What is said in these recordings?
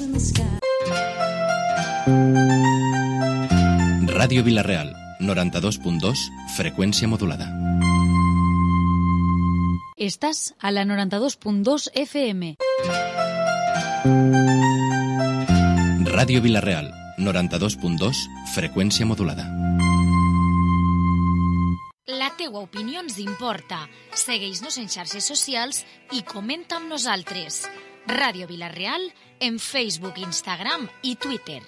Ràdio Vila-real, 92.2, freqüència modulada. Estàs a la 92.2 FM. Ràdio Vila-real, 92.2, freqüència modulada. La teua opinió ens importa. Segueix-nos en xarxes socials i comenta amb nosaltres. Ràdio Vila-real en Facebook, Instagram i Twitter.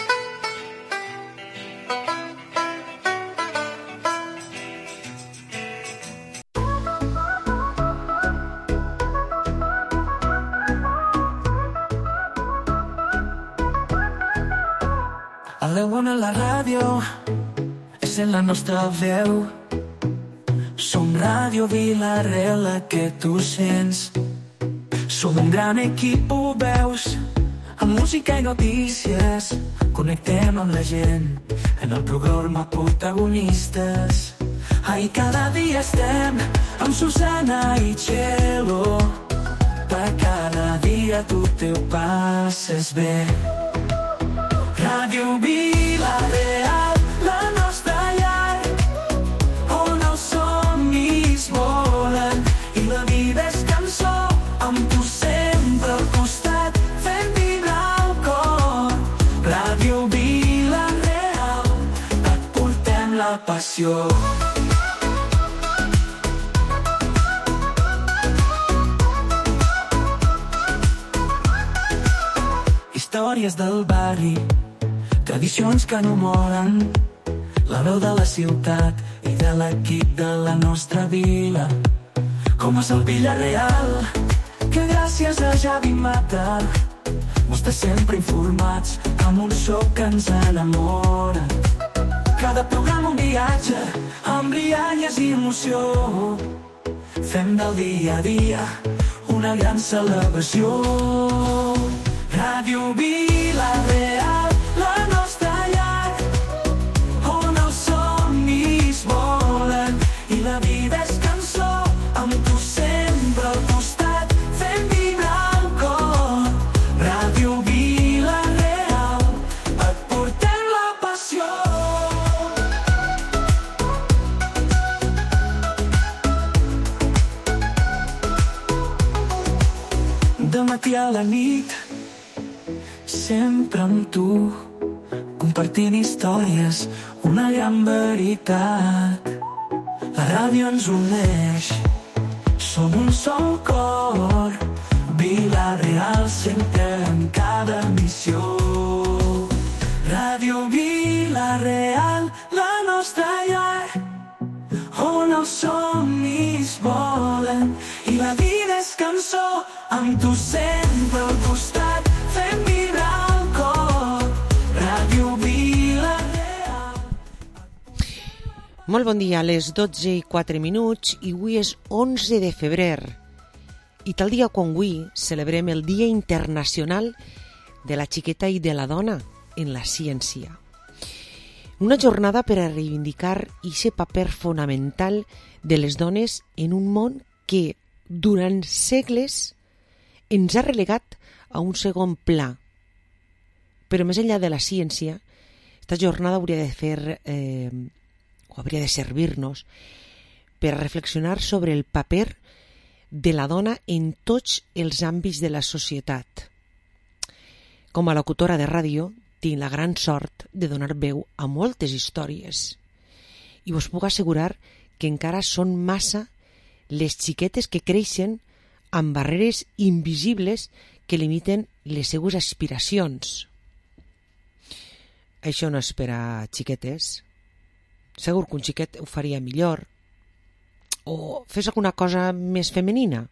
A la bona la ràdio és en la nostra veu. Som Ràdio Vila-real, la que tu sents. Som un gran equip, ho veus, amb música i notícies. Connectem amb la gent en el programa Protagonistes. Ai, cada dia estem amb Susana i Txelo. Per cada dia tu te ho passes bé. Ràdio Vila-real, la nostra llar, on els somnis volen i la vida és cançó, amb tu sempre al costat, fent vibrar el cor. Ràdio Vila-real, et portem la passió. Històries del barri, tradicions que no moren, la veu de la ciutat i de l'equip de la nostra vila. Com és el Vila-real, que gràcies a Javi Mata m'està sempre informats amb un so que ens enamora. Cada programa un viatge amb rialles i emoció. Fem del dia a dia una gran celebració. Ràdio Vila-real, la nostra llar, on els somnis volen i la vida és cançó, amb tu sempre al costat, fent vibrar el cor. Ràdio Vila-real, et portem la passió. De matí a la nit, sempre amb tu, compartint històries, una gran veritat. La ràdio ens uneix, som un sol cor. Vila-real sempre en cada missió. Ràdio Vila-real, la nostra llar, on els somnis volen i la vida és cançó, amb tu sempre al costat, fent vibrar el cor. Ràdio Vila-real. Molt bon dia, a les 12:04 i avui és 11 de febrer. I tal dia com avui celebrem el Dia Internacional de la Xiqueta i de la Dona en la Ciència. Una jornada per a reivindicar aquest paper fonamental de les dones en un món que, durant segles, ens ha relegat a un segon pla. Però més enllà de la ciència, esta jornada hauria de servir-nos per reflexionar sobre el paper de la dona en tots els àmbits de la societat. Com a locutora de ràdio, tinc la gran sort de donar veu a moltes històries. I us puc assegurar que encara són massa les xiquetes que creixen amb barreres invisibles que limiten les seues aspiracions. Això no és per a xiquetes. Segur que un xiquet ho faria millor. O fes alguna cosa més femenina.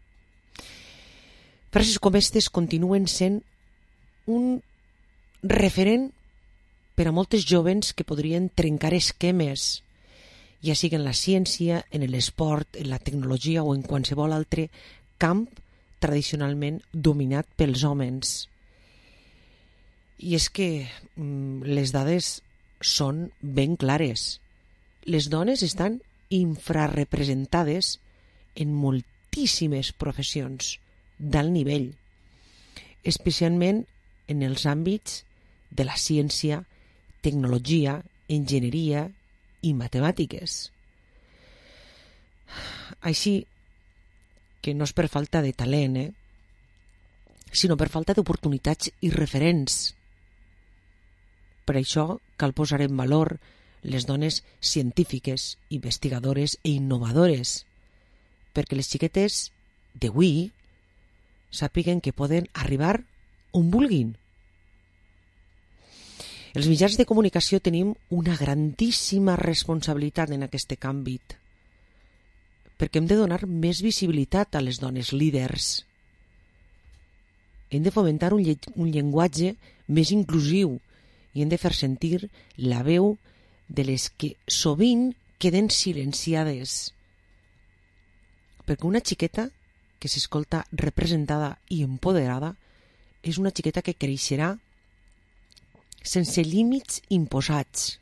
Frases com aquestes continuen sent un referent per a moltes jovens que podrien trencar esquemes, ja sigui en la ciència, en l'esport, en la tecnologia o en qualsevol altre camp tradicionalment dominat pels homes. I és que les dades són ben clares. Les dones estan infrarrepresentades en moltíssimes professions d'alt nivell, especialment en els àmbits de la ciència, tecnologia, enginyeria i matemàtiques. Així que no és per falta de talent, sinó per falta d'oportunitats i referents. Per això cal posar en valor les dones científiques, investigadores i innovadores, perquè les xiquetes d'avui sàpiguen que poden arribar on vulguin. Els mitjans de comunicació tenim una grandíssima responsabilitat en aquest àmbit, perquè hem de donar més visibilitat a les dones líders. Hem de fomentar un llenguatge més inclusiu i hem de fer sentir la veu de les que sovint queden silenciades. Perquè una xiqueta que s'escolta representada i empoderada és una xiqueta que creixerà sense límits imposats.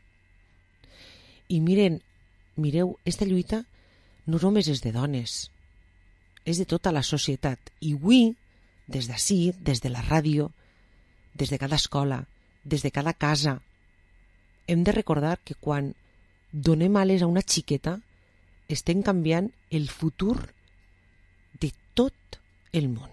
I mireu, esta lluita no només és de dones, és de tota la societat. I avui, des d'ací, des de la ràdio, des de cada escola, des de cada casa, hem de recordar que quan donem ales a una xiqueta estem canviant el futur de tot el món.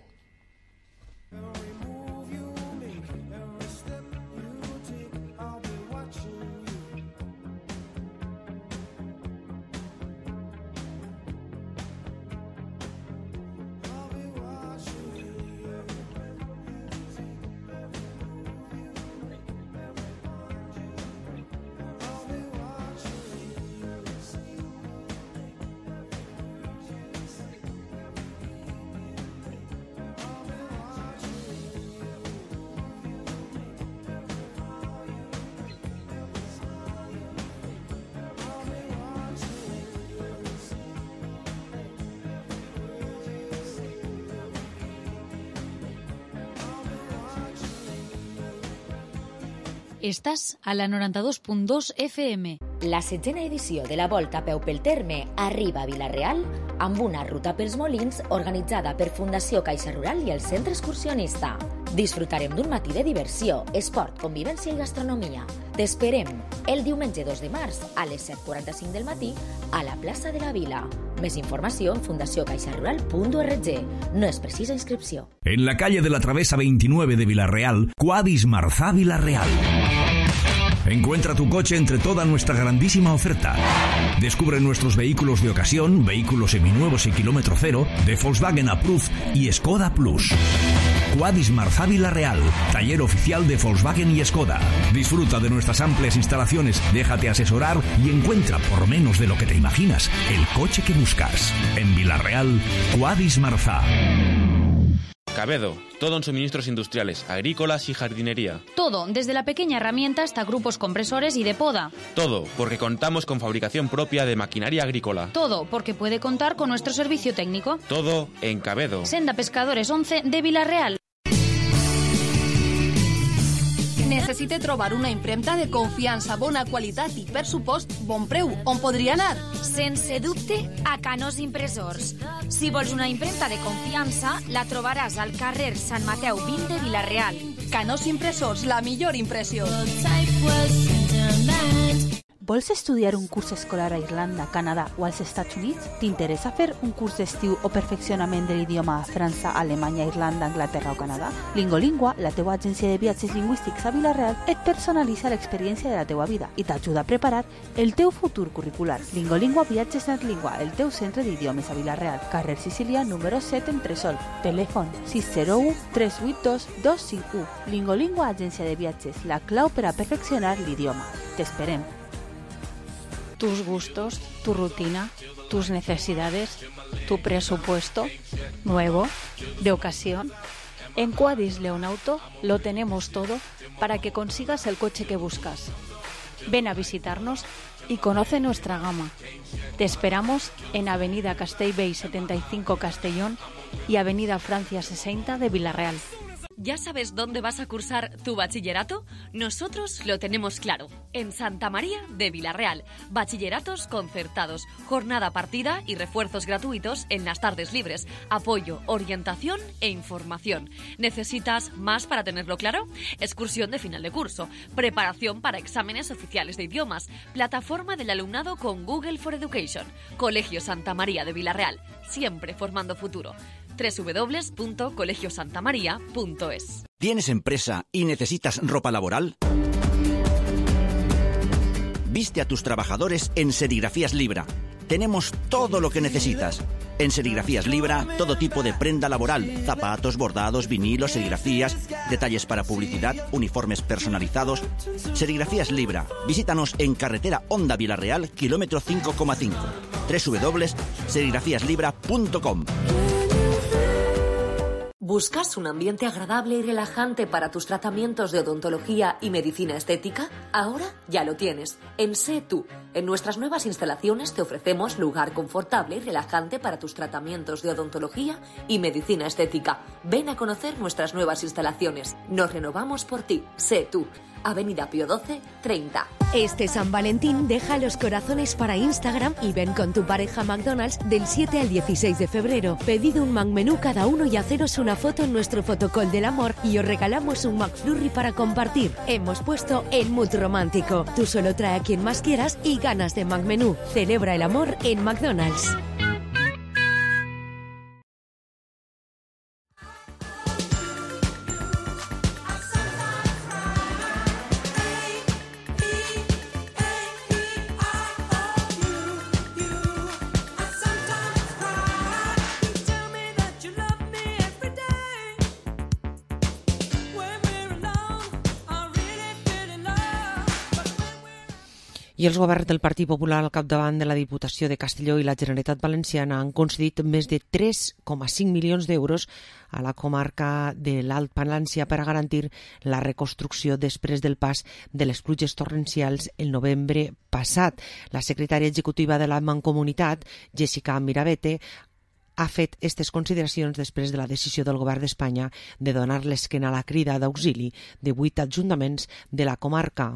Estàs a la 92.2 FM. La 7a edició de la Volta a peu pel terme arriba a Vila-real amb una ruta pels Molins organitzada per Fundació Caixa Rural i el Centre Excursionista. Disfrutarem d'un matí de diversió, esport, convivència i gastronomia. T'esperem el diumenge 2 de març a les 7:45 del matí a la plaça de la Vila. Més informació en fundaciocaixarural.org. No es precisa inscripció. En la calle de la Travesa 29 de Vila-real, Quadis Marzà Vila-real. Encuentra tu coche entre toda nuestra grandísima oferta. Descubre nuestros vehículos de ocasión, vehículos seminuevos y kilómetro cero, de Volkswagen Approved y Skoda Plus. Quadis Marzà Vila-real, taller oficial de Volkswagen y Skoda. Disfruta de nuestras amplias instalaciones, déjate asesorar y encuentra por menos de lo que te imaginas el coche que buscas. En Vila-real, Quadis Marzà. Cabedo, todo en suministros industriales, agrícolas y jardinería. Todo, desde la pequeña herramienta hasta grupos compresores y de poda. Todo, porque contamos con fabricación propia de maquinaria agrícola. Todo, porque puede contar con nuestro servicio técnico. Todo en Cabedo. Senda Pescadores 11 de Vila-real. Necessite trobar una impremta de confiança, bona qualitat i, per supost, bon preu. On podria anar? Sense dubte, a Canós Impressors. Si vols una impremta de confiança, la trobaràs al carrer Sant Mateu 20 de Vila-real. Canós Impressors, la millor impressió. Vols estudiar un curs escolar a Irlanda, Canadà o als Estats Units? T'interessa fer un curs d'estiu o perfeccionament de l'idioma a França, Alemanya, Irlanda, Anglaterra o Canadà? Lingolingua, la teua agència de viatges lingüístics a Vila-real, et personalitza l'experiència de la teua vida i t'ajuda a preparar el teu futur curricular. Lingolingua Viatges Netlingua, el teu centre d'idiomes a Vila-real, carrer Sicília, número 7 en Tresol. Telèfon 601 382 251. Lingolingua Agència de Viatges, la clau per a perfeccionar l'idioma. T'esperem. Tus gustos, tu rutina, tus necesidades, tu presupuesto, nuevo, de ocasión. En Quadis Leonauto lo tenemos todo para que consigas el coche que buscas. Ven a visitarnos y conoce nuestra gama. Te esperamos en Avenida Castellbell 75 Castellón y Avenida Francia 60 de Vila-real. ¿Ya sabes dónde vas a cursar tu bachillerato? Nosotros lo tenemos claro. En Santa María de Vilarreal. Bachilleratos concertados, jornada partida y refuerzos gratuitos en las tardes libres. Apoyo, orientación e información. ¿Necesitas más para tenerlo claro? Excursión de final de curso. Preparación para exámenes oficiales de idiomas. Plataforma del alumnado con Google for Education. Colegio Santa María de Vilarreal. Siempre formando futuro. www.colegiosantamaria.es. ¿Tienes empresa y necesitas ropa laboral? Viste a tus trabajadores en Serigrafías Libra. Tenemos todo lo que necesitas. En Serigrafías Libra, todo tipo de prenda laboral, zapatos, bordados, vinilos, serigrafías, detalles para publicidad, uniformes personalizados. Serigrafías Libra. Visítanos en carretera Honda Vilarreal, kilómetro 5,5. www.serigrafíaslibra.com. ¿Buscas un ambiente agradable y relajante para tus tratamientos de odontología y medicina estética? Ahora ya lo tienes. En Sé Tú. En nuestras nuevas instalaciones te ofrecemos lugar confortable y relajante para tus tratamientos de odontología y medicina estética. Ven a conocer nuestras nuevas instalaciones. Nos renovamos por ti. Sé Tú. Avenida Pío XII, 30. Este San Valentín deja los corazones para Instagram y ven con tu pareja a McDonald's del 7 al 16 de febrero. Pedid un McMenú cada uno y haceros una foto en nuestro fotocall del amor y os regalamos un McFlurry para compartir. Hemos puesto el mood romántico. Tú solo trae a quien más quieras y ganas de McMenú. Celebra el amor en McDonald's. I els governs del Partit Popular al capdavant de la Diputació de Castelló i la Generalitat Valenciana han concedit més de 3,5 milions d'euros a la comarca de l'Alt Palància per a garantir la reconstrucció després del pas de les pluges torrencials el novembre passat. La secretària executiva de la Mancomunitat, Jessica Mirabete, ha fet aquestes consideracions després de la decisió del govern d'Espanya de donar l'esquena a la crida d'auxili de 8 ajuntaments de la comarca.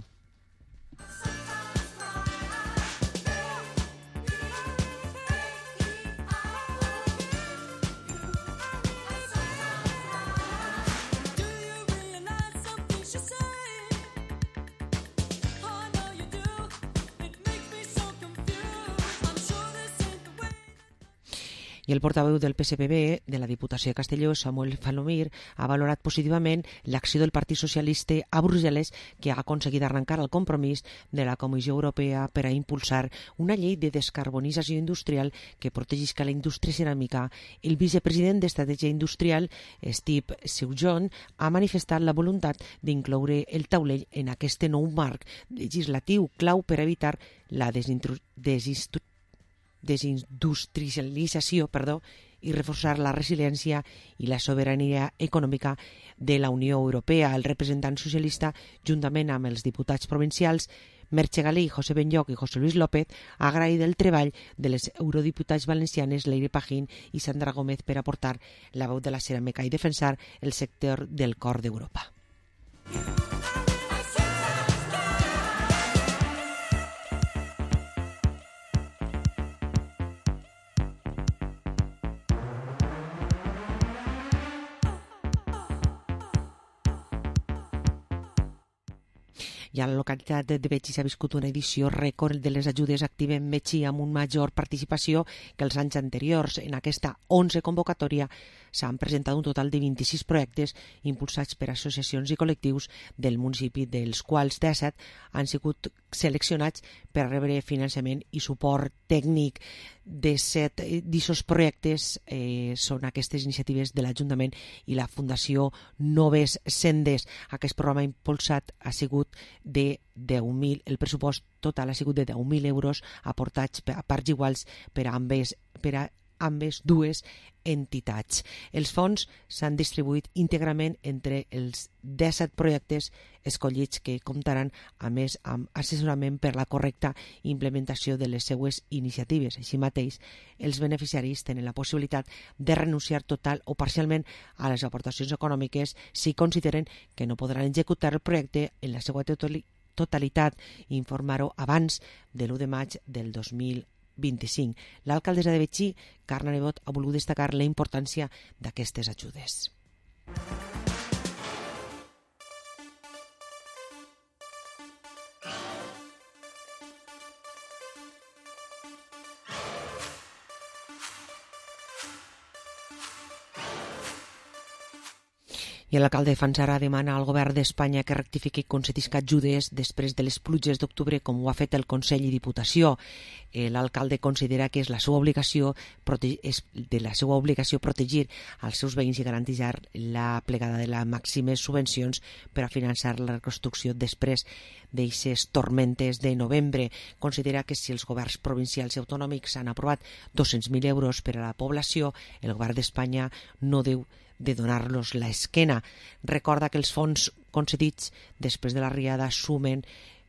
I el portaveu del PSPB de la Diputació de Castelló, Samuel Falomir, ha valorat positivament l'acció del Partit Socialista a Brussel·les, que ha aconseguit arrencar el compromís de la Comissió Europea per a impulsar una llei de descarbonització industrial que protegisca la indústria ceràmica. El vicepresident d'Estratègia Industrial, Steve Seujon, ha manifestat la voluntat d'incloure el taulell en aquest nou marc legislatiu clau per evitar la desindustrialització i reforçar la resiliència i la sobirania econòmica de la Unió Europea. El representant socialista, juntament amb els diputats provincials Merche Galí, José Benlloch i José Luis López, ha agraït el treball de les eurodiputats valencianes Leire Pajín i Sandra Gómez per aportar la veu de la ceràmica i defensar el sector del cor d'Europa. I a la localitat de Betxí s'ha viscut una edició rècord de les ajudes Activem Betxí amb una major participació que els anys anteriors. En aquesta 11 convocatòria s'han presentat un total de 26 projectes impulsats per associacions i col·lectius del municipi, dels quals 17 han sigut seleccionats per rebre finançament i suport tècnic. 17 d'aquests projectes són aquestes iniciatives de l'Ajuntament i la Fundació Noves Sendes. Aquest programa impulsat ha sigut de 10.000, el pressupost total ha sigut de 10.000 euros aportats a parts iguals per a ambes dues entitats. Els fons s'han distribuït íntegrament entre els 17 projectes escollits que comptaran a més amb assessorament per la correcta implementació de les seues iniciatives. Així mateix, els beneficiaris tenen la possibilitat de renunciar total o parcialment a les aportacions econòmiques si consideren que no podran executar el projecte en la seva totalitat i informar-ho abans de l'1 de maig del 2025. L'alcaldessa de Betxí, Carme Nebot, ha volgut destacar la importància d'aquestes ajudes. I l'alcalde de Fanzara demana al govern d'Espanya que rectifiqui i concedisca ajudes després de les pluges d'octubre, com ho ha fet el Consell i Diputació. L'alcalde considera que és la seva obligació protegir els seus veïns i garantir la plegada de les màximes subvencions per a finançar la reconstrucció després d'eixes tormentes de novembre. Considera que si els governs provincials i autonòmics han aprovat 200.000 euros per a la població, el govern d'Espanya no deu de donar-los l'esquena. Recorda que els fons concedits després de la riada sumen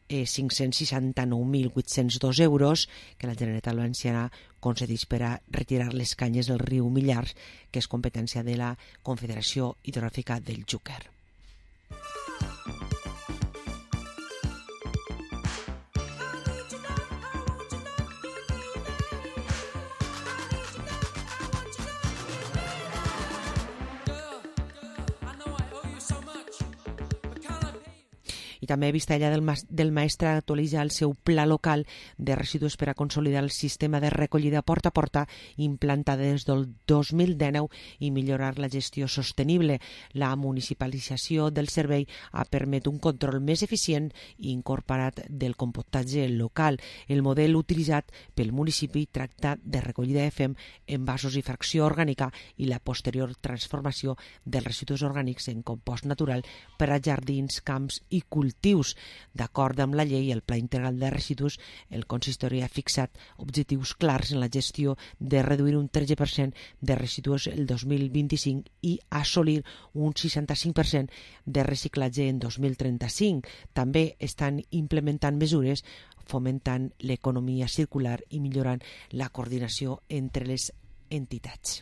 569.802 euros que la Generalitat Valenciana concedeix per a retirar les canyes del riu Millars, que és competència de la Confederació Hidrogràfica del Xúquer. I també Vistella del Maestre actualitza el seu pla local de residus per a consolidar el sistema de recollida porta a porta implantat des del 2019 i millorar la gestió sostenible. La municipalització del servei ha permès un control més eficient i incorporat del compostatge local. El model utilitzat pel municipi tracta de recollida de fem, envasos i fracció orgànica i la posterior transformació dels residus orgànics en compost natural per a jardins, camps i cultius. D'acord amb la llei, el Pla Integral de Residus, el consistori ha fixat objectius clars en la gestió de reduir un 13% de residus el 2025 i assolir un 65% de reciclatge en 2035. També estan implementant mesures fomentant l'economia circular i millorant la coordinació entre les entitats.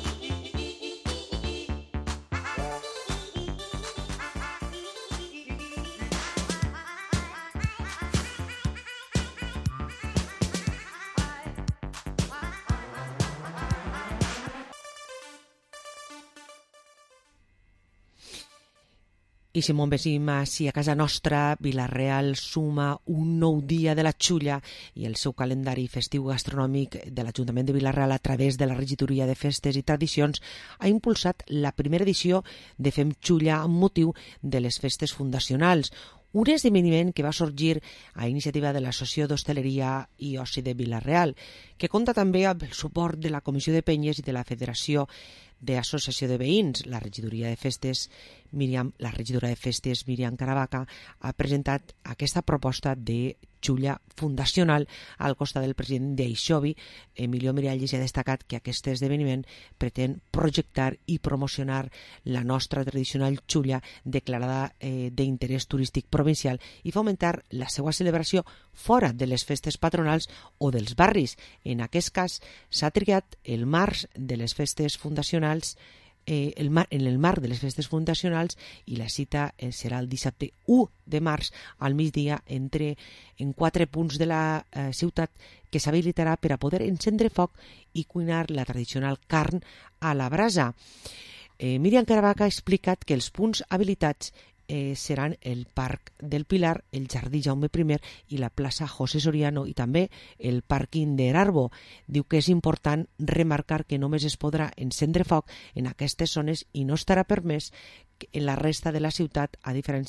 I si m'ho vesim així a casa nostra, Vila-real suma un nou dia de la Xulla i el seu calendari festiu gastronòmic de l'Ajuntament de Vila-real a través de la Regidoria de Festes i Tradicions ha impulsat la primera edició de Fem Xulla amb motiu de les festes fundacionals, un esdeveniment que va sorgir a iniciativa de l'Associació d'Hostaleria i Oci de Vila-real, que compta també amb el suport de la Comissió de Penyes i de la Federació d'Associació de Veïns. La regidora de Festes Míriam Caravaca ha presentat aquesta proposta de Xulla fundacional al costat del president d'Aixovi, Emilio Miralles, i ha destacat que aquest esdeveniment pretén projectar i promocionar la nostra tradicional Xulla declarada d'interès turístic provincial i fomentar la seva celebració fora de les festes patronals o dels barris. En aquest cas s'ha triat el març de les festes fundacionals en el marc de les festes fundacionals i la cita serà el dissabte 1 de març al migdia en 4 punts de la ciutat que s'habilitarà per a poder encendre foc i cuinar la tradicional carn a la brasa. Míriam Caravaca ha explicat que els punts habilitats seran el Parc del Pilar, el Jardí Jaume I i la plaça José Soriano i també el pàrquing d'Erarbo. Diu que és important remarcar que només es podrà encendre foc en aquestes zones i no estarà permès en la resta de la ciutat, a diferència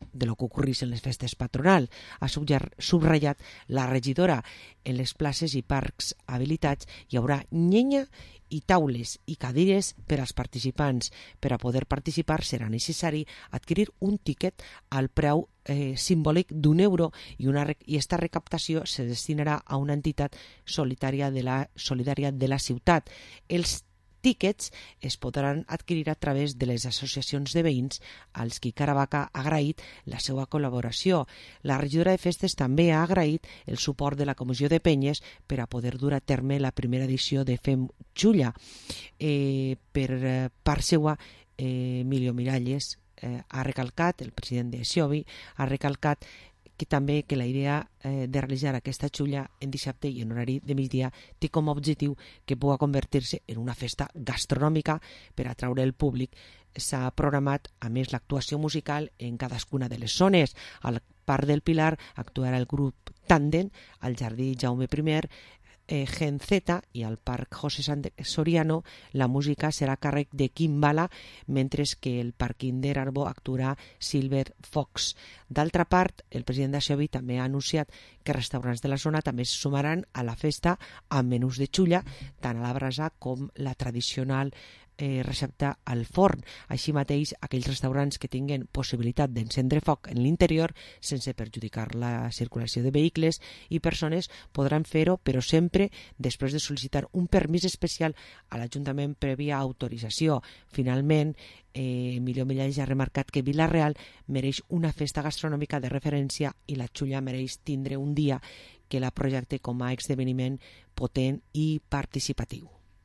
de lo que ocorrís en les festes patronal. Ha subratllat la regidora. En les places i parcs habilitats hi haurà llenya i taules i cadires per als participants. Per a poder participar serà necessari adquirir un tiquet al preu simbòlic d'€1 i esta recaptació se destinarà a una entitat solidària de la ciutat. Els tíquets es podran adquirir a través de les associacions de veïns als qui Caravaca ha agraït la seva col·laboració. La regidora de Festes també ha agraït el suport de la Comissió de Penyes per a poder dur a terme la primera edició de Fem Xulla. Per part seua, Emilio Miralles ha recalcat, el president de Xiobi, ha recalcat que també que la idea de realitzar aquesta xulla en dissabte i en horari de migdia té com a objectiu que pugui convertir-se en una festa gastronòmica per atraure el públic. S'ha programat, a més, l'actuació musical en cadascuna de les zones. Al Parc del Pilar actuarà el grup Tandem, al Jardí Jaume I, Gen Z, i al Parc José Soriano la música serà a càrrec de Quim Bala, mentre que el Parc Inder Arbo actuarà Silver Fox. D'altra part, el president de Xiobi també ha anunciat que restaurants de la zona també se sumaran a la festa amb menús de xulla, tant a la brasa com la tradicional recepta al forn. Així mateix, aquells restaurants que tinguen possibilitat d'encendre foc en l'interior sense perjudicar la circulació de vehicles i persones podran fer-ho, però sempre després de sol·licitar un permís especial a l'Ajuntament prèvia autorització. Finalment, Emilio Miralles ha remarcat que Vila-real mereix una festa gastronòmica de referència i la xulla mereix tindre un dia que la projecte com a esdeveniment potent i participatiu.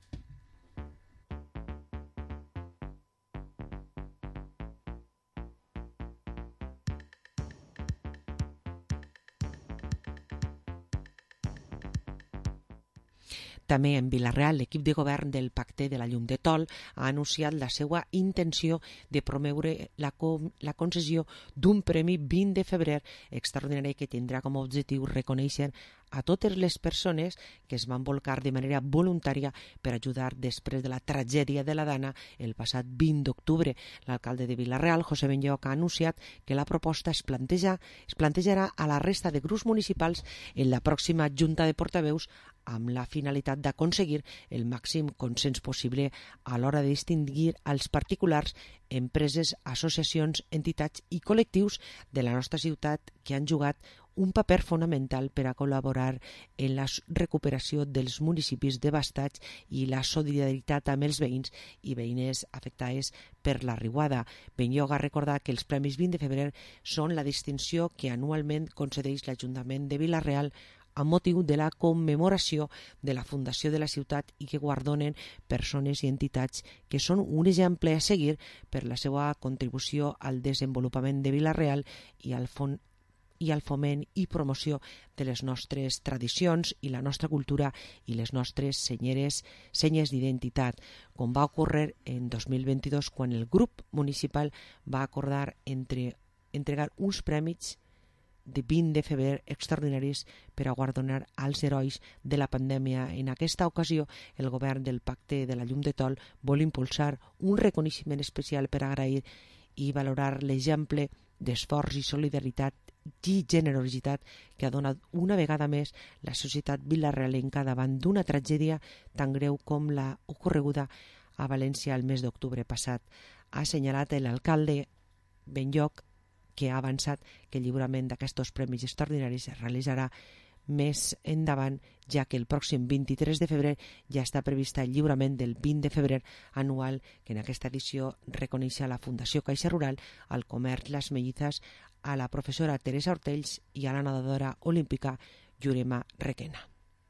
També en Vila-real, l'equip de govern del Pacte de la Llum de Tol ha anunciat la seva intenció de promoure la concessió d'un premi 20 de febrer extraordinari que tindrà com a objectiu reconèixer a totes les persones que es van volcar de manera voluntària per ajudar després de la tragèdia de la Dana el passat 20 d'octubre. L'alcalde de Vila-real, José Benlloc, ha anunciat que la proposta es plantejarà a la resta de grups municipals en la pròxima Junta de Portaveus amb la finalitat d'aconseguir el màxim consens possible a l'hora de distingir els particulars, empreses, associacions, entitats i col·lectius de la nostra ciutat que han jugat un paper fonamental per a col·laborar en la recuperació dels municipis devastats i la solidaritat amb els veïns i veïnes afectades per la riuada. Benlloc ha recordat que els Premis 20 de febrer són la distinció que anualment concedeix l'Ajuntament de Vila-real amb motiu de la commemoració de la fundació de la ciutat i que guardonen persones i entitats que són un exemple a seguir per la seva contribució al desenvolupament de Vila-real i al foment i promoció de les nostres tradicions i la nostra cultura i les nostres senyes d'identitat, com va ocórrer en 2022 quan el grup municipal va acordar entregar uns premis de 20 de febrer extraordinaris per a guardonar als herois de la pandèmia. En aquesta ocasió, el govern del Pacte de la Llum de Tol vol impulsar un reconeixement especial per agrair i valorar l'exemple d'esforç i solidaritat i generositat que ha donat una vegada més la societat vilarealenca davant d'una tragèdia tan greu com la ocorreguda a València el mes d'octubre passat. Ha assenyalat l'alcalde Benlloc que ha avançat que el lliurament d'aquests premis extraordinaris es realitzarà més endavant, ja que el pròxim 23 de febrer ja està prevista el lliurament del 20 de febrer anual, que en aquesta edició reconeix a la Fundació Caixa Rural, al Comerç Las Mellizas, a la professora Teresa Ortells i a la nedadora olímpica Jurema Requena.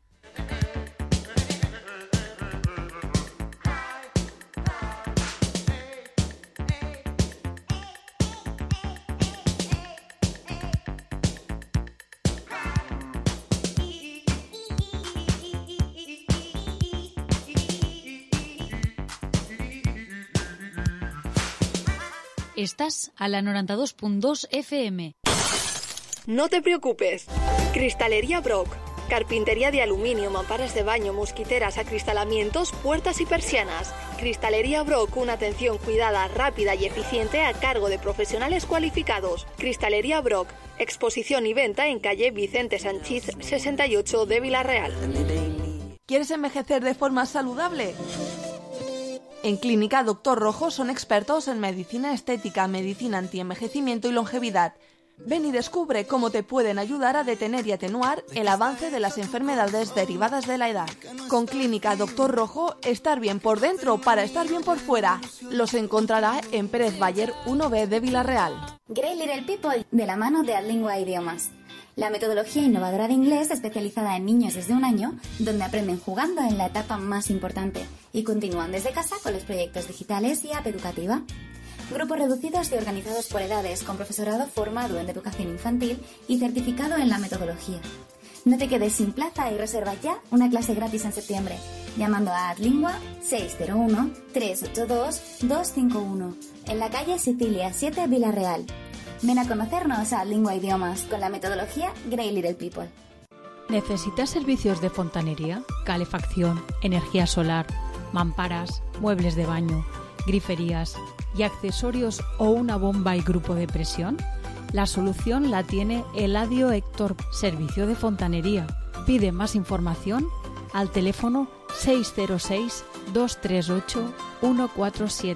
Estás a la 92.2 FM. No te preocupes. Cristalería Brock. Carpintería de aluminio, mamparas de baño, mosquiteras, acristalamientos, puertas y persianas. Cristalería Brock, una atención cuidada, rápida y eficiente a cargo de profesionales cualificados. Cristalería Brock, exposición y venta en calle Vicente Sanchís 68 de Villarreal. ¿Quieres envejecer de forma saludable? En Clínica Doctor Rojo son expertos en medicina estética, medicina antienvejecimiento y longevidad. Ven y descubre cómo te pueden ayudar a detener y atenuar el avance de las enfermedades derivadas de la edad. Con Clínica Doctor Rojo, estar bien por dentro para estar bien por fuera. Los encontrará en Pérez Bayer 1B de Villarreal. Great Little People, de la mano de Adlingua Idiomas. La metodología innovadora de inglés especializada en niños desde 1 año, donde aprenden jugando en la etapa más importante y continúan desde casa con los proyectos digitales y app educativa. Grupos reducidos y organizados por edades, con profesorado formado en educación infantil y certificado en la metodología. No te quedes sin plaza y reserva ya una clase gratis en septiembre, llamando a Adlingua 601-382-251, en la calle Sicilia 7, Villarreal. Ven a conocernos a Adlingua Idiomas con la metodología Great Little People. ¿Necesitas servicios de fontanería, calefacción, energía solar, mamparas, muebles de baño, griferías y accesorios o una bomba y grupo de presión? La solución la tiene Eladio Héctor, servicio de fontanería. Pide más información al teléfono 606-238-147.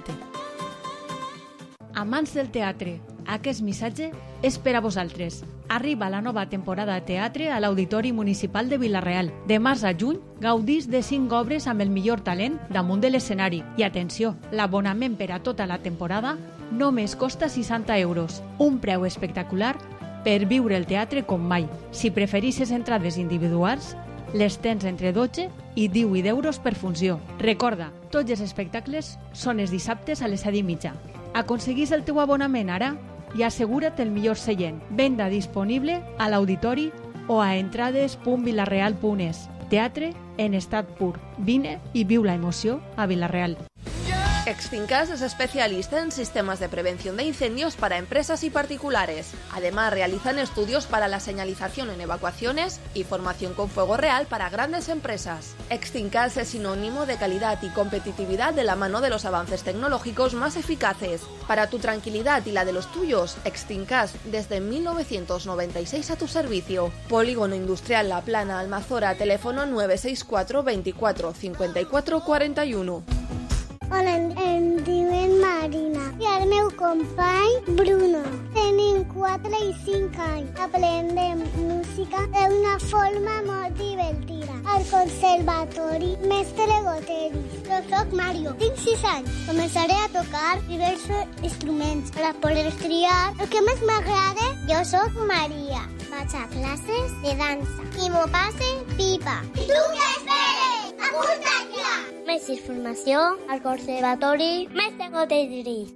Amants del teatre, aquest missatge és per a vosaltres. Arriba la nova temporada de teatre a l'Auditori Municipal de Vila-real. De març a juny, gaudís de 5 obres amb el millor talent damunt de l'escenari. I atenció, l'abonament per a tota la temporada només costa 60 euros. Un preu espectacular per viure el teatre com mai. Si preferisses entrades individuals, les tens entre 12 i 18 euros per funció. Recorda, tots els espectacles són els dissabtes a les 7:30. Aconseguís el teu abonament ara i assegura't el millor seient. Venda disponible a l'auditori o a entrades.vilarreal.es. Teatre en estat pur. Vine i viu la emoció a Vila-real. Extincas es especialista en sistemas de prevención de incendios para empresas y particulares. Además, realizan estudios para la señalización en evacuaciones y formación con fuego real para grandes empresas. Extincas es sinónimo de calidad y competitividad de la mano de los avances tecnológicos más eficaces. Para tu tranquilidad y la de los tuyos, Extincas desde 1996 a tu servicio. Polígono Industrial La Plana, Almazora, teléfono 964 24 54 41. Hola, em diuen Marina i el meu company Bruno. Tenim 4 i 5 anys. Aprendem música d'una forma molt divertida. Al conservatori Mestre Goteris. Jo soc Mario, tinc 6 anys. Començaré a tocar diversos instruments per poder triar el que més m'agrada. Jo soc Maria. Vaig a classes de dansa i m'ho passe pipa. I tu què esperes? Apunta't ja! Més informació al Conservatori Mestre Goteris.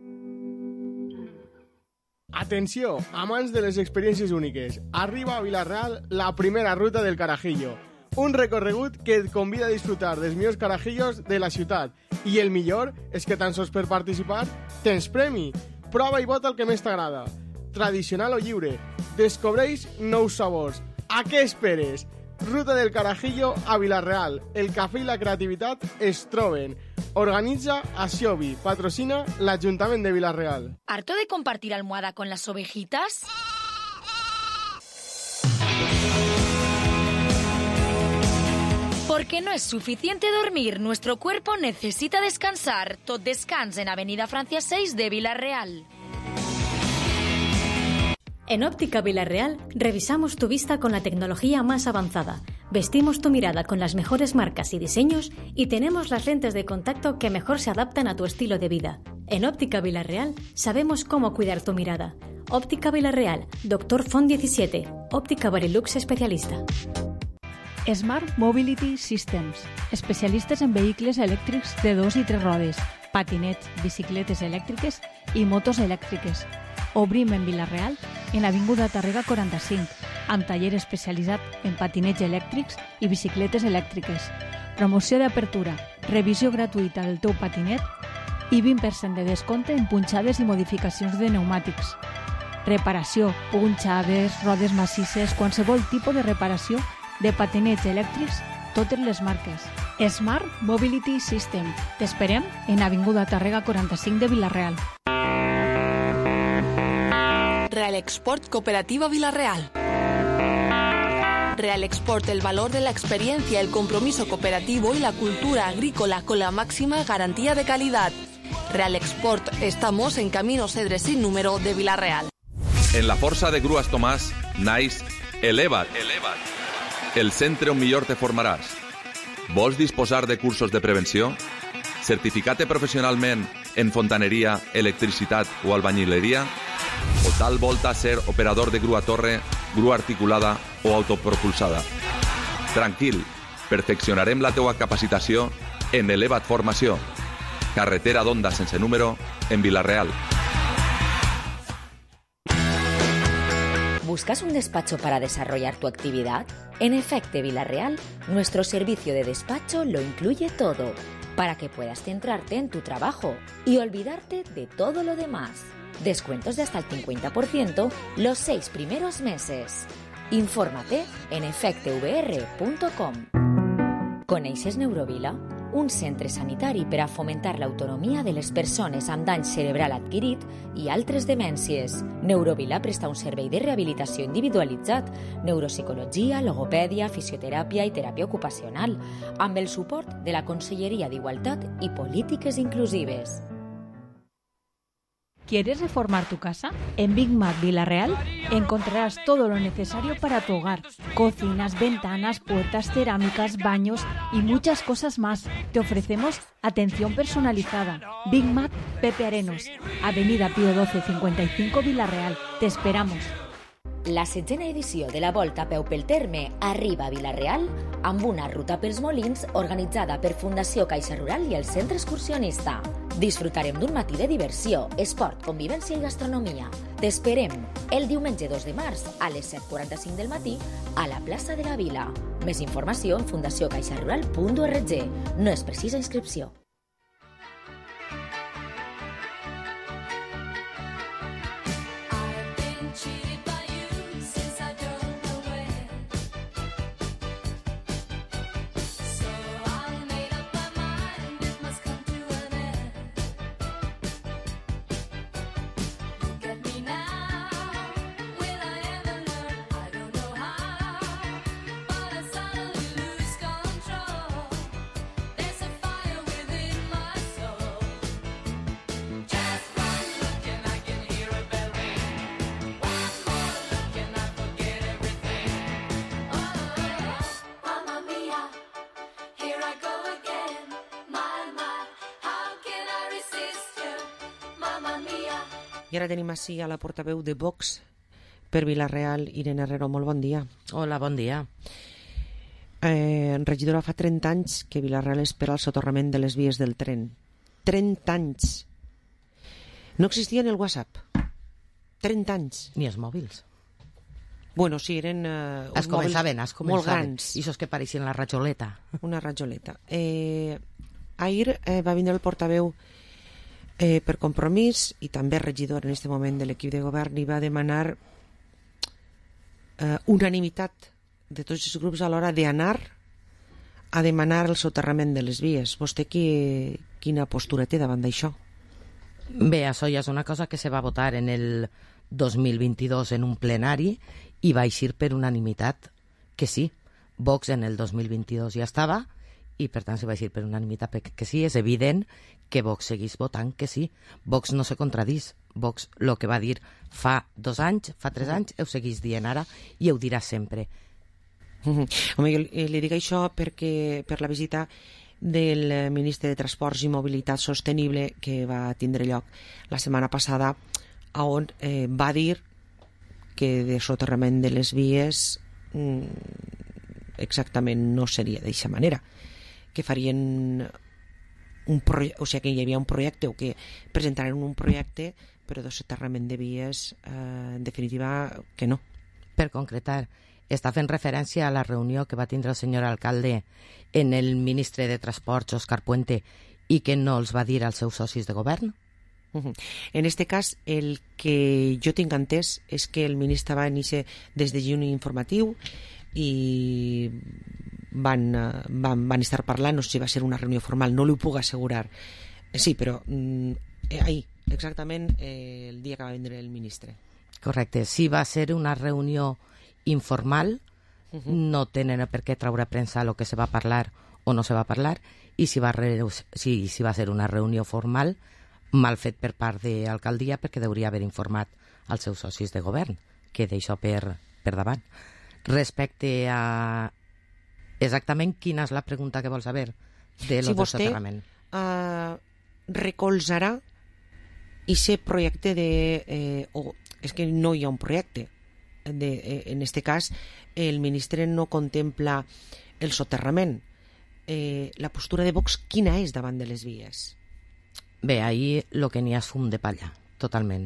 Atenció, amants de les experiències úniques. Arriba a Vila-real la primera ruta del Carajillo. Un recorregut que et convida a disfrutar dels millors carajillos de la ciutat. I el millor és que tan sols per participar tens premi. Prova i vota el que més t'agrada. Tradicional o lliure. Descobreix nous sabors. A què esperes? Ruta del Carajillo a Vila-real. El cafè i la creativitat es troben. Organitza Axiobi. Patrocina l'Ajuntament de Vila-real. ¿Harto de compartir almohada con las ovejitas? Porque no es suficiente dormir, nuestro cuerpo necesita descansar. Tot descans en Avenida Francia 6 de Vila-real. En Óptica Vila-real revisamos tu vista con la tecnología más avanzada, vestimos tu mirada con las mejores marcas y diseños y tenemos las lentes de contacto que mejor se adaptan a tu estilo de vida. En Óptica Vila-real sabemos cómo cuidar tu mirada. Óptica Vila-real, Dr. Font 17, Óptica Barilux especialista. Smart Mobility Systems, especialistes en vehicles elèctrics de 2 i 3 rodes, patinets, bicicletes elèctriques i motos elèctriques. Obrim en Vila-real, en Avinguda Tàrrega 45, amb taller especialitzat en patinets elèctrics i bicicletes elèctriques. Promoció d'apertura, revisió gratuïta del teu patinet i 20% de descompte en punxades i modificacions de pneumàtics. Reparació, punxades, rodes massisses, qualsevol tipus de reparació de patinets elèctrics, totes les marques. Smart Mobility System. T'esperem en Avinguda Tàrrega 45 de Vila-real. Real Export Cooperativa Vila-real. Real Export, el valor de la experiencia, el compromiso cooperativo y la cultura agrícola con la máxima garantía de calidad. Real Export, estamos en Camino Cedre sin número de Vila-real. En la Força de Grues Tomàs naix Eleva't, el centre on millor te formaràs. Vols disposar de cursos de prevenció? Certificar-te professionalment en fontaneria, electricitat o albañileria? O tal volta ser operador de grua torre, grua articulada o autopropulsada? Tranquil, perfeccionarem la teua capacitació en Eleva't Formació. Carretera d'Onda sense número en Vila-real. ¿Buscas un despacho para desarrollar tu actividad? En Efecte Vila-real, nuestro servicio de despacho lo incluye todo, para que puedas centrarte en tu trabajo y olvidarte de todo lo demás. Descuentos de hasta el 50% los 6 primeros meses. Infórmate en efectevr.com. Coneixes Neurovila? Un centre sanitari per a fomentar l'autonomia de les persones amb dany cerebral adquirit i altres demències. Neurovila presta un servei de rehabilitació individualitzat, neuropsicologia, logopèdia, fisioteràpia i teràpia ocupacional, amb el suport de la Conselleria d'Igualtat i Polítiques Inclusives. ¿Quieres reformar tu casa? En Big Mac Vila-real encontrarás todo lo necesario para tu hogar. Cocinas, ventanas, puertas, cerámicas, baños y muchas cosas más. Te ofrecemos atención personalizada. Big Mac Pepe Arenos, Avenida Pío 12 55 Vila-real. Te esperamos. La 7ª edició de la Volta a peu pel terme arriba a Vila-real amb una ruta pels Molins organitzada per Fundació Caixa Rural i el Centre Excursionista. Disfrutarem d'un matí de diversió, esport, convivència i gastronomia. T'esperem el diumenge 2 de març a les 7:45 del matí a la plaça de la Vila. Més informació en fundaciocaixarural.org. No és precisa inscripció. I ara tenim així a la portaveu de Vox per Vila-real, Irene Herrero. Molt bon dia. Hola, bon dia. Regidora, fa 30 anys que Vila-real espera el soterrament de les vies del tren. 30 anys. No existien el WhatsApp. 30 anys. Ni els mòbils. Bueno, sí, eren es començaven molt grans. I això que pareixien la rajoleta. Una rajoleta. Ahir va vindre el portaveu per Compromís i també regidor en aquest moment de l'equip de govern i va demanar unanimitat de tots els grups a l'hora d'anar a demanar el soterrament de les vies. Vostè quina postura té davant d'això? Bé, això ja és una cosa que se va votar en el 2022 en un plenari i va eixir per unanimitat que sí. Vox en el 2022 ja estava i per tant se va eixir per unanimitat que sí. És evident que Vox seguís votant que sí. Vox no se contradís. Vox el que va dir fa 2 anys, fa 3 anys, ho seguís dient ara i ho dirà sempre. Home, jo li dic això perquè per la visita del ministre de Transports i Mobilitat Sostenible que va tindre lloc la setmana passada, on va dir que de soterrament de les vies exactament no seria d'aquesta manera, que farien o sigui que hi havia un projecte o que presentaren un projecte però de soterrament de vies en definitiva que no. Per concretar, està fent referència a la reunió que va tindre el senyor alcalde en el ministre de Transports, Òscar Puente, i que no els va dir als seus socis de govern? En este cas, el que jo tinc entès és que el ministre va iniciar des de juny informatiu, i van estar parlant, no sé si va ser una reunió formal, no li ho puc assegurar. Sí, però ahir, exactament el dia que va vindre el ministre. Correcte, si va ser una reunió informal, no tenen per què traure a premsa el que se va parlar o no se va parlar, i si va ser una reunió formal, mal fet per part de l'alcaldia, perquè hauria haver informat als seus socis de govern, que d'això per davant. Respecte a exactament quina és la pregunta que vols saber de lo del soterrament. Si vostè recolzarà aquest projecte és que no hi ha un projecte. En este cas, el ministre no contempla el soterrament. La postura de Vox, quina és davant de les vies? Bé, ahir el que n'hi ha és fum de palla, totalment.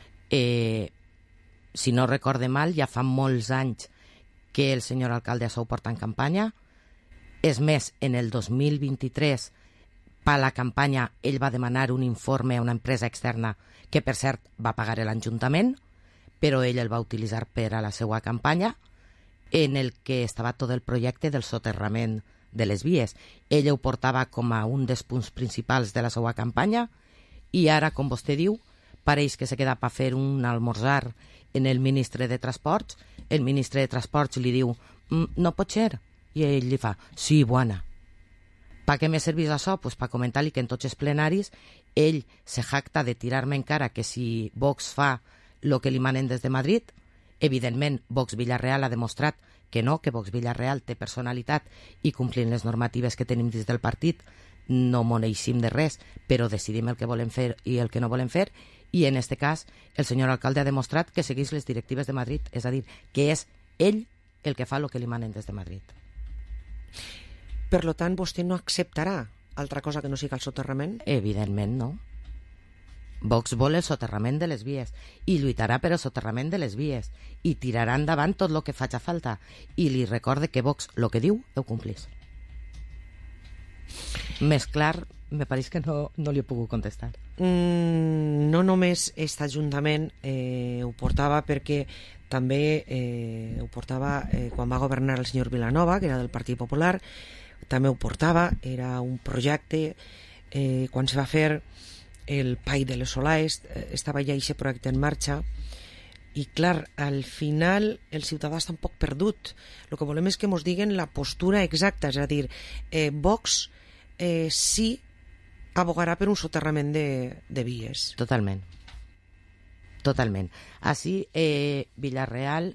Si no recorde mal, ja fa molts anys que el senyor alcalde això ho porta en campanya. És més, en el 2023, per la campanya, ell va demanar un informe a una empresa externa que, per cert, va pagar l'Ajuntament, però ell el va utilitzar per a la seva campanya, en el que estava tot el projecte del soterrament de les vies. Ell ho portava com a un dels punts principals de la seva campanya i ara, com vostè diu, pareix que se queda per fer un almorzar en el ministre de Transports. El ministre de Transports li diu no pot ser, i ell li fa sí, bona. Per què me serveix això? Pues per comentar-li que en tots els plenaris ell se jacta de tirar-me en cara que si Vox fa el que li manen des de Madrid, evidentment Vox Villarreal ha demostrat que no, que Vox Villarreal té personalitat i complint les normatives que tenim dins del partit no moneixim de res, però decidim el que volem fer i el que no volem fer, i en aquest cas el senyor alcalde ha demostrat que segueix les directives de Madrid, és a dir, que és ell el que fa el que li manen des de Madrid. Per tant, vostè no acceptarà altra cosa que no sigui el soterrament? Evidentment no. Vox vol el soterrament de les vies i lluitarà per el soterrament de les vies i tirarà endavant tot el que faci falta, i li recorde que Vox el que diu ho complís. Més clar, me pareix que no li he pogut contestar. No només aquest Ajuntament ho portava, perquè també ho portava quan va governar el senyor Vilanova, que era del Partit Popular, també ho portava, era un projecte, quan se va fer el PAI de les Solaes, estava ja aquest projecte en marxa, i clar, al final el ciutadà està un poc perdut. El que volem és que ens diguen la postura exacta, és a dir, Vox sí abogarà per un soterrament de vies. Totalment. Així, Villarreal,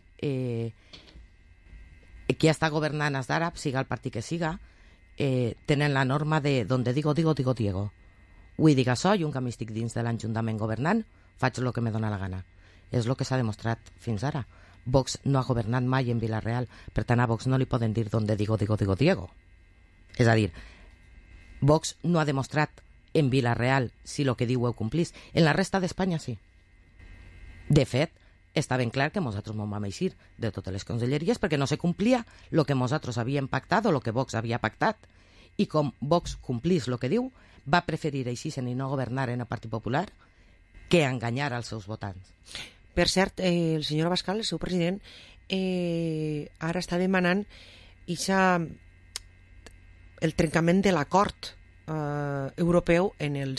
qui està governant és d'ara, siga el partit que siga, tenen la norma de donde digo, Diego. Vull dir això, i un que m'estic dins de l'Ajuntament governant, faig el que me dóna la gana. És el que s'ha demostrat fins ara. Vox no ha governat mai en Villarreal, per tant a Vox no li poden dir donde digo, Diego. És a dir, Vox no ha demostrat en Villarreal si el que diu ho complís. En la resta d'Espanya sí. De fet, està ben clar que nosaltres no vam eixir de totes les conselleries perquè no se complia el que nosaltres havíem pactat o el que Vox havia pactat. I com Vox complís el que diu, va preferir eixir-se'n i no governar en el Partit Popular que enganyar als seus votants. Per cert, el senyor Abascal, el seu president, ara està demanant el trencament de l'acord europeu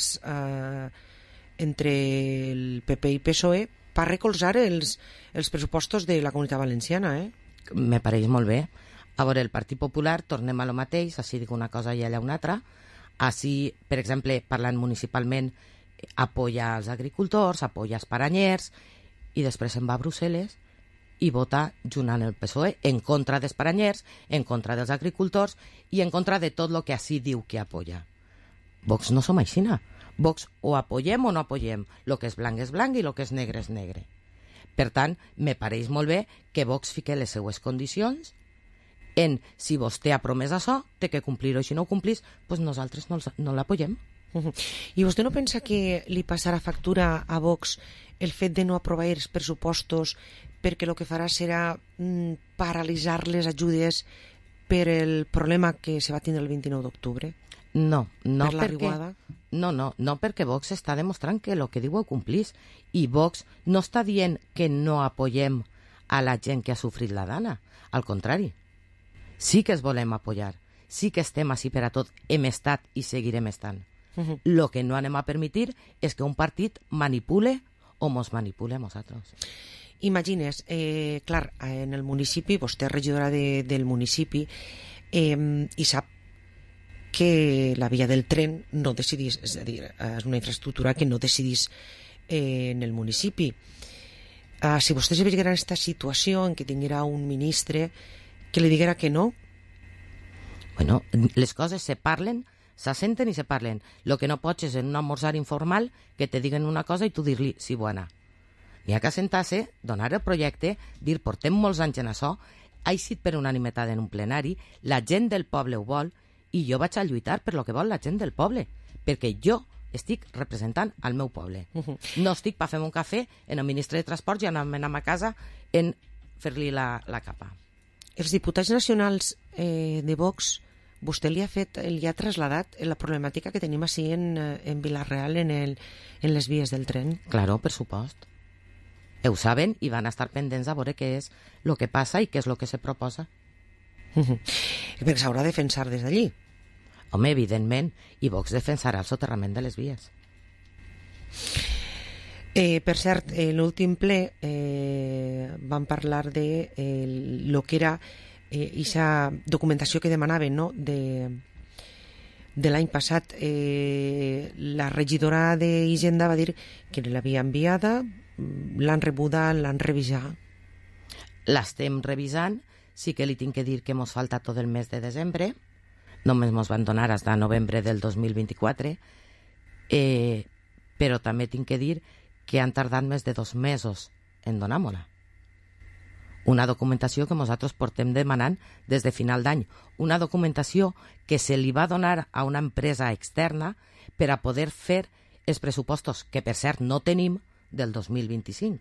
entre el PP i PSOE per recolzar els pressupostos de la Comunitat Valenciana. Me pareix molt bé. A veure, el Partit Popular, tornem a lo mateix, així dic una cosa i allà una altra. Així, per exemple, parlant municipalment, apoya als agricultors, apoya als paranyers, i després se'n va a Brussel·les i vota junt amb el PSOE en contra dels paranyers, en contra dels agricultors i en contra de tot el que així diu que apoya. Vox no som aixina. Vox o apoyem o no apoyem. El que és blanc i el que és negre és negre. Per tant, me pareix molt bé que Vox fique les seues condicions en si vostè ha promès això, té que complir-ho, i si no ho complís, doncs nosaltres no l'apoyem. I vostè no pensa que li passarà factura a Vox el fet de no aprovar els pressupostos perquè el que farà serà paralitzar les ajudes per el problema que se va tindre el 29 d'octubre? No, perquè Vox està demostrant que el que diu ho complís, i Vox no està dient que no apoyem a la gent que ha sofrit la dana. Al contrari, sí que es volem apoyar, sí que estem així per a tot, hem estat i seguirem estant. Lo que no anem a permitir és que un partit manipule o mos manipule a nosaltres. Imagines, clar, en el municipi, vostè és regidora del municipi i sap que la via del tren no decidís, és a dir, és una infraestructura que no decidís en el municipi. Si vostè se veiguera en aquesta situació en què tinguera un ministre que li diguera que no? Bueno, les coses se parlen, s'assenten i se parlen. Lo que no pots és en un almorzar informal que te diguen una cosa i tu dir-li sí, bona. N'hi ha que assentar-se, donar el projecte, dir portem molts anys en això, ha eixit per unanimitat en un plenari, la gent del poble ho vol, i jo vaig a lluitar per lo que vol la gent del poble, perquè jo estic representant el meu poble. No estic per fer un cafè en el ministre de Transports i anar a casa en fer-li la capa. Els diputats nacionals de Vox, vostè li ha trasladat la problemàtica que tenim així en Vila-real en les vies del tren? Claro, per supost. Ho saben i van estar pendents a veure què és el que passa i què és el que se proposa. Perquè s'haurà de defensar des d'allí. Home, evidentment, i Vox defensarà el soterrament de les vies. Per cert, en l'últim ple vam parlar de lo que era aquesta documentació que demanaven, no?, de l'any passat. La regidora d'Hisenda va dir que l'havia enviada, l'han rebuda, l'han revisat. L'estem revisant, sí que li tinc que dir que mos falta tot el mes de desembre, només mos van donar fins a novembre del 2024, però també tinc que dir que han tardat més de 2 mesos en donar-me-la. Una documentació que nosaltres portem demanant des de final d'any, una documentació que se li va donar a una empresa externa per a poder fer els pressupostos, que per cert no tenim, del 2025.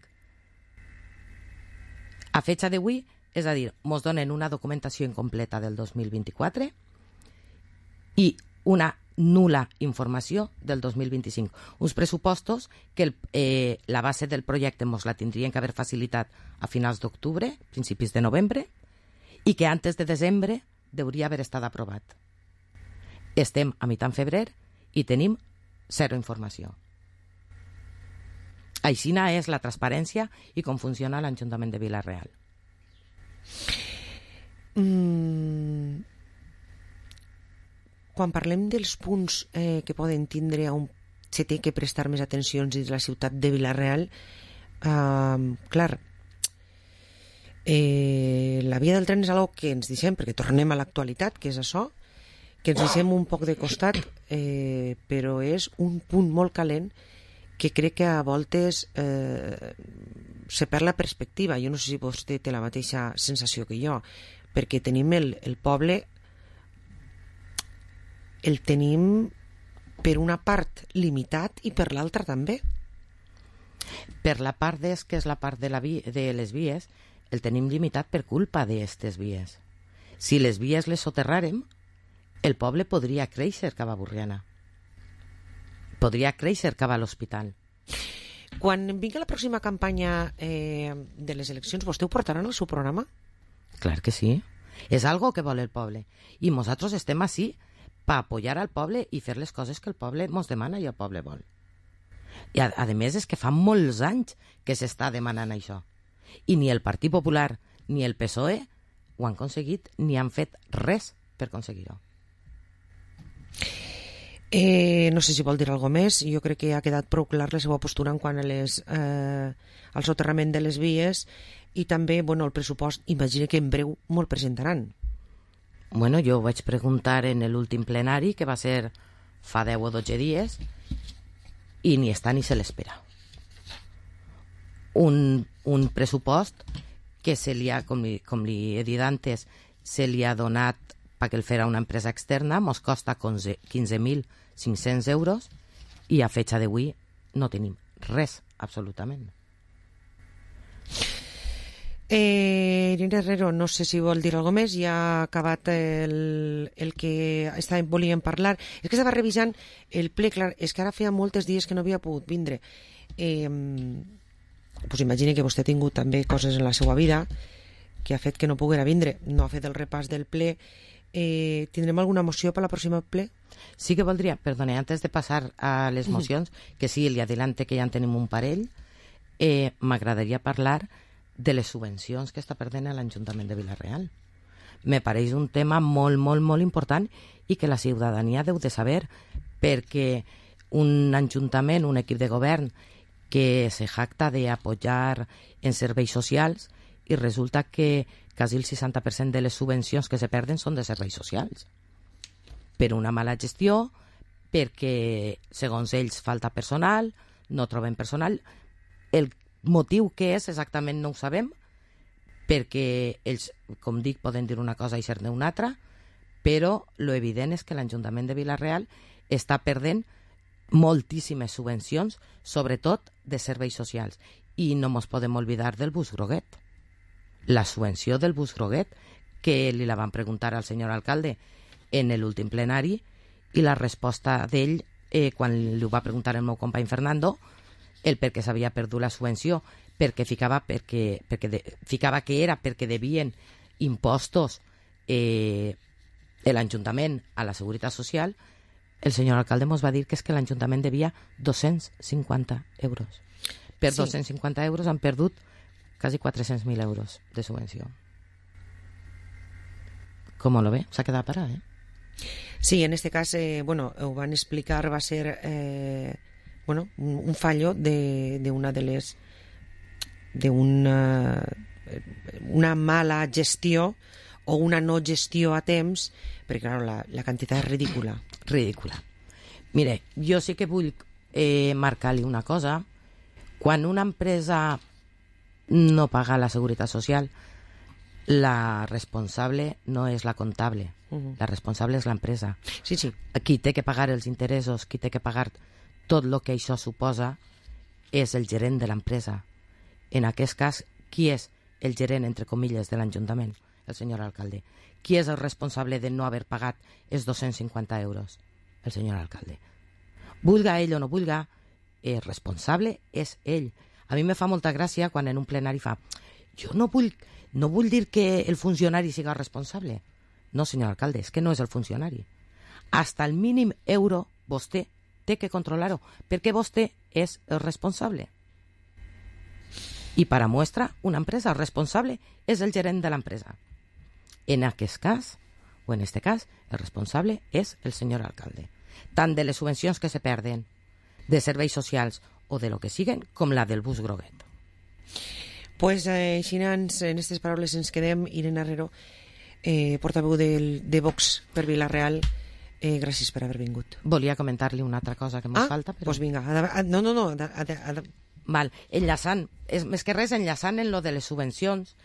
A fecha d'avui, és a dir, mos donen una documentació incompleta del 2024 i una nul·la informació del 2025. Uns pressupostos que la base del projecte mos la tindrien que haver facilitat a finals d'octubre, principis de novembre, i que antes de desembre hauria haver estat aprovat. Estem a mitjan febrer i tenim 0 informació. Aixina és la transparència i com funciona l'Ajuntament de Vila-real. Quan parlem dels punts que poden tindre on se té que prestar més atencions dins la ciutat de Vila-real, clar, la via del tren és algo que ens deixem, perquè tornem a l'actualitat, que és això, que ens deixem un poc de costat, però és un punt molt calent que crec que a voltes se perd la perspectiva. Jo no sé si vostè té la mateixa sensació que jo, perquè tenim el poble, el tenim per una part limitat i per l'altra també. Per la part que és la part de les vies, el tenim limitat per culpa d'aquestes vies. Si les vies les soterràrem, el poble podria créixer cap a Borriana. Podria créixer cap a l'hospital. Quan vingui la pròxima campanya de les eleccions, vostè ho portarà en el seu programa? Clar que sí. És algo que vol el poble. I nosaltres estem així per apoyar al poble i fer les coses que el poble ens demana i el poble vol. I a més és que fa molts anys que s'està demanant això. I ni el Partit Popular ni el PSOE ho han aconseguit ni han fet res per aconseguir-ho. No sé si vol dir alguna més. Jo crec que ha quedat prou clar la seva postura en quant al soterrament de les vies i també el pressupost. Imagina que en breu me'l presentaran. Bueno, jo ho vaig preguntar en l'últim plenari, que va ser fa 10 o 12 dies, i ni està ni se l'espera. Un pressupost que se li ha, com li he dit antes, se li ha donat perquè el farà una empresa externa, mos costa 15.500 euros i a fecha d'avui no tenim res, absolutament. Irene Herrero, no sé si vol dir alguna més, ja ha acabat el que volíem parlar. És que estava revisant el ple, clar, és que ara feia molts dies que no havia pogut vindre. pues imagine que vostè ha tingut també coses en la seva vida que ha fet que no poguera vindre, no ha fet el repàs del ple. Tindrem alguna moció per la pròxima ple? Sí que voldria, perdone, antes de passar a les mocions, que sí, li adelante que ja en tenim un parell, m'agradaria parlar de les subvencions que està perdent l'Ajuntament de Vila-real. Me pareix un tema molt, molt, molt important i que la ciutadania deu de saber, perquè un ajuntament, un equip de govern que se jacta de apoyar en serveis socials i resulta que quasi el 60% de les subvencions que se perden són de serveis socials. Per una mala gestió, perquè, segons ells, falta personal, no trobem personal. El motiu que és exactament no ho sabem, perquè ells, com dic, poden dir una cosa i ser-ne una altra, però lo evident és que l'Ajuntament de Vila-real està perdent moltíssimes subvencions, sobretot de serveis socials. I no mos podem oblidar del bus groguet. La subvenció del bus groguet, que li la van preguntar al senyor alcalde en l'últim plenari, i la resposta d'ell, quan li ho va preguntar el meu company Fernando, el per què s'havia perdut la subvenció, perquè ficava que era perquè devien impostos l'Ajuntament a la Seguretat Social. El senyor alcalde mos va dir que és que l'Ajuntament devia 250 euros. Per 250 euros han perdut quasi 400.000 euros de subvenció. Com lo ve? S'ha quedat parat, Sí, en este cas, ho van explicar, va ser un fallo de una de les una mala gestió o una no gestió a temps, perquè claro, la quantitat és ridícula. Ridícula. Mire, jo sí que vull marcar-li una cosa. Quan una empresa no paga la Seguretat Social, la responsable no és la comptable, la responsable és l'empresa. Sí, sí. Qui té que pagar els interessos, qui té que pagar tot el que això suposa és el gerent de l'empresa. En aquest cas, qui és el gerent, entre comilles, de l'Ajuntament? El senyor alcalde. Qui és el responsable de no haver pagat els 250 euros? El senyor alcalde. Vulga ell o no vulga, el responsable és ell. A mi me fa molta gràcia quan en un plenari fa jo no vull dir que el funcionari siga responsable. No, senyor alcalde, és que no és el funcionari. Hasta el mínim euro vostè té que controlar-ho, perquè vostè és el responsable. I per a muestra, una empresa responsable és el gerent de l'empresa. En aquest cas, o en este cas, el responsable és el senyor alcalde. Tant de les subvencions que se perden, de serveis socials o de lo que siguen, com la del bus groguet. Pues així en aquestes paraules ens quedem. Irene Herrero, portaveu de Vox per Vila-real, gràcies per haver vingut. Volia comentar-li una altra cosa que ens falta. Doncs vinga, no. Val, enllaçant, més que res enllaçant en lo de les subvencions,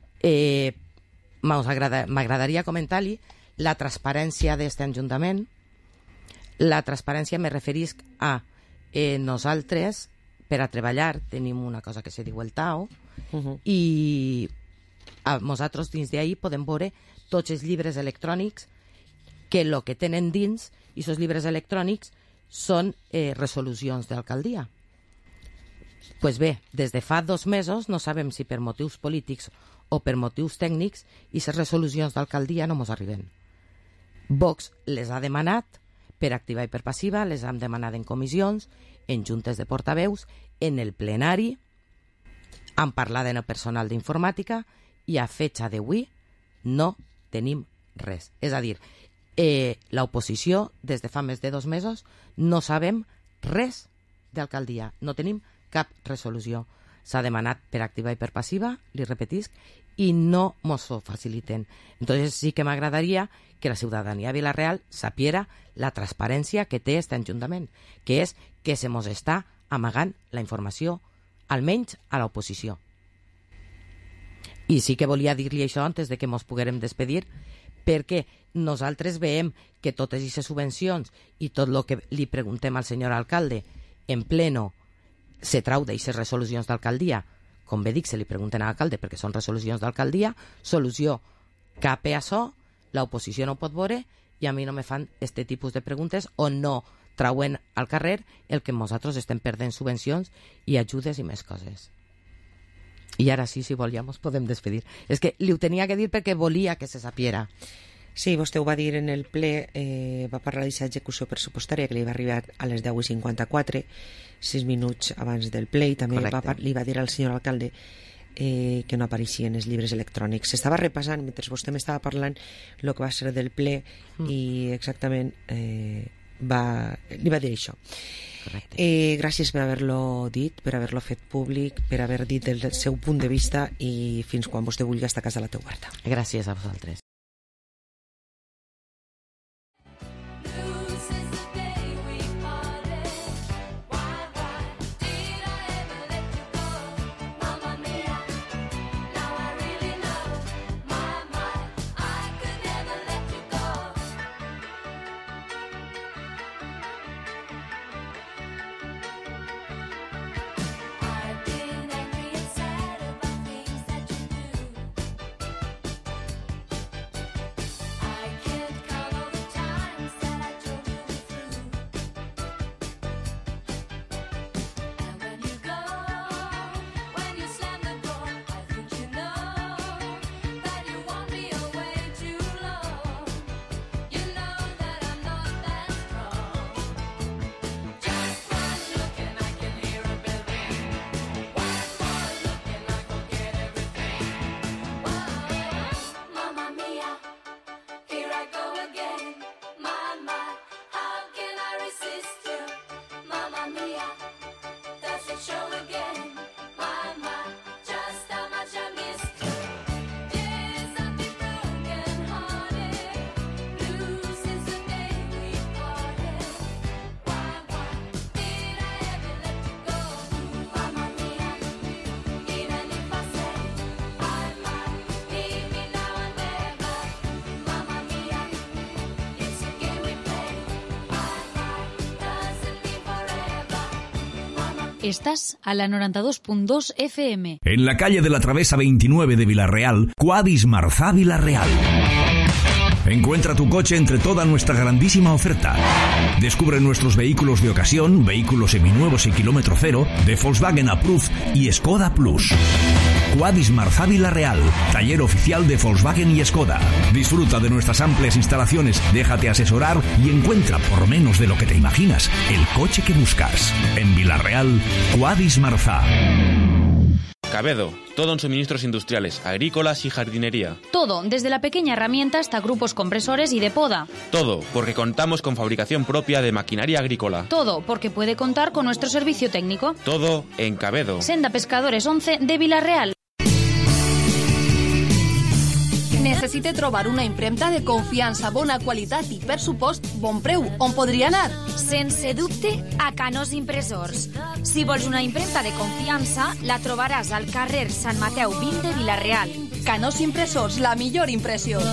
m'agradaria comentar-li la transparència d'aquest Ajuntament. La transparència me referisc a nosaltres, per a treballar, tenim una cosa que se diu el TAO, i nosaltres dins d'ahí podem veure tots els llibres electrònics que el que tenen dins, i aquests llibres electrònics són resolucions d'alcaldia. Pues bé, des de fa 2 mesos no sabem si per motius polítics o per motius tècnics i les resolucions d'alcaldia no mos arriben. Vox les ha demanat per activa i per passiva, les hem demanat en comissions, en juntes de portaveus, en el plenari, han parlat en el personal d'informàtica i a fetge d'avui no tenim res. És a dir, l'oposició des de fa més de 2 mesos no sabem res d'alcaldia, no tenim cap resolució. S'ha demanat per activa i per passiva, li repetisc, i no mos ho faciliten. Entonces sí que m'agradaria que la ciutadania de Vila-real sapiera la transparència que té aquest Ajuntament, que és que se mos està amagant la informació, almenys a l'oposició. I sí que volia dir-li això antes de que mos poguérem despedir, perquè nosaltres veiem que totes aquestes subvencions i tot el que li preguntem al senyor alcalde en pleno se trau d'aquestes resolucions d'alcaldia. Com bé dic, se li pregunten a l'alcalde perquè són resolucions d'alcaldia, solució cap a això, l'oposició no ho pot veure i a mi no me fan aquest tipus de preguntes o no trauen al carrer el que nosaltres estem perdent subvencions i ajudes i més coses. I ara sí, si vol, ja mos podem despedir. És que li ho tenia que dir perquè volia que se sapiera. Sí, vostè ho va dir en el ple, va parlar d'aquesta execució pressupostària que li va arribar a les 10:54, 6 minuts abans del ple, i també li va dir al senyor alcalde que no apareixien els llibres electrònics. S'estava repassant, mentre vostè m'estava parlant, el que va ser del ple, i exactament li va dir això. Gràcies per haver-lo dit, per haver-lo fet públic, per haver dit el seu punt de vista, i fins quan vostè vulgui estar a casa la té oberta. Gràcies a vosaltres. Estás a la 92.2 FM. En la calle de la Travesa 29 de Villarreal, Cuadis Marzá Villarreal. Encuentra tu coche entre toda nuestra grandísima oferta. Descubre nuestros vehículos de ocasión, vehículos seminuevos y kilómetro cero, de Volkswagen Approved y Skoda Plus. Cuadis Marzá Villarreal, taller oficial de Volkswagen y Skoda. Disfruta de nuestras amplias instalaciones, déjate asesorar y encuentra, por menos de lo que te imaginas, el coche que buscas. En Villarreal, Cuadis Marzá. Cabedo, todo en suministros industriales, agrícolas y jardinería. Todo, desde la pequeña herramienta hasta grupos compresores y de poda. Todo, porque contamos con fabricación propia de maquinaria agrícola. Todo, porque puede contar con nuestro servicio técnico. Todo en Cabedo. Senda Pescadores 11 de Villarreal. Necessite trobar una impremta de confiança, bona qualitat i, per supost, bon preu. On podria anar? Sense dubte, a Canós Impressors. Si vols una impremta de confiança, la trobaràs al carrer Sant Mateu 20 de Villarreal. Canós Impressors, la millor impressió.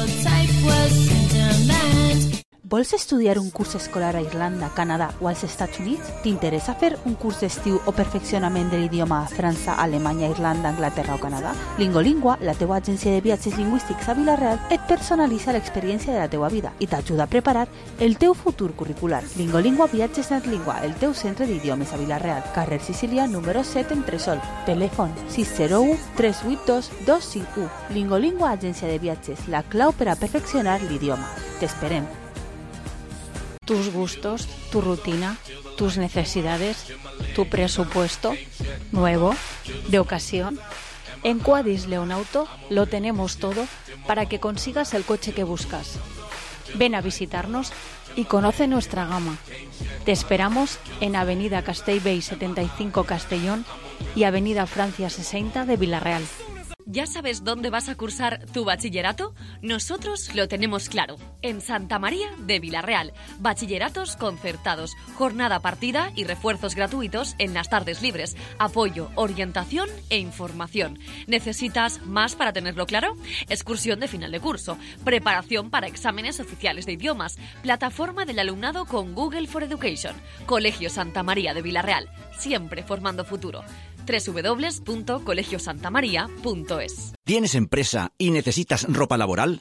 Vols estudiar un curs escolar a Irlanda, Canadà o als Estats Units? T'interessa fer un curs d'estiu o perfeccionament de l'idioma a França, Alemanya, Irlanda, Anglaterra o Canadà? Lingolingua, la teua agència de viatges lingüístics a Villarreal, et personalitza l'experiència de la teua vida i t'ajuda a preparar el teu futur curricular. Lingolingua Viatges Natlingua, el teu centre d'idiomes a Villarreal, carrer Sicília, número 7, Entresol. Telèfon 601 382 251. Lingolingua Agència de Viatges, la clau per a perfeccionar l'idioma. T'esperem. Tus gustos, tu rutina, tus necesidades, tu presupuesto nuevo, de ocasión. En Cuadis Leonauto lo tenemos todo para que consigas el coche que buscas. Ven a visitarnos y conoce nuestra gama. Te esperamos en Avenida Castellbell 75 Castellón y Avenida Francia 60 de Villarreal. ¿Ya sabes dónde vas a cursar tu bachillerato? Nosotros lo tenemos claro. En Santa María de Villarreal. Bachilleratos concertados, jornada partida y refuerzos gratuitos en las tardes libres. Apoyo, orientación e información. ¿Necesitas más para tenerlo claro? Excursión de final de curso. Preparación para exámenes oficiales de idiomas. Plataforma del alumnado con Google for Education. Colegio Santa María de Villarreal. Siempre formando futuro. www.colegiosantamaria.es. ¿Tienes empresa y necesitas ropa laboral?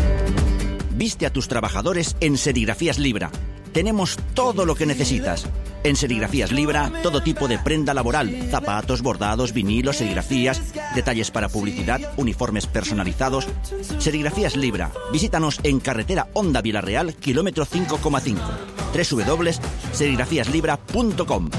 Viste a tus trabajadores en Serigrafías Libra. Tenemos todo lo que necesitas. En Serigrafías Libra, todo tipo de prenda laboral, zapatos, bordados, vinilos, serigrafías, detalles para publicidad, uniformes personalizados. Serigrafías Libra. Visítanos en carretera Honda Vilarreal, kilómetro 5,5. www.serigrafíaslibra.com.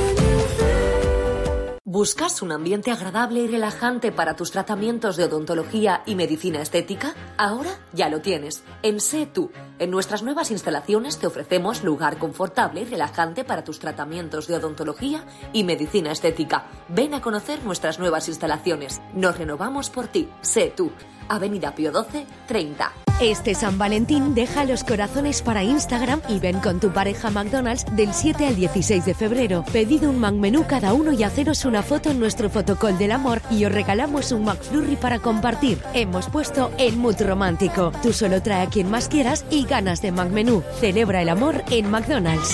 ¿Buscas un ambiente agradable y relajante para tus tratamientos de odontología y medicina estética? Ahora ya lo tienes. En Sé Tú. En nuestras nuevas instalaciones te ofrecemos lugar confortable y relajante para tus tratamientos de odontología y medicina estética. Ven a conocer nuestras nuevas instalaciones. Nos renovamos por ti. Sé Tú. Avenida Pío XII, 30. Este San Valentín deja los corazones para Instagram y ven con tu pareja a McDonald's del 7 al 16 de febrero. Pedid un McMenú cada uno y haceros una foto en nuestro fotocall del amor y os regalamos un McFlurry para compartir. Hemos puesto el mood romántico. Tú solo trae a quien más quieras y ganas de McMenú. Celebra el amor en McDonald's.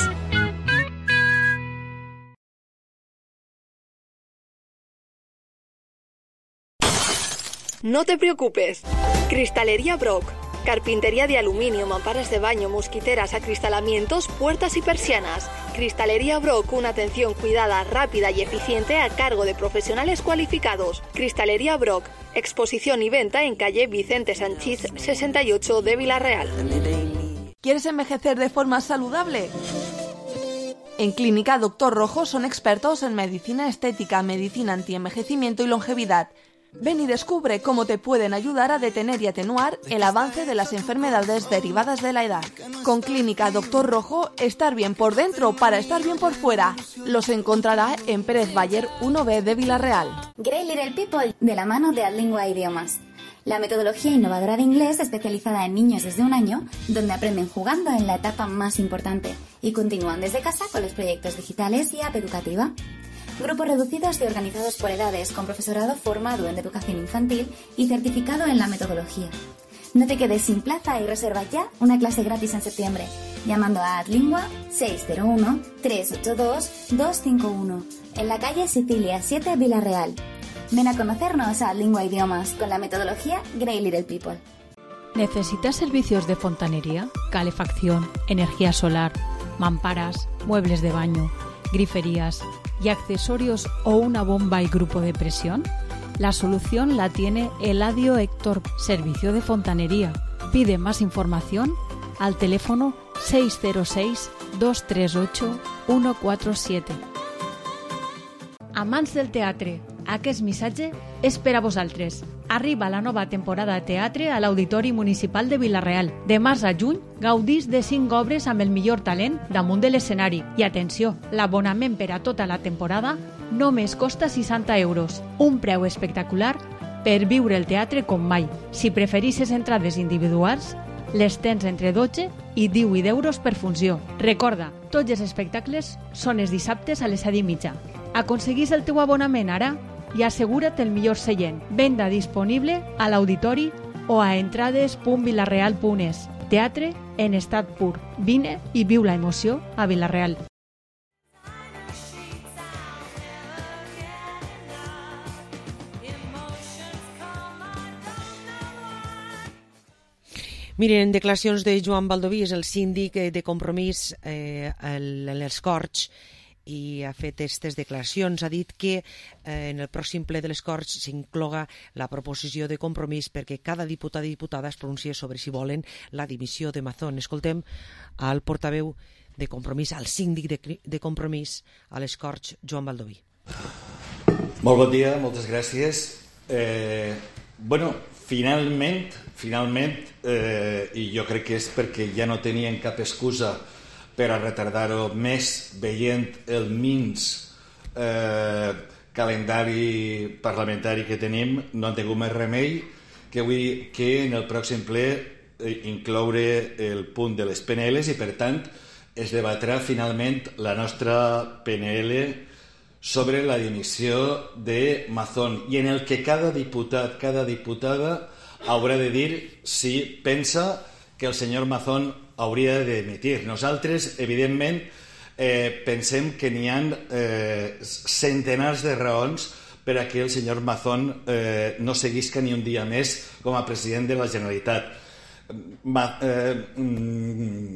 No te preocupes. Cristalería Brock. Carpintería de aluminio, mamparas de baño, mosquiteras, acristalamientos, puertas y persianas. Cristalería Brock, una atención cuidada, rápida y eficiente a cargo de profesionales cualificados. Cristalería Brock, exposición y venta en calle Vicente Sanchís 68 de Vilarreal. ¿Quieres envejecer de forma saludable? En Clínica Doctor Rojo son expertos en medicina estética, medicina antienvejecimiento y longevidad. Ven y descubre cómo te pueden ayudar a detener y atenuar el avance de las enfermedades derivadas de la edad. Con Clínica Doctor Rojo, estar bien por dentro para estar bien por fuera. Los encontrará en Pérez Bayer 1B de Vilarreal. Great Little People, de la mano de Adlingua Idiomas. La metodología innovadora de inglés especializada en niños desde 1 año, donde aprenden jugando en la etapa más importante y continúan desde casa con los proyectos digitales y app educativa. Grupos reducidos y organizados por edades, con profesorado formado en educación infantil y certificado en la metodología. No te quedes sin plaza y reserva ya una clase gratis en septiembre, llamando a Adlingua 601-382-251, en la calle Sicilia 7, Vilarreal. Ven a conocernos a Adlingua Idiomas con la metodología Great Little People. ¿Necesitas servicios de fontanería, calefacción, energía solar, mamparas, muebles de baño, griferías y accesorios o una bomba y grupo de presión? La solución la tiene Eladio Héctor, servicio de fontanería. Pide más información al teléfono 606 238 147. Amants del teatre, aquest missatge és per a vosaltres. Arriba la nova temporada de teatre a l'Auditori Municipal de Vilarreal. De març a juny, gaudís de 5 obres amb el millor talent damunt de l'escenari. I atenció, l'abonament per a tota la temporada només costa 60 euros. Un preu espectacular per viure el teatre com mai. Si preferisses entrades individuals, les tens entre 12 i 18 euros per funció. Recorda, tots els espectacles són els dissabtes a les 7:30. Aconseguís el teu abonament ara i assegura't el millor seient. Venda disponible a l'auditori o a entrades.vilarreal.es. Teatre en estat pur. Vine i viu la emoció a Vilarreal. Miren, declaracions de Joan Baldoví, és el síndic de Compromís en les Corts, i ha fet aquestes declaracions. Ha dit que en el pròxim ple de les Corts s'incloga la proposició de Compromís perquè cada diputat i diputada es pronunciï sobre si volen la dimissió de Mazón. Escoltem al portaveu de Compromís, al síndic de Compromís a les Corts, Joan Baldoví. Molt bon dia, moltes gràcies. Finalment, i jo crec que és perquè ja no tenien cap excusa per a retardar-ho més, veient el minç calendari parlamentari que tenim, no han tingut més remei que en el pròxim ple incloure el punt de les PNLs i, per tant, es debatrà finalment la nostra PNL sobre la dimissió de Mazón, i en el que cada diputat, cada diputada haurà de dir si pensa que el senyor Mazón hauria de dimitir. Nosaltres, evidentment, pensem que n'hi ha centenars de raons per a que el senyor Mazón no seguisca ni un dia més com a president de la Generalitat.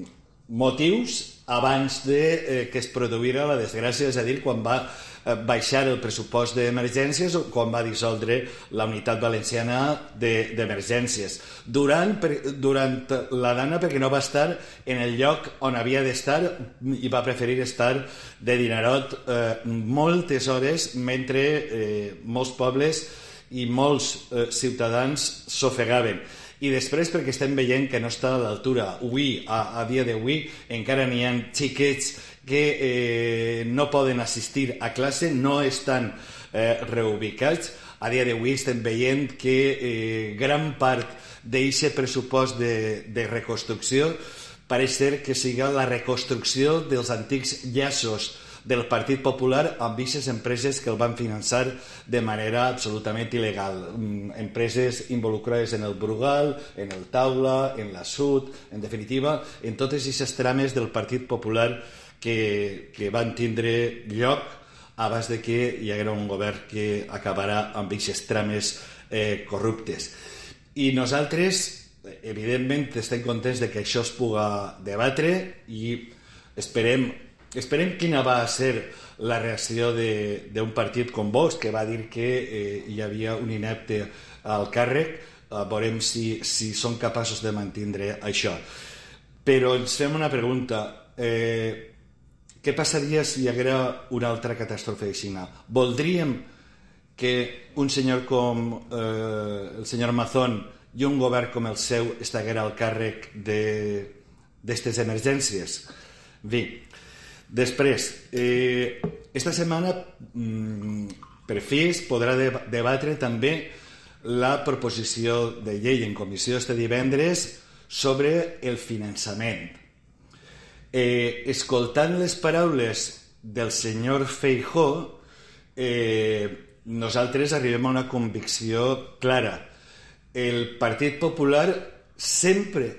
motius abans que es produïra la desgràcia, és a dir, quan va baixar el pressupost d'emergències o quan va dissoldre la unitat valenciana d'emergències. Durant la dana, perquè no va estar en el lloc on havia d'estar i va preferir estar de dinerot moltes hores mentre molts pobles i molts ciutadans s'ofegaven. I després perquè estem veient que no està a l'altura. Avui, a dia d'avui, encara n'hi ha xiquets que no poden assistir a classe, no estan reubicats. A dia d'avui estem veient que gran part d'aquest pressupost de reconstrucció pareix ser que siga la reconstrucció dels antics llaços del Partit Popular amb aquestes empreses que el van finançar de manera absolutament il·legal. Empreses involucrades en el Brugal, en el Taula, en la Sud, en definitiva, en totes aquestes trames del Partit Popular que van tindre lloc abans de que hi haguera un govern que acabarà amb aquestes trames corruptes. I nosaltres, evidentment, estem contents de que això es puga debatre i esperem quina va ser la reacció d'un partit com Vox, que va dir que hi havia un inepte al càrrec. Veurem si són capaços de mantindre això. Però ens fem una pregunta. Què passaria si hi haguera una altra catàstrofe així? Voldríem que un senyor com el senyor Mazón i un govern com el seu estiguera al càrrec d'aquestes emergències? Bé, després, esta setmana per fi es podrà debatre també la proposició de llei en comissió este divendres sobre el finançament. Escoltant les paraules del senyor Feijóo, nosaltres arribem a una convicció clara. El Partit Popular sempre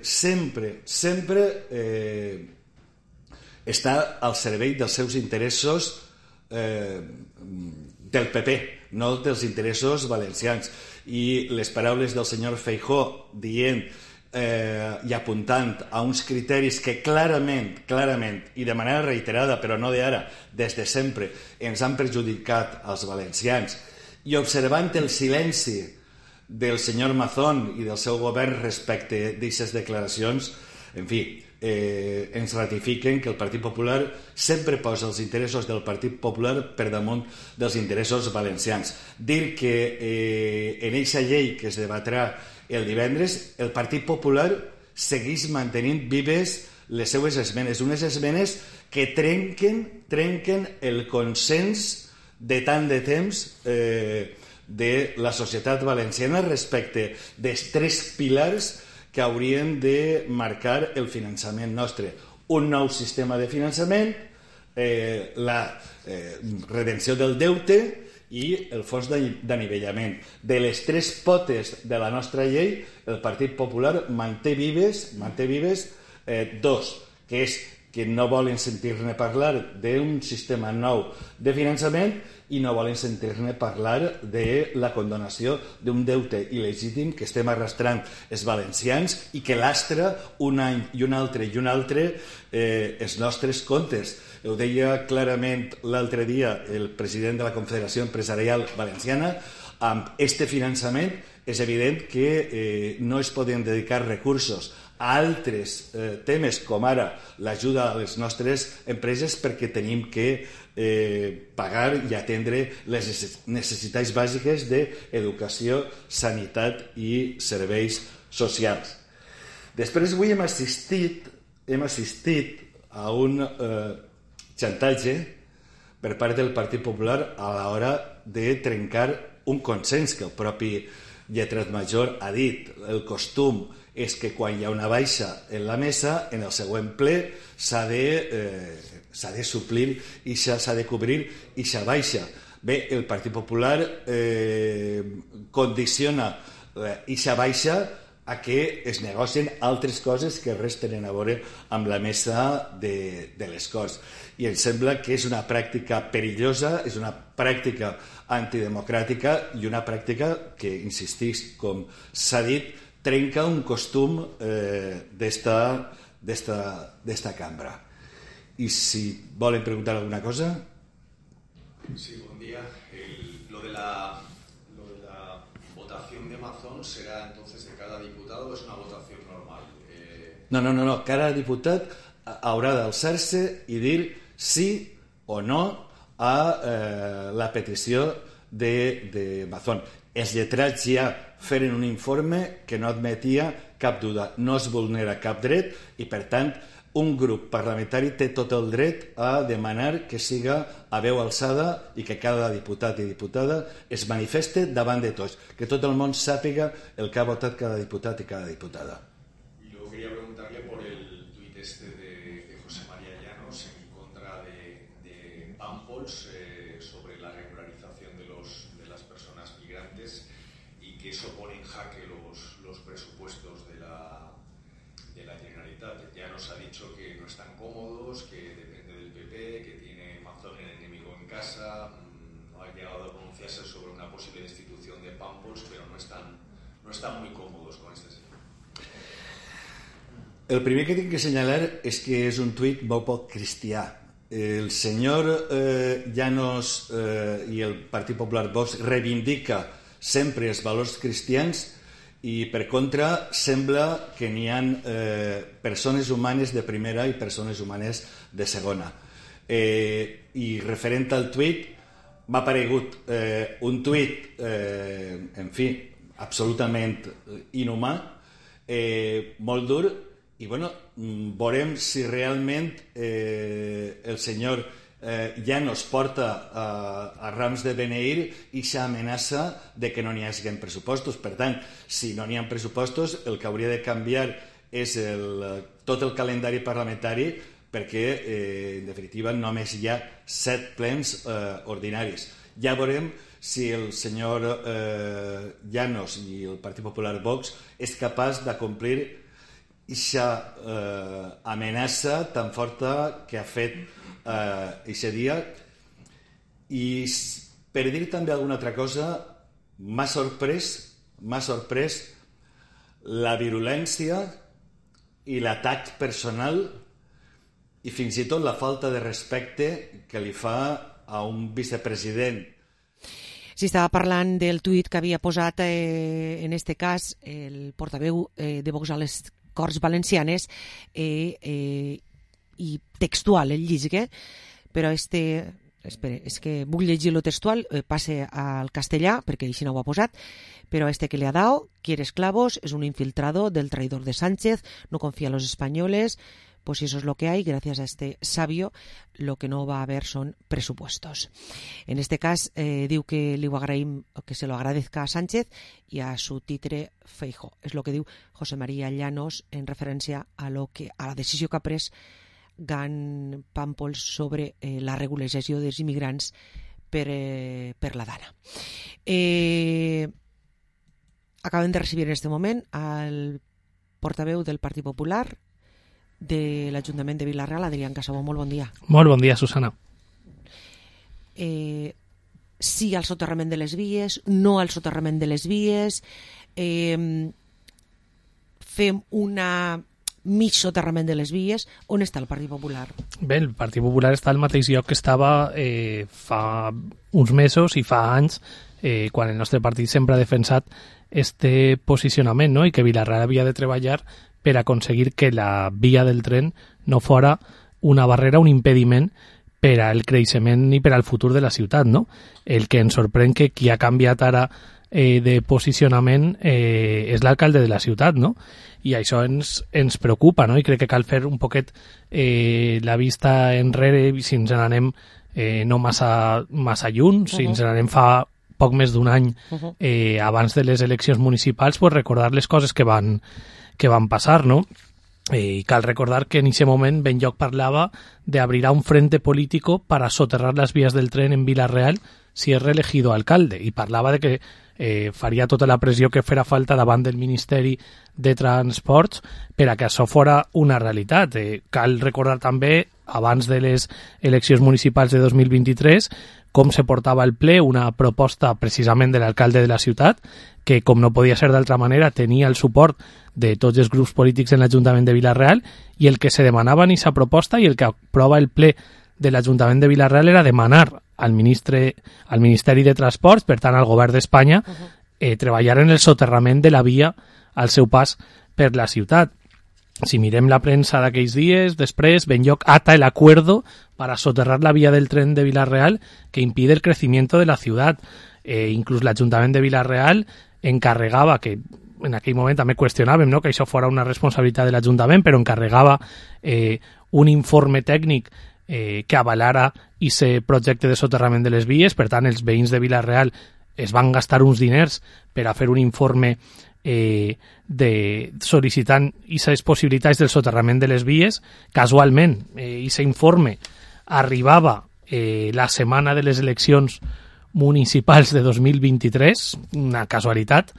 està al servei dels seus interessos del PP, no dels interessos valencians. I les paraules del senyor Feijóo dient i apuntant a uns criteris que clarament, i de manera reiterada, però no d'ara, des de sempre, ens han perjudicat als valencians, i observant el silenci del senyor Mazón i del seu govern respecte d'aquestes declaracions, en fi, ens ratifiquen que el Partit Popular sempre posa els interessos del Partit Popular per damunt dels interessos valencians. Dir que en aquesta llei que es debatrà el divendres, el Partit Popular segueix mantenint vives les seues esmenes, unes esmenes que trenquen el consens de tant de temps de la societat valenciana respecte dels tres pilars que haurien de marcar el finançament nostre. Un nou sistema de finançament, la redenció del deute i el fons d'anivellament. De les tres potes de la nostra llei, el Partit Popular manté vives dos, que és que no volen sentir-ne parlar d'un sistema nou de finançament i no volen sentir-ne parlar de la condonació d'un deute il·legítim que estem arrastrant els valencians i que lastra un any i un altre els nostres comptes. Ho deia clarament l'altre dia el president de la Confederació Empresarial Valenciana. Amb este finançament és evident que no es poden dedicar recursos a altres temes com ara l'ajuda a les nostres empreses perquè tenim que pagar i atendre les necessitats bàsiques d'educació, sanitat i serveis socials. Després avui hem assistit a un xantatge per part del Partit Popular a l'hora de trencar un consens que el propi lletrat major ha dit. El costum és que quan hi ha una baixa en la mesa, en el següent ple s'ha de suplir i s'ha de cobrir i s'ha baixa. Bé, el Partit Popular condiciona i s'ha baixa a que es negocien altres coses que res tenen a veure amb la mesa de les Corts. I em sembla que és una pràctica perillosa, és una pràctica antidemocràtica i una pràctica que, insistís, com s'ha dit, trenca un costum d'esta d'esta cambra. I si volen preguntar alguna cosa... Sí, buen día. Lo de la votación de Amazon será entonces de cada diputado o es una votación normal? No. Cada diputat haurà d'alçar-se i dir sí o no a la petició d'Amazon. Els lletrats ja feren un informe que no admetia cap duda, no es vulnera cap dret i, per tant, un grup parlamentari té tot el dret a demanar que siga a veu alçada i que cada diputat i diputada es manifeste davant de tots, que tot el món sàpiga el que ha votat cada diputat i cada diputada. Y luego quería preguntarle por el tuit de José María Llanos en contra de Pampol's sobre la regularización de las personas migrantes y que eso pone en jaque los presupuestos de la Generalitat. Ya nos ha dicho que no están cómodos, que depende del PP, que tiene Amazon el enemigo en casa, no ha llegado a pronunciarse sobre una posible destitución de Pampol's, pero no están muy cómodos con este señor. El primer que tinc que assenyalar és que és un tuit molt poc cristià. El senyor Llanos i el Partit Popular Vox reivindica sempre els valors cristians i, per contra, sembla que n'hi ha persones humanes de primera i persones humanes de segona. I referent al tuit, m'ha paregut un tuit, en fi, absolutament inhumà, molt dur, i veurem si realment el senyor Llanos porta a rams de beneir i s'amenaça de que no n'hi hagi pressupostos. Per tant, si no n'hi ha pressupostos, el que hauria de canviar és tot el calendari parlamentari perquè, en definitiva, només hi ha 7 plens ordinaris. Ja veurem si el senyor Llanos i el Partit Popular Vox és capaç de complir aquesta amenaça tan forta que ha fet aquest dia. I per dir també alguna altra cosa, m'ha sorprès la virulència i l'atac personal i fins i tot la falta de respecte que li fa a un vicepresident. Sí, estava parlant del tuit que havia posat, en este cas, el portaveu de Vox a les Corts Valencianes, i textual el llisgue, però espera, és que vull llegir-lo textual, passe al castellà, perquè així no ho ha posat, pero a este que le ha dado, quiere esclavos, es un infiltrado del traidor de Sánchez, no confía en los españoles, pues si eso es lo que hay, gracias a este sabio, lo que no va a haber son presupuestos. En este cas, diu que li ho agraïm, que se lo agradezca a Sánchez y a su titre Feijóo. És lo que diu José María Llanos en referència a la decisió que ha pres Gan Pampol's sobre la regularització dels immigrants per la Dana. Acabem de recibir en este moment al portaveu del Partit Popular de l'Ajuntament de Vila-real, Adrián Casabó. Molt bon dia. Molt bon dia, Susana. Sí al soterrament de les vies, no al soterrament de les vies, fem una mig soterrament de les vies. On està el Partit Popular? Bé, el Partit Popular està al mateix lloc que estava fa uns mesos i fa anys, quan el nostre partit sempre ha defensat este posicionament, no? I que Vila-real havia de treballar per aconseguir que la via del tren no fora una barrera, un impediment per al creixement i per al futur de la ciutat, no? El que ens sorprèn que qui ha canviat ara de posicionament és l'alcalde de la ciutat, no? I això ens preocupa, no? I crec que cal fer un poquet la vista enrere, si ens n'anem no massa lluny, si ens n'anem fa poc més d'un any abans de les eleccions municipals, pues recordar les coses que van passar, no? Y cal recordar que en ese momento Benlloch parlava de abrir un frente político para soterrar las vías del tren en Vila-real si es reelegido alcalde, y parlava de que faria tota la pressió que fera falta davant del Ministeri de Transports per a que això fora una realitat. Cal recordar també, abans de les eleccions municipals de 2023, com se portava el ple, una proposta precisament de l'alcalde de la ciutat, que, com no podia ser d'altra manera, tenia el suport de tots els grups polítics en l'Ajuntament de Vila-real, i el que se demanava en aquesta proposta i el que aprova el ple de l'Ajuntament de Vila-real era demanar al Ministeri de Transports, per tant al govern d'Espanya, treballar en el soterrament de la via al seu pas per la ciutat. Si mirem la premsa d'aquells dies, després Benlloc ata el acuerdo para soterrar la vía del tren de Vila-real que impide el crecimiento de la ciudad. Inclús l'Ajuntament de Vila-real encarregava, que en aquell moment també qüestionàvem, no?, que això fora una responsabilitat de l'Ajuntament, però encarregava un informe tècnic que avalara aquest projecte de soterrament de les vies. Per tant, els veïns de Vila-real es van gastar uns diners per a fer un informe sol·licitant aquestes possibilitats del soterrament de les vies. Casualment, aquest informe arribava la setmana de les eleccions municipals de 2023, una casualitat,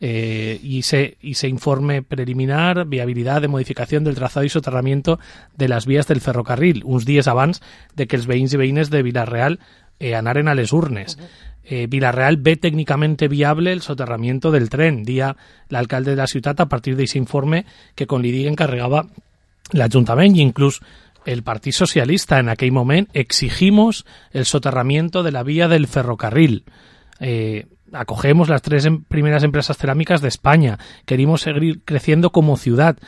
y ese informe preliminar, viabilidad de modificación del trazado y soterramiento de las vías del ferrocarril, uns dies abans de que els veïns i veïnes de Vila-real anaren a les urnes. Vila-real ve técnicamente viable el soterramiento del tren, dia l'alcalde de la ciutat a partir d'aquest informe que, com li dic, encarregava l'Ajuntament, i inclús el Partit Socialista en aquell moment exigimos el soterramiento de la vía del ferrocarril. Acogemos las 3 primeras empresas cerámicas de España. Queremos seguir creciendo como ciudad.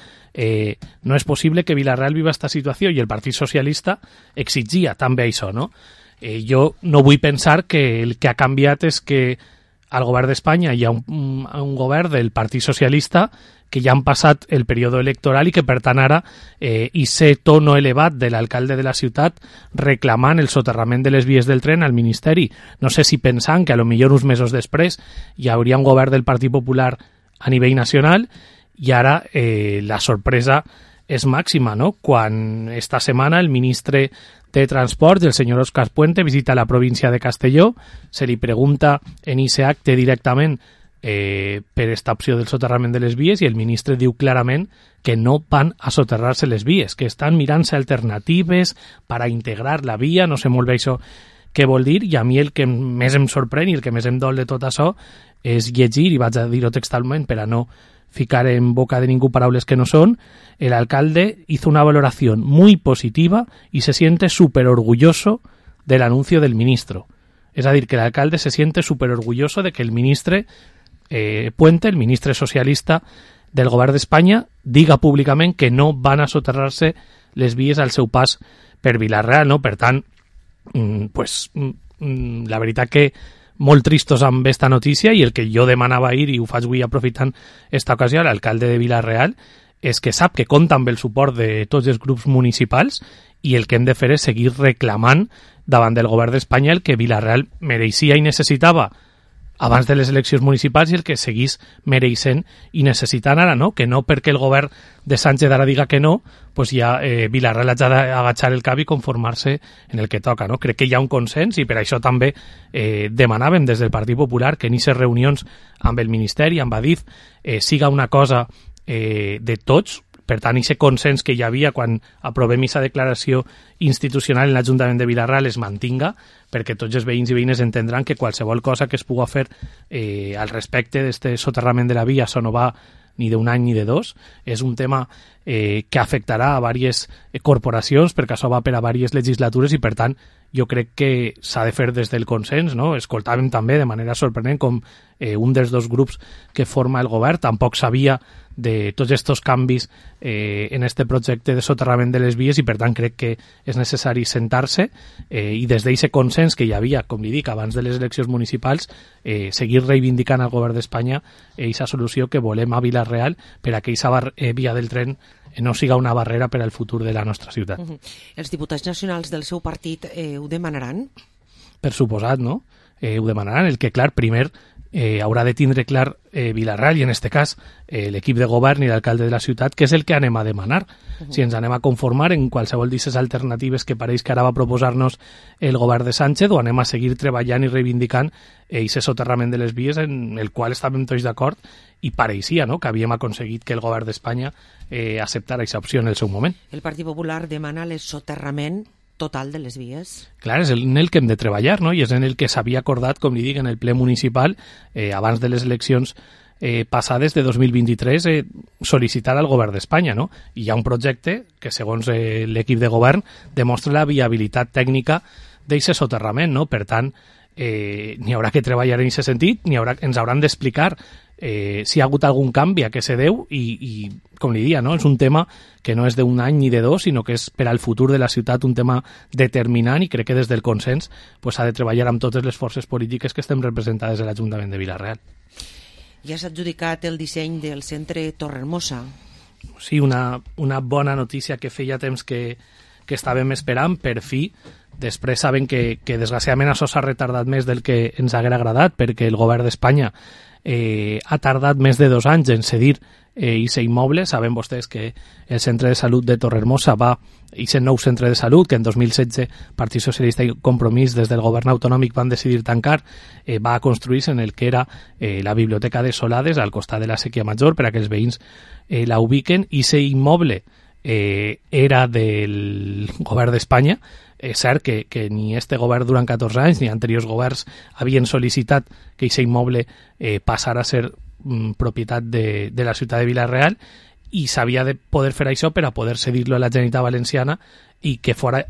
No es posible que Vila-real viva esta situació, i el Partit Socialista exigia també això, no? Jo no vull pensar que el que ha canviat és que al govern d'Espanya hi ha un govern del Partit Socialista que ja han passat el període electoral i que, per tant, ara aquest tono elevat de l'alcalde de la ciutat reclamant el soterrament de les vies del tren al Ministeri. No sé si pensant que a lo millor uns mesos després hi hauria un govern del Partit Popular a nivell nacional, i ara la sorpresa és màxima, no?, quan esta setmana el ministre de Transport, el senyor Òscar Puente, visita la província de Castelló, se li pregunta en ese acte directament per esta opció del soterrament de les vies, i el ministre diu clarament que no van a soterrar-se les vies, que estan mirant-se alternatives per a integrar la via. No sé molt bé això què vol dir, i a mi el que més em sorprèn i el que més em dol de tot això és llegir, i vaig a dir-ho textualment per a no ficar en boca de ningú paraules que no son: el alcalde hizo una valoración muy positiva y se siente súper orgulloso del anuncio del ministro. Es decir, que el alcalde se siente súper orgulloso de que el ministre Puente, el ministre socialista del govern d'Espanya, diga públicament que no van a soterrar-se les vies al seu pas per Vila-real, no? Per tant, la veritat que molt tristos amb esta notícia, i el que jo demanava ahir, i ho faig avui aprofitant esta ocasió, l'alcalde de Vila-real, és que sap que compta amb el suport de tots els grups municipals, i el que hem de fer és seguir reclamant davant del govern d'Espanya el que Vila-real mereixia i necessitava abans de les eleccions municipals, i el que seguís mereixent i necessitant ara, no? Que no perquè el govern de Sánchez ara diga que no, pues ja Vila-real ha d'agachar el cap i conformar-se en el que toca, no? Crec que hi ha un consens, i per això també demanàvem des del Partit Popular que en aquestes reunions amb el Ministeri, amb Adif, siga una cosa de tots. Per tant, aquest consens que hi havia quan aprovem aquesta declaració institucional en l'Ajuntament de Vila-real es mantinga, perquè tots els veïns i veïnes entendran que qualsevol cosa que es pugui fer al respecte d'aquest soterrament de la via, això no va ni d'un any ni de dos, és un tema que afectarà a diverses corporacions, perquè això va per a diverses legislatures, i per tant jo crec que s'ha de fer des del consens, no? Escoltàvem també de manera sorprenent com un dels dos grups que forma el govern tampoc sabia de tots aquests canvis en este projecte de soterrament de les vies, i per tant crec que és necessari sentar-se i des d'aquest consens que hi havia, com li dic, abans de les eleccions municipals, seguir reivindicant al govern d'Espanya aquesta solució que volem a Vila-real per a que aquesta via del tren no siga una barrera per al futur de la nostra ciutat. Els diputats nacionals del seu partit ho demanaran? Per suposat, no? Ho demanaran. El que, clar, primer haurà de tindre clar Vila-real, i en aquest cas l'equip de govern i l'alcalde de la ciutat, que és el que anem a demanar. Si ens anem a conformar en qualsevol d'aquestes alternatives que pareix que ara va proposar-nos el govern de Sánchez, o anem a seguir treballant i reivindicant aquest soterrament de les vies en el qual estàvem tots d'acord, i pareixia, no?, que havíem aconseguit que el govern d'Espanya acceptara aquesta opció en el seu moment. El Partit Popular demana el soterrament total de les vies. Clar, és en el que hem de treballar, no? I és en el que s'havia acordat, com li dic, en el ple municipal, abans de les eleccions passades de 2023, sol·licitar al govern d'Espanya, no? I hi ha un projecte que, segons l'equip de govern, demostra la viabilitat tècnica d'aquest soterrament, no? Per tant, n'hi haurà que treballar en aquest sentit, ens hauran d'explicar si hi ha hagut algun canvi a què se deu i com li dia, no? És un tema que no és d'un any ni de dos, sinó que és per al futur de la ciutat un tema determinant i crec que des del consens s'ha de treballar amb totes les forces polítiques que estem representades a l'Ajuntament de Vila-real. Ja s'ha adjudicat el disseny del centre Torrehermosa. Sí, una bona notícia que feia temps que estàvem esperant, per fi. Després saben que desgraciadament això s'ha retardat més del que ens haguera agradat, perquè el govern d'Espanya ha tardat més de 2 anys en cedir aquest immoble. Saben vostès que el centre de salut de Torrehermosa aquest nou centre de salut, que en 2016 Partit Socialista i Compromís des del govern autonòmic van decidir tancar, va construir-se en el que era la Biblioteca de Solades, al costat de la Sèquia Major, per a que els veïns la ubiquen. I aquest immoble era del govern d'Espanya. És cert que ni este govern durant 14 anys ni anteriors governs havien sol·licitat que aquest immoble passara a ser propietat de la ciutat de Vila-real, i s'havia de poder fer això per a poder cedir-lo a la Generalitat Valenciana i que fora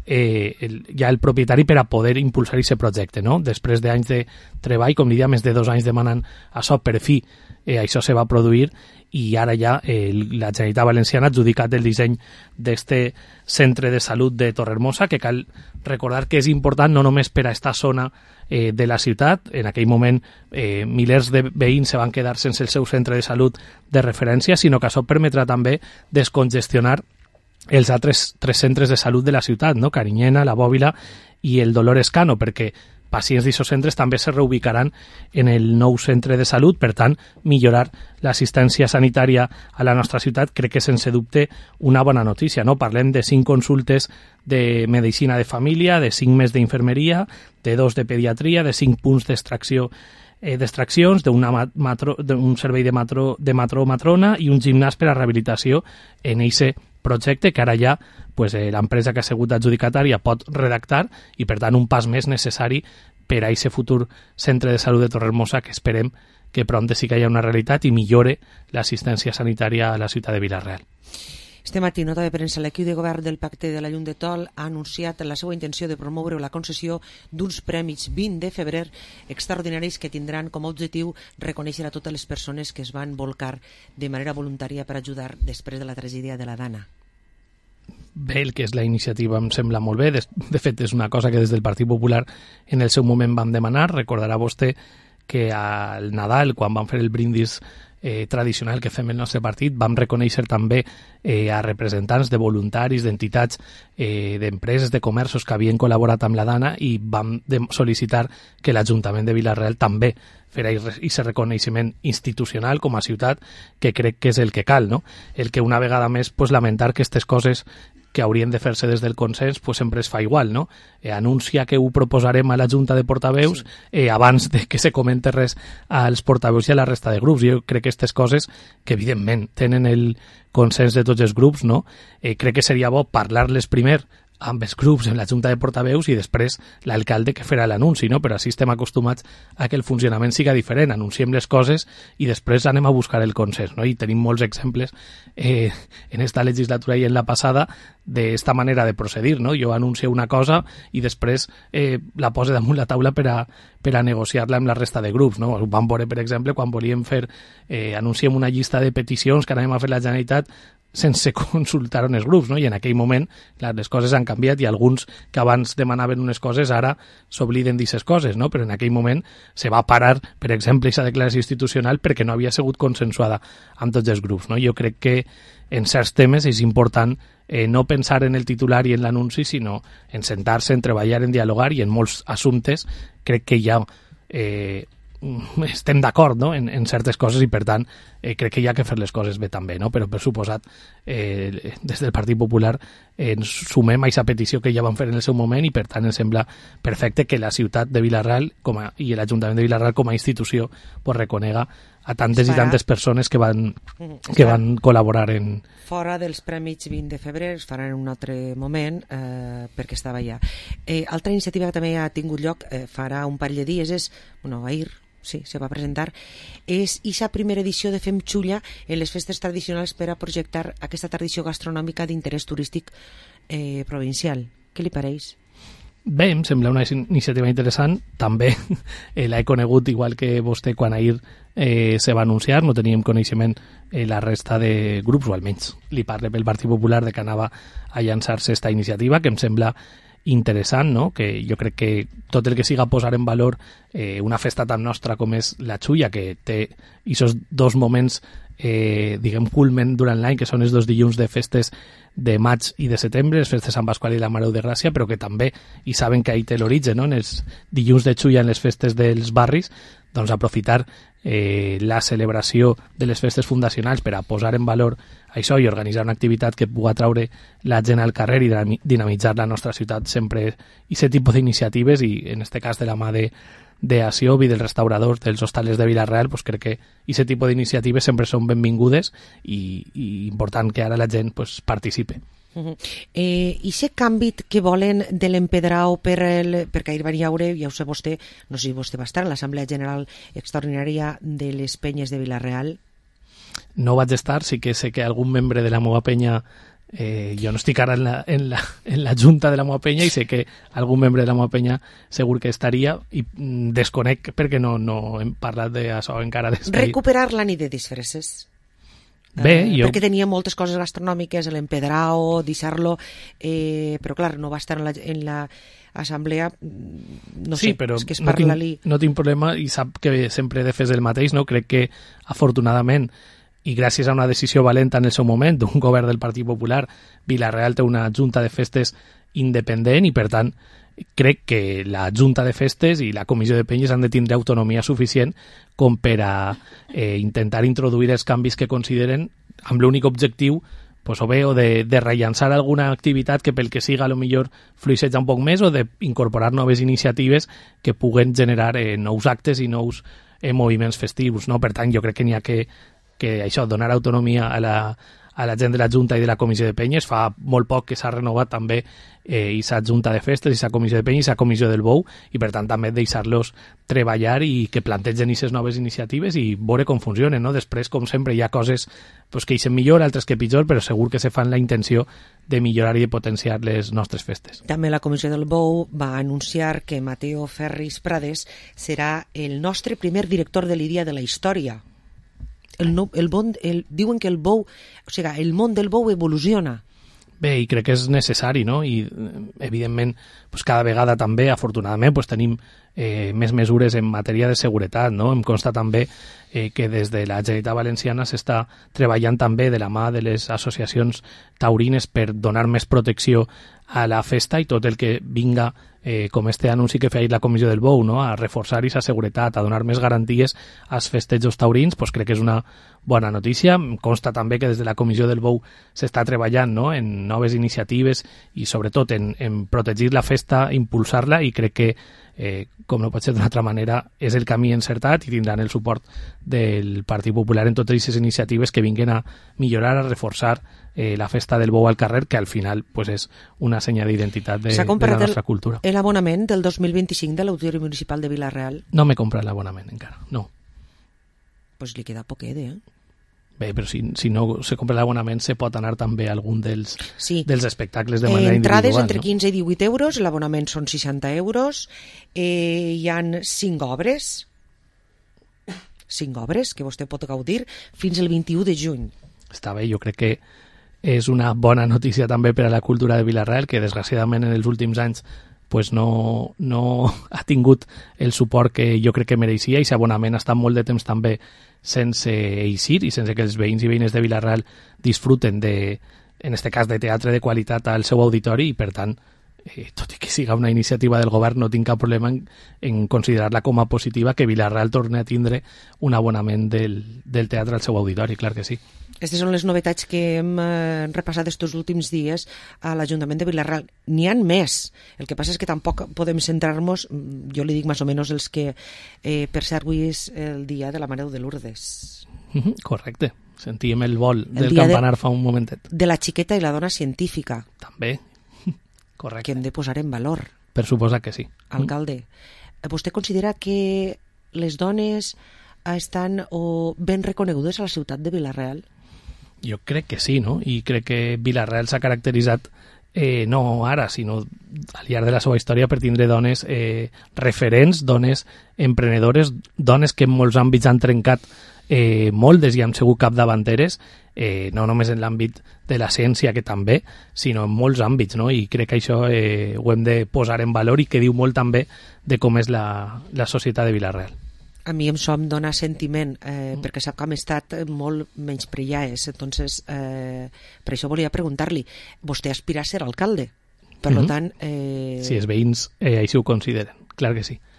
ja el propietari per a poder impulsar aquest projecte, no? Després d'anys de treball, com li deia, més de 2 anys demanant això, per fi això se va produir, i ara ja la Generalitat Valenciana ha adjudicat el disseny d'este centre de salut de Torrehermosa, que cal recordar que és important no només per a esta zona de la ciutat. En aquell moment milers de veïns se van quedar sense el seu centre de salut de referència, sinó que això permetrà també descongestionar els altres 3 centres de salut de la ciutat, no? Carinyena, la Bòbila i el Dolores Cano, perquè pacients d'aquests centres també se reubicaran en el nou centre de salut. Per tant, millorar l'assistència sanitària a la nostra ciutat crec que sense dubte una bona notícia, no? Parlem de 5 consultes de medicina de família, de 5 més d'infermeria, de 2 de pediatria, de 5 punts d'extraccions, d'un servei de matró-matrona i un gimnàs per a rehabilitació en aquest projecte que ara ja l'empresa que ha sigut adjudicatària pot redactar, i per tant un pas més necessari per a aquest futur centre de salut de Torrehermosa, que esperem que pront sí que hi ha una realitat i millore l'assistència sanitària a la ciutat de Vila-real. Este matí, nota de premsa, l'equip de govern del Pacte de la Llum de Tol ha anunciat la seva intenció de promoure la concessió d'uns premis 20 de febrer extraordinaris que tindran com a objectiu reconèixer a totes les persones que es van volcar de manera voluntària per ajudar després de la tragèdia de la Dana. Bé, el que és la iniciativa em sembla molt bé. De fet, és una cosa que des del Partit Popular en el seu moment vam demanar. Recordarà vostè que al Nadal, quan vam fer el brindis tradicional que fem el nostre partit, vam reconèixer també a representants de voluntaris, d'entitats, d'empreses, de comerços que havien col·laborat amb la Dana, i vam sol·licitar que l'Ajuntament de Vila-real també fera aquest reconeixement institucional com a ciutat, que crec que és el que cal, no? El que una vegada més lamentar que aquestes coses que haurien de fer-se des del consens sempre es fa igual, no? Anuncia que ho proposarem a la Junta de Portaveus abans de que se comente res als portaveus i a la resta de grups. Jo crec que aquestes coses, que evidentment tenen el consens de tots els grups, no? Crec que seria bo parlar-les primer amb els grups en la Junta de Portaveus i després l'alcalde que farà l'anunci, no? Però així estem acostumats a que el funcionament siga diferent. Anunciem les coses i després anem a buscar el consens, no? I tenim molts exemples en esta legislatura i en la passada d'esta manera de procedir, no? Jo anuncio una cosa i després la pose damunt la taula per a negociar-la amb la resta de grups, no? Ho vam veure, per exemple, quan volíem fer anunciem una llista de peticions que anem a fer la Generalitat sense consultar els grups, no? I en aquell moment les coses han canviat i alguns que abans demanaven unes coses ara s'obliden d'aquestes coses, no? Però en aquell moment se va parar, per exemple, aquesta declaració institucional perquè no havia sigut consensuada amb tots els grups, no? Jo crec que en certs temes és important no pensar en el titular i en l'anunci, sinó en sentar-se, en treballar, en dialogar, i en molts assumptes crec que ja estem d'acord, no? en certes coses, i per tant crec que hi ha que fer les coses bé també, no? Però per suposat, des del Partit Popular ens sumem a aquesta petició que ja van fer en el seu moment i per tant ens sembla perfecte que la ciutat de Vila-real i l'Ajuntament de Vila-real com a institució pues, reconega a tantes i tantes persones que van col·laborar en... Fora dels Prèmits 20 de febrer, es faran en un altre moment, perquè estava allà. Altra iniciativa que també ha tingut lloc, farà un parell de dies, és, ahir, sí, se va presentar, és aquesta primera edició de Fem Xulla en les festes tradicionals per a projectar aquesta tradició gastronòmica d'interès turístic provincial. Què li pareix? Bé, em sembla una iniciativa interessant. També l'he conegut igual que vostè quan ahir se va anunciar. No teníem coneixement la resta de grups, o almenys li parle pel Partit Popular de que anava a llançar-se aquesta iniciativa, que em sembla interessant, no? Que jo crec que tot el que siga posar en valor una festa tan nostra com és la Xulla, que té aquests dos moments culmen durant l'any, que són els 2 dilluns de festes de maig i de setembre, les festes Sant Pasqual i la Mare de Gràcia, però que també, i saben que ahí té l'origen, no? En els dilluns de Xulla, en les festes dels barris, doncs aprofitar la celebració de les festes fundacionals per a posar en valor això i organitzar una activitat que pugui atraure la gent al carrer i dinamitzar la nostra ciutat, sempre i aquest tipus d'iniciatives, i en aquest cas de la mà de Asiob i dels restauradors dels hostales de Vila-real, pues crec que aquest tipus d'iniciatives sempre són benvingudes i important que ara la gent pues, participe. I aquest canvi que volen de l'empedrau perquè ahir van haure, ja ho sé vostè, no sé si vostè va estar en l'Assemblea General Extraordinària de les Penyes de Vila-real? No vaig estar, sí que sé que algun membre de la meva penya, jo no estic ara en la junta de la meva penya, i sé que algun membre de la meva penya segur que estaria, i desconec perquè no hem parlat d'això encara. Recuperar la nit de disfresses. Bé, perquè tenia moltes coses gastronòmiques, l'empedrao, deixar-lo, però clar, no va estar en l'assemblea, no sé, però és que es parla no tinc problema, i sap que sempre he de fer el mateix, no? Crec que afortunadament i gràcies a una decisió valenta en el seu moment d'un govern del Partit Popular, Vila-real té una junta de festes independent i per tant crec que la Junta de Festes i la Comissió de Penyes han de tindre autonomia suficient com per a intentar introduir els canvis que consideren amb l'únic objectiu pues, o de rellançar alguna activitat que pel que siga a lo millor fluixeja un poc més, o d'incorporar noves iniciatives que puguen generar nous actes i nous moviments festius, no? Per tant, jo crec que n'hi ha que això, donar autonomia a la gent de la Junta i de la Comissió de Penyes. Fa molt poc que s'ha renovat també aquesta Junta de Festes, aquesta Comissió de Penyes i aquesta Comissió del Bou, i per tant també deixar-los treballar i que plantegen aquestes noves iniciatives i veure com funcionen, no? Després, com sempre, hi ha coses pues, que ixen millor, altres que pitjor, però segur que se fan la intenció de millorar i de potenciar les nostres festes. També la Comissió del Bou va anunciar que Mateo Ferris Prades serà el nostre primer director de l'Idia de la història. Diuen que el bou, o sigui, el món del bou evoluciona. Bé, i crec que és necessari, no? I evidentment pues, cada vegada també, afortunadament, pues, tenim més mesures en matèria de seguretat, no? Em consta també que des de la Generalitat Valenciana s'està treballant també de la mà de les associacions taurines per donar més protecció a la festa, i tot el que vinga com este anunci que feia la Comissió del Bou, no? A reforçar aquesta seguretat, a donar més garanties als festejos taurins, pues crec que és una bona notícia. Em consta també que des de la Comissió del Bou s'està treballant, no? En noves iniciatives i sobretot en protegir la festa, impulsar-la, i crec que com no pot ser d'una altra manera, és el camí encertat i tindran el suport del Partit Popular en totes aquestes iniciatives que vinguin a millorar, a reforçar la festa del bou al carrer, que al final pues, és una senya d'identitat de la nostra cultura. L'abonament del 2025 de l'Auditori Municipal de Vila-real? No m'he comprat l'abonament encara, no. Pues li queda poquet, Bé, però si no se compra l'abonament se pot anar també a algun dels espectacles de manera entrades individual. Entre 15 i 18 euros, l'abonament són 60 euros, hi han 5 obres que vostè pot gaudir fins al 21 de juny. Està bé, jo crec que és una bona notícia també per a la cultura de Vila-real, que desgraciadament en els últims anys pues no ha tingut el suport que jo crec que mereixia, i aquest abonament ha estat molt de temps també sense eixir i sense que els veïns i veïnes de Vila-real disfruten en este cas de teatre de qualitat al seu auditori, i per tant tot i que siga una iniciativa del govern, no tinc cap problema en considerar-la com a positiva que Vila-real torni a tindre un abonament del teatre al seu auditori, clar que sí. Aquestes són les novetats que hem repassat estos últims dies a l'Ajuntament de Vila-real. N'hi ha més. El que passa és que tampoc podem centrar-nos, jo li dic més o menys els que, per cert, avui és el dia de la Mare de Lourdes. Correcte. Sentíem el vol del campanar fa un momentet. De la xiqueta i la dona científica. També. Correcte. Que hem de posar en valor. Per suposar que sí. Alcalde, vostè considera que les dones estan ben reconegudes a la ciutat de Vila-real? Jo crec que sí, no? I crec que Vila-real s'ha caracteritzat no ara, sinó al llarg de la seva història per tindre dones referents, dones emprenedores, dones que en molts àmbits han trencat moltes i han sigut capdavanteres, no només en l'àmbit de la ciència, que també, sinó en molts àmbits, no? I crec que això ho hem de posar en valor i que diu molt també de com és la societat de Vila-real. A mi em dona sentiment, perquè sap que hem estat molt menyspreades, entonces per això volia preguntar-li, vostè aspira a ser alcalde, per tant... Si els veïns així ho consideren, clar que sí.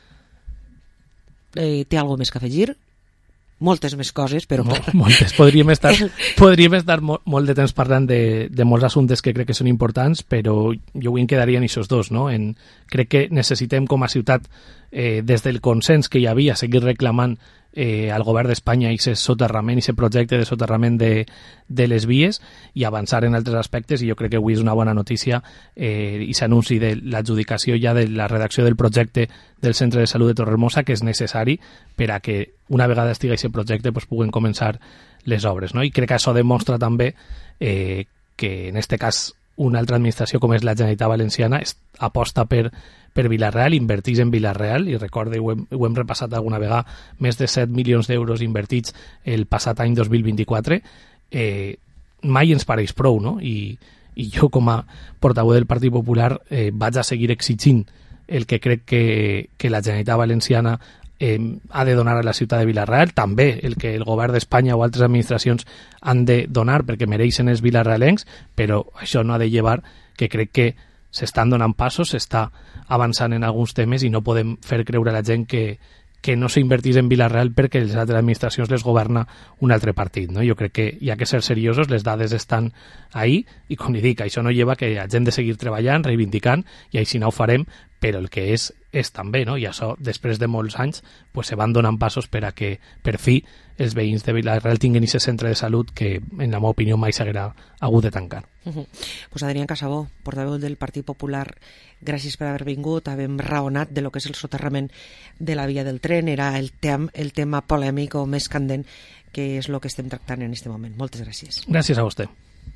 Té alguna més que afegir? Moltes més coses, però... Moltes. Podríem estar molt de temps parlant de molts assumptes que crec que són importants, però jo avui em quedaria en aquests dos, no? Crec que necessitem com a ciutat, des del consens que hi havia, seguir reclamant al govern d'Espanya aquest soterrament, aquest projecte de soterrament de les vies i avançar en altres aspectes, i jo crec que avui és una bona notícia i s'anunci de l'adjudicació ja de la redacció del projecte del Centre de Salut de Torrehermosa, que és necessari per a que una vegada estigui aquest projecte puguen començar les obres, no? I crec que això demostra també que en aquest cas una altra administració com és la Generalitat Valenciana aposta per Vila-real, invertís en Vila-real, i recorde, ho hem repassat alguna vegada, més de 7 milions d'euros invertits el passat any 2024, mai ens pareix prou, no? I jo com a portaveu del Partit Popular vaig a seguir exigint el que crec que la Generalitat Valenciana ha de donar a la ciutat de Vila-real, també el que el govern d'Espanya o altres administracions han de donar perquè mereixen els vilarealencs, però això no ha de llevar que crec que s'estan donant passos, s'està avançant en alguns temes i no podem fer creure a la gent que no s'invertís en Vila-real perquè les altres administracions les governa un altre partit, no? Jo crec que hi ha que ser seriosos, les dades estan ahí i, com li dic, això no lleva que la gent de seguir treballant, reivindicant, i així no ho farem, però el que és també, no? I això, després de molts anys, se van donant passos per a que, per fi, els veïns de Vila-real tinguin aquest centre de salut que, en la meva opinió, mai s'haguera hagut de tancar. Pues Adrián Casabó, portaveu del Partit Popular, gràcies per haver vingut, havem raonat de lo que és el soterrament de la via del tren, era el tema polèmic o més candent, que és el que estem tractant en aquest moment. Moltes gràcies. Gràcies a vostè.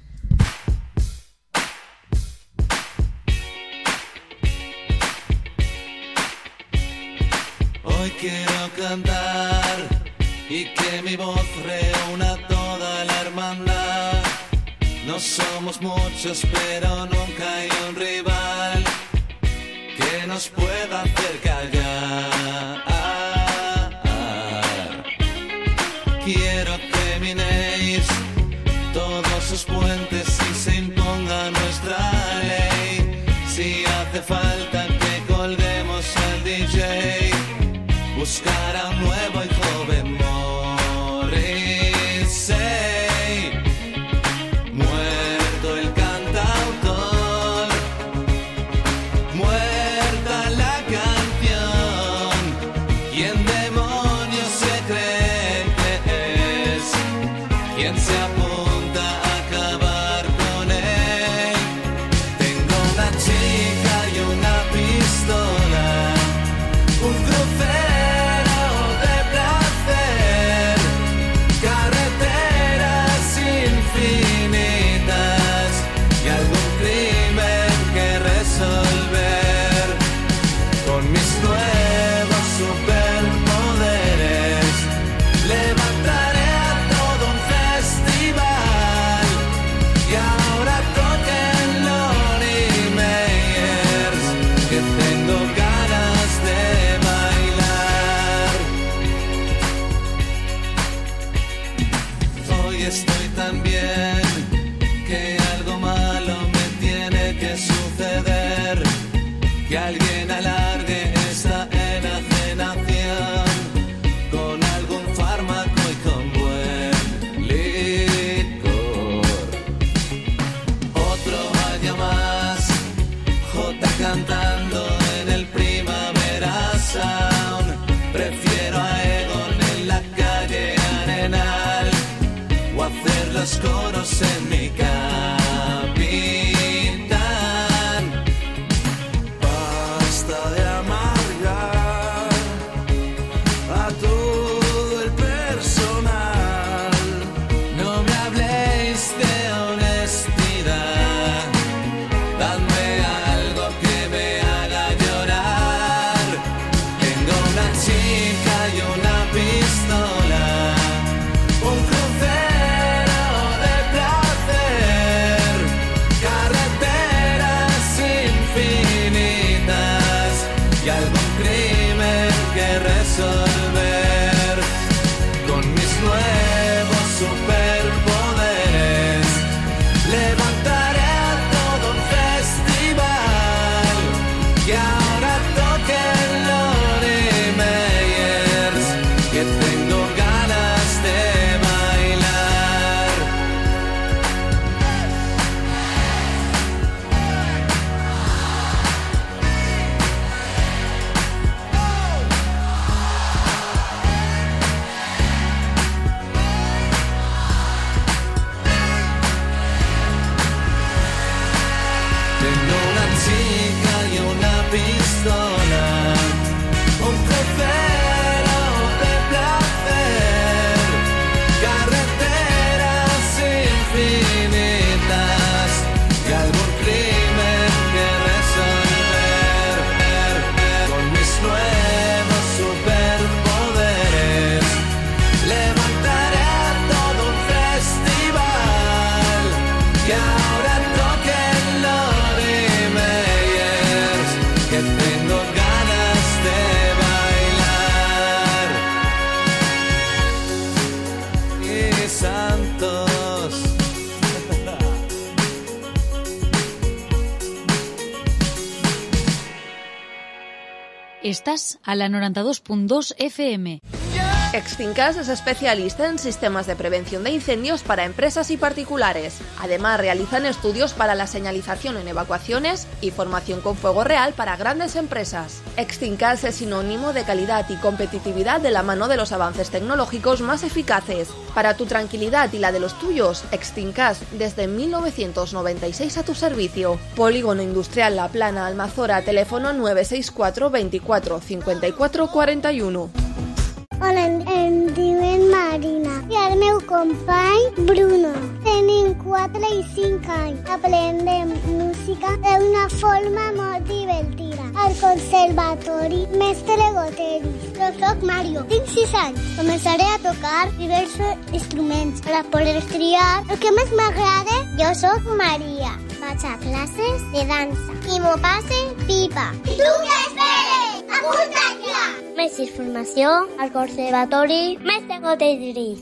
Hoy quiero cantar y que mi voz reúna toda la hermandad. No somos muchos, pero nunca hay un rival que nos pueda hacer callar. Quiero que minéis todos sus puentes y se imponga nuestra ley. Si hace falta que colguemos al DJ, buscar a un nuevo y joven Morrissey. Muerto el cantautor, muerta la canción. ¿Quién demonios se cree que es? ¿Quién se apunta a acabar con él? Tengo una chica y una pistola, un crucero también que algo malo me tiene que suceder. los coros en mi capitán. Basta de amargar a todo el personal. No me habléis de honestidad, dadme algo que me haga llorar. Tengo una chica y una pistola, un crucero de placer, carreteras infinitas y algún crimen que resolver. Con mis nuevos superpoderes levantaré a todo un festival y ahora toquen Lori Meyers, que tengo ganas de bailar. Tengo una chica y una pistola, un crucero de placer, carreteras infinitas y algún crimen que resolver. Con mis nuevos superpoderes levantaré a todo un festival y ahora toquen Lori Meyers, que tengo ganas de bailar. Y Santos. Estás a la 92.2 FM. Extincas es especialista en sistemas de prevención de incendios para empresas y particulares. Además, realizan estudios para la señalización en evacuaciones y formación con fuego real para grandes empresas. Extincas es sinónimo de calidad y competitividad de la mano de los avances tecnológicos más eficaces. Para tu tranquilidad y la de los tuyos, Extincas desde 1996 a tu servicio. Polígono Industrial La Plana, Almazora, teléfono 964 24 54 41. Hola, em diuen Marina i el meu company Bruno. Tenim 4 i 5 anys. Aprendem música d'una forma molt divertida al Conservatori Mestre Goteris. Jo soc Mario, tinc 6 anys. Començaré a tocar diversos instruments per poder triar el que més m'agrada. Jo soc Maria. Vaig a classes de dansa i m'ho passe pipa. I tu què esperes? Apunta't ja! Més informació al Conservatori Mestre Goteris.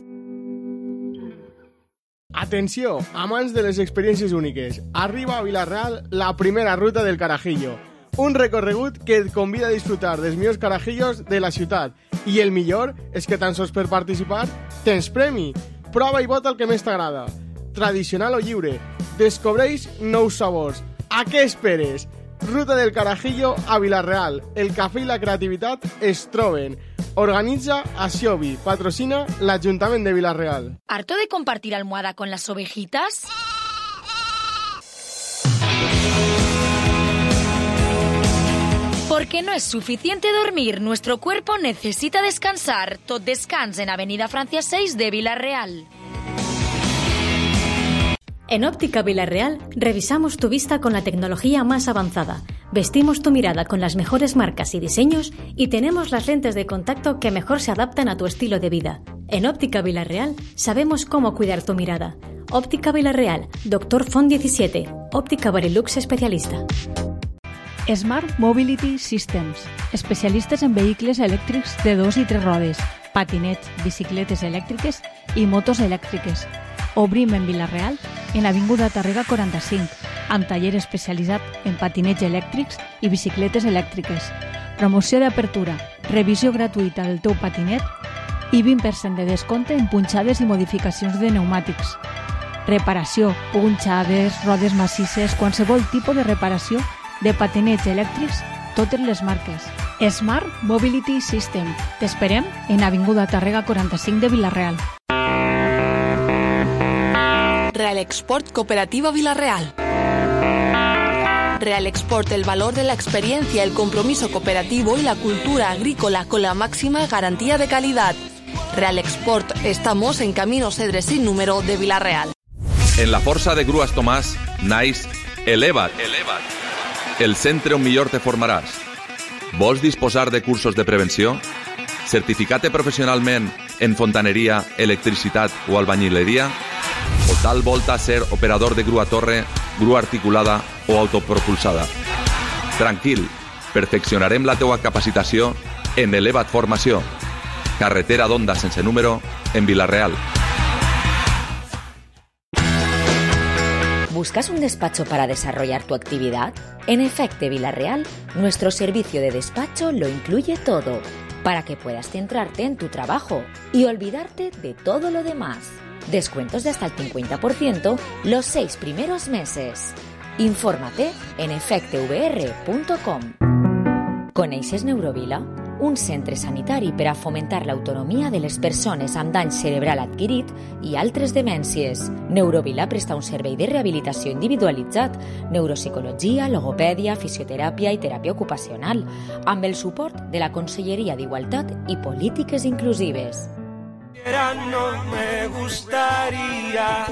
Atenció, amants de les experiències úniques. Arriba a Vila-real la primera ruta del Carajillo. Un recorregut que et convida a disfrutar dels millors carajillos de la ciutat. I el millor és que tan sols per participar tens premi. Prova i vota el que més t'agrada. Tradicional o lliure. Descobreix nous sabors. A què esperes? Ruta del Carajillo a Vila-real. El cafè i la creativitat es troben. Organitza Asiobi. Patrocina l'Ajuntament de Vila-real. ¿Harto de compartir almohada con las ovejitas? Porque no es suficiente dormir, nuestro cuerpo necesita descansar. Tot Descans en Avenida Francia 6 de Vila-real. En Óptica Vila-real revisamos tu vista con la tecnología más avanzada. Vestimos tu mirada con las mejores marcas y diseños y tenemos las lentes de contacto que mejor se adaptan a tu estilo de vida. En Óptica Vila-real sabemos cómo cuidar tu mirada. Óptica Vila-real, Dr. Font 17, Óptica Barilux especialista. Smart Mobility Systems, especialistes en vehicles elèctrics de 2 i 3 rodes, patinets, bicicletes elèctriques i motos elèctriques. Obrim en Vila-real, en Avinguda Tàrrega 45, amb taller especialitzat en patinets elèctrics i bicicletes elèctriques. Promoció d'apertura, revisió gratuïta del teu patinet i 20% de descompte en punxades i modificacions de pneumàtics. Reparació, punxades, rodes massisses, qualsevol tipus de reparació de patinets elèctrics, totes les marques. Smart Mobility System. T'esperem en Avinguda Tàrrega 45 de Vila-real. Real Export Cooperativa Vilarreal. Real Export, el valor de la experiencia, el compromiso cooperativo y la cultura agrícola con la máxima garantía de calidad. Real Export, estamos en Camino Cedres sin número de Vilarreal. En la Força de Grues Tomàs naix Eleva't, el centre on millor te formaràs. Vols disposar de cursos de prevenció? Certificar-te professionalment en fontaneria, electricitat o albañileria? O tal volta ser operador de grua torre, grua articulada o autopropulsada? Tranquil, perfeccionarem la teua capacitació en Eleva't Formació. Carretera d'Onda sense número en Vilarreal. ¿Buscas un despacho para desarrollar tu actividad? En Efecte Vilarreal, nuestro servicio de despacho lo incluye todo, para que puedas centrarte en tu trabajo y olvidarte de todo lo demás. Descuentos de hasta el 50% los 6 primeros meses. Infórmate en efectevr.com. Coneixes Neurovila? Un centre sanitari per a fomentar l'autonomia de les persones amb dany cerebral adquirit i altres demències. Neurovila presta un servei de rehabilitació individualitzat, neuropsicologia, logopèdia, fisioteràpia i teràpia ocupacional, amb el suport de la Conselleria d'Igualtat i Polítiques Inclusives. No me gustaría.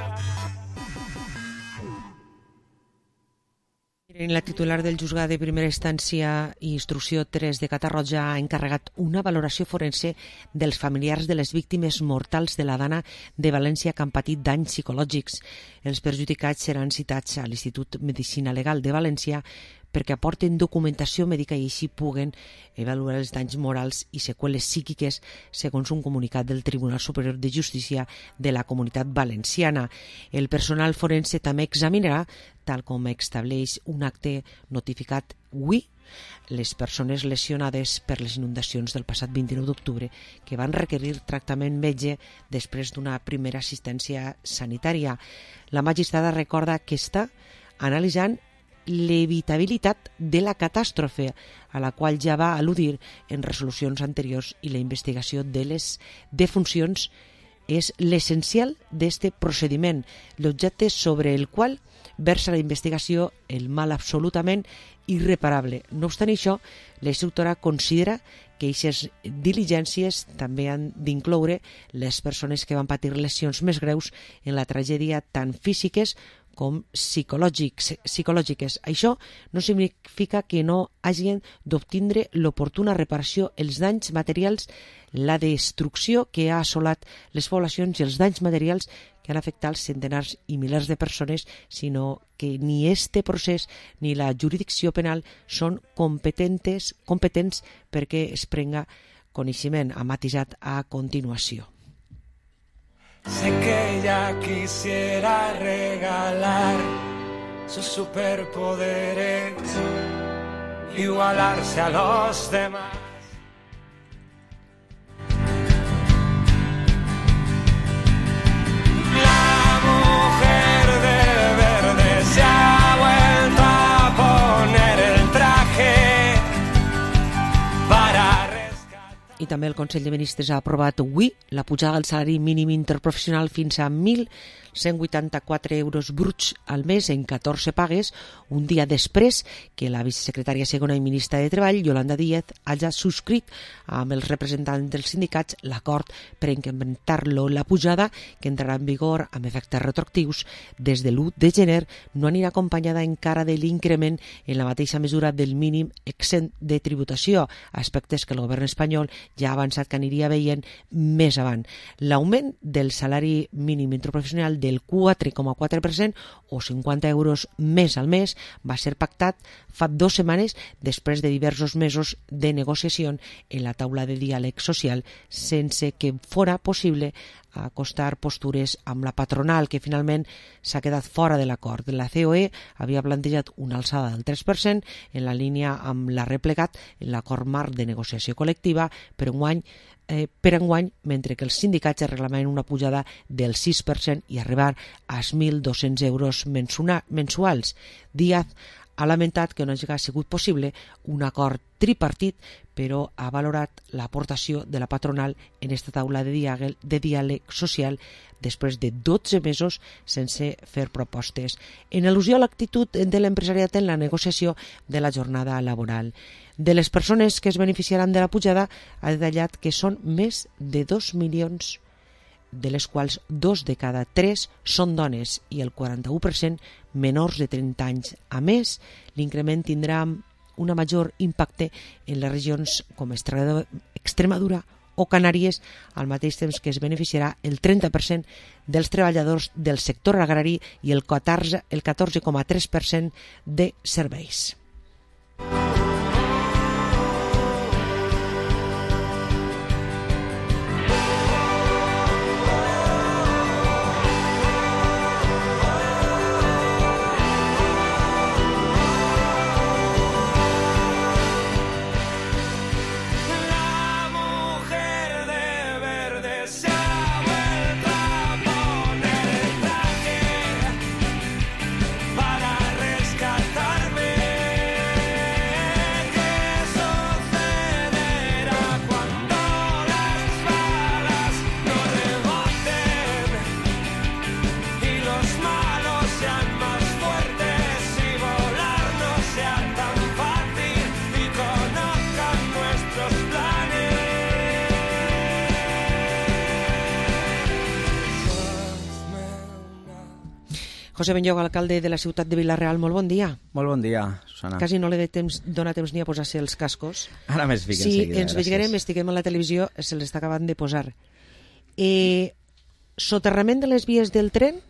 La titular del Juzgat de Primera Instància i Instrucció 3 de Catarroja ha encarregat una valoració forense dels familiars de les víctimes mortals de la Dana de València que han patit danys psicològics. Els perjudicats seran citats a l'Institut Medicina Legal de València perquè aporten documentació mèdica i així puguen avaluar els danys morals i seqüeles psíquiques segons un comunicat del Tribunal Superior de Justícia de la Comunitat Valenciana. El personal forense també examinarà, tal com estableix un acte notificat avui, les persones lesionades per les inundacions del passat 29 d'octubre que van requerir tractament metge després d'una primera assistència sanitària. La magistrada recorda que està analitzant l'evitabilitat de la catàstrofe a la qual ja va al·ludir en resolucions anteriors i la investigació de les defuncions és l'essencial d'aquest procediment, l'objecte sobre el qual versa la investigació el mal absolutament irreparable. No obstant això, la instructora considera que aquestes diligències també han d'incloure les persones que van patir lesions més greus en la tragèdia tant físiques com psicològiques. Això no significa que no hagin d'obtindre l'oportuna reparació, els danys materials, la destrucció que ha assolat les poblacions i els danys materials que han afectat centenars i milers de persones, sinó que ni este procés ni la jurisdicció penal són competents perquè es prenga coneixement, ha matisat a continuació. Sé que ella quisiera regalar sus superpoderes, igualarse a los demás. La mujer de verde se ha vuelto a poner el traje para... I també el Consell de Ministres ha aprovat avui la pujada del salari mínim interprofessional fins a 1.184 euros bruts al mes en 14 pagues, un dia després que la vicesecretària segona i ministra de Treball, Yolanda Díaz, hagi subscrit amb els representants dels sindicats l'acord per incrementar-lo. La pujada, que entrarà en vigor amb efectes retroactius des de l'1 de gener, no anirà acompanyada encara de l'increment en la mateixa mesura del mínim exempt de tributació, aspectes que el govern espanyol ja ha avançat que aniria veient més avant. L'augment del salari mínim interprofessional del 4,4% o 50 euros més al mes va ser pactat fa 2 setmanes després de diversos mesos de negociació en la taula de diàleg social sense que fora possible acostar postures amb la patronal, que finalment s'ha quedat fora de l'acord. La COE havia plantejat una alçada del 3% en la línia amb la replegat en l'acord marc de negociació col·lectiva per enguany, mentre que els sindicats reclamaven una pujada del 6% i arribar als 1.200 euros mensuals. Díaz ha lamentat que no hagi sigut possible un acord tripartit, però ha valorat l'aportació de la patronal en esta taula de diàleg social després de 12 mesos sense fer propostes. En al·lusió a l'actitud de l'empresariat en la negociació de la jornada laboral. De les persones que es beneficiaran de la pujada, ha detallat que són més de 2 milions, de les quals 2 de cada 3 són dones i el 41% menors de 30 anys. A més, l'increment tindrà un major impacte en les regions com Extremadura o Canàries, al mateix temps que es beneficiarà el 30% dels treballadors del sector agrari i el 14,3% de serveis. José Benlloc, alcalde de la ciutat de Vila-real, molt bon dia. Molt bon dia, Susana. Quasi no li dona temps ni a posar-se els cascos. Ara més fica sí, enseguida, ens veiem, estiguem a la televisió, se l'està acabant de posar. Soterrament de les vies del tren?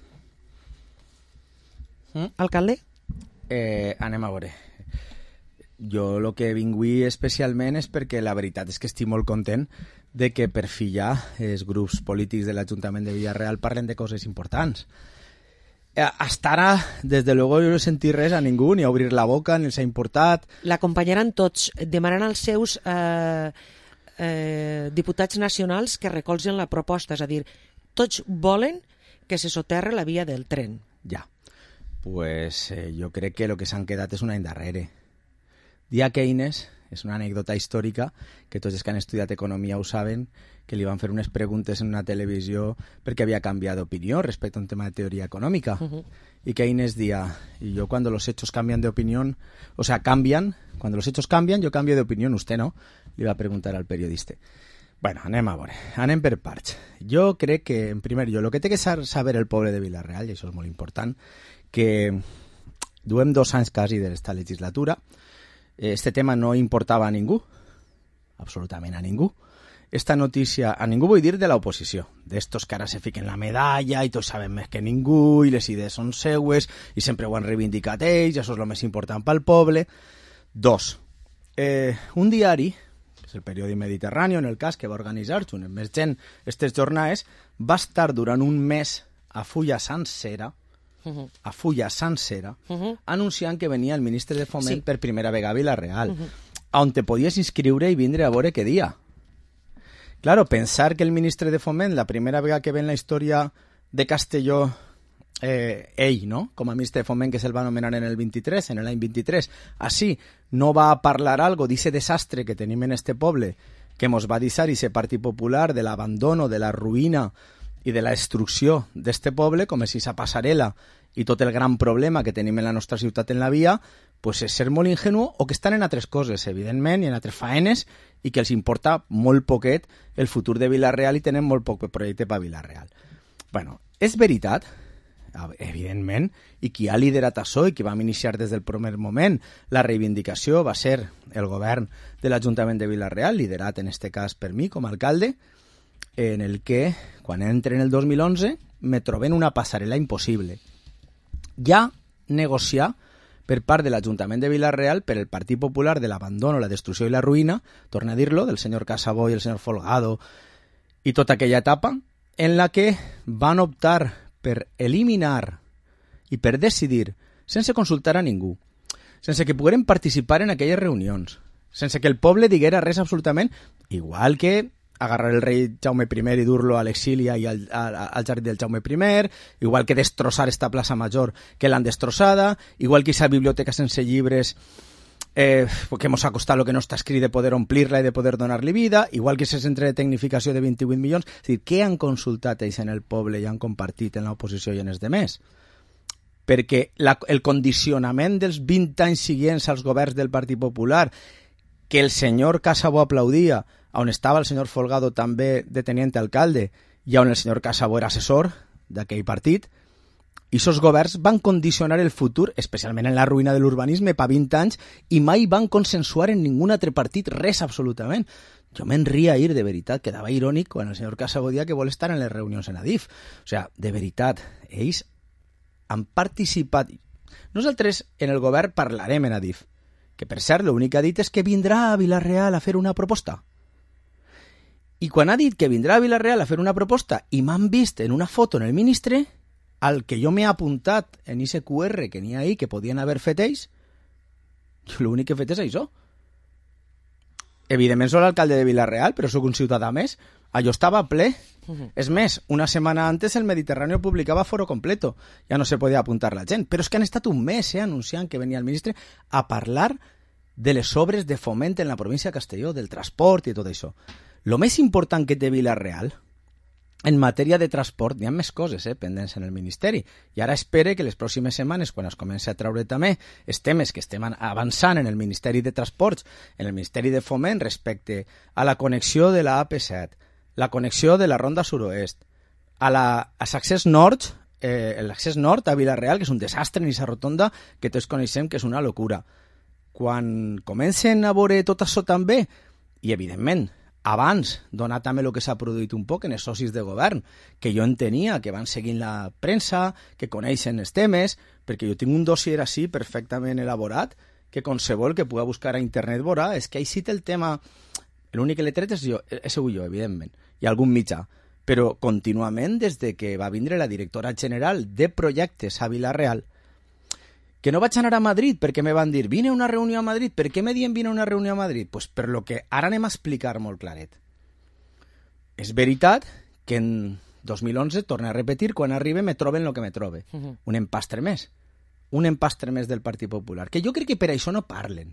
Alcalde? Anem a veure. Jo el que vinc avui especialment és perquè la veritat és que estic molt content de que per fi ja els grups polítics de l'Ajuntament de Vila-real parlen de coses importants. Hasta ara, des de luego, jo no he sentit res a ningú, ni a obrir la boca, ni els ha importat. L'acompanyaran tots, demanant als seus diputats nacionals que recolzen la proposta, és a dir, tots volen que se soterre la via del tren. Ja, pues jo crec que el que s'han quedat és un any darrere. Dia Keynes és una anècdota històrica que tots els que han estudiat economia ho saben, que li van fer unes preguntes en una televisió perquè havia canviat d'opinió respecte a un tema de teoria econòmica. Y Keynes decía, y yo cuando los hechos cambian de opinión, o sea, cambian, cuando los hechos cambian, yo cambio de opinión, usted no, li va preguntar al periodista. Bueno, anem a veure, anem per parts. Jo crec que, en primer lloc, el que té que saber el poble de Vila-real, i això és molt important, que duem 2 anys quasi d'esta legislatura, este tema no importava a ningú, absolutament a ningú. Esta notícia, a ningú vull dir de l'oposició, d'estos que ara se fiquen la medalla i tots saben més que ningú i les idees són seues i sempre ho han reivindicat ells, això és el més important pel poble. 2. Un diari, que és el periòdic Mediterrani, en el cas que va organitzar junt amb més gent aquestes jornades, va estar durant un mes a fulla sencera, anunciant que venia el ministre de Foment per primera vegada a Vila-real, on te podies inscriure i vindre a veure què dia. Claro, pensar que el ministre de Foment, la primera vegada que ve en la història de Castelló, ell, no?, com a ministre de Foment, que se'l va anomenar en el 23, en l'any 23, així no va a parlar algo d'ese desastre que tenim en este poble, que mos va deixar ese Partit Popular, de l'abandono, de la ruïna i de la destrucció d'este poble, com és esa passarel·la i tot el gran problema que tenim en la nostra ciutat en la via, pues és ser molt ingenu o que estan en altres coses, evidentment, i en altres faenes, i que els importa molt poquet el futur de Vila-real i tenen molt poc projecte per Vila-real. Bueno, és veritat, evidentment, i qui ha liderat això i qui vam iniciar des del primer moment la reivindicació va ser el govern de l'Ajuntament de Vila-real, liderat en este cas per mi com a alcalde, en el que, quan entre en el 2011, me trobem una passarel·la impossible. Ja negociar per part de l'Ajuntament de Vila-real per el Partit Popular de l'abandono, la destrucció i la ruïna, torna a dir-lo, del senyor Casabó i el senyor Folgado, i tota aquella etapa en la que van optar per eliminar i per decidir, sense consultar a ningú, sense que pogueren participar en aquelles reunions, sense que el poble diguera res absolutament, igual que agarrar el rei Jaume I i dur-lo a l'exili i al jardí del Jaume I, igual que destrossar esta plaça Major que l'han destrossada, igual que esa biblioteca sense llibres que hemos ha costat lo que no està escrit de poder omplir-la i de poder donar-li vida, igual que ese centre de tecnificació de 28 milions. És a dir, què han consultat ells en el poble i han compartit en l'oposició i en els demés? Perquè el condicionament dels 20 anys seguents als governs del Partit Popular, que el senyor Casabó aplaudia, on estava el senyor Folgado també de teniente alcalde i on el senyor Casabó era assessor d'aquell partit, i aquests governs van condicionar el futur, especialment en la ruïna de l'urbanisme, per 20 anys, i mai van consensuar en ningun altre partit res absolutament. Jo me'n ria ahir, de veritat, quedava irònic quan el senyor Casabó dia que vol estar en les reunions en Adif. O sigui, de veritat, ells han participat. Nosaltres en el govern parlarem en Adif, que per cert l'únic que ha dit és que vindrà a Vila-real a fer una proposta. I quan ha dit que vindrà a Vila-real a fer una proposta i m'han vist en una foto en el ministre, al que jo m'he apuntat en ese QR que n'hi ha ahí, que podien haver fet ells, l'únic que he fet és això. Evidentment soc l'alcalde de Vila-real, però sóc un ciutadà més. Allò estava ple. És més, una setmana antes el Mediterrani publicava foro completo. Ja no se podia apuntar la gent. Però és que han estat un mes anunciant que venia el ministre a parlar de les obres de foment en la província de Castelló, del transport i tot això. Lo més important que té Vila-real, en matèria de transport, hi ha més coses pendents en el Ministeri. I ara espere que les pròximes setmanes, quan es comenci a treure també els temes que estem avançant en el Ministeri de Transports, en el Ministeri de Foment, respecte a la connexió de la AP7, la connexió de la Ronda Suroest, a l'accés nord, l'accés nord a Vila-real, que és un desastre en aquesta rotonda, que tots coneixem que és una locura. Quan comencen a veure tot això també, i evidentment, abans, donar també el que s'ha produït un poc en els socis de govern, que jo entenia que van seguint la premsa, que coneixen els temes, perquè jo tinc un dossier així perfectament elaborat, que qualsevol que pugui buscar a internet veurà, és que així té el tema. L'únic que l'he tret és jo, evidentment, i algun mitjà, però contínuament, des de que va vindre la directora general de projectes a Vila-real, que no vaig anar a Madrid perquè me van dir vine a una reunió a Madrid. Per què me dien vine a una reunió a Madrid? Pues per lo que ara anem a explicar molt claret. És veritat que en 2011, torno a repetir, quan arribe me troben el que me trobe. Un empastre més. Un empastre més del Partit Popular. Que jo crec que per això no parlen.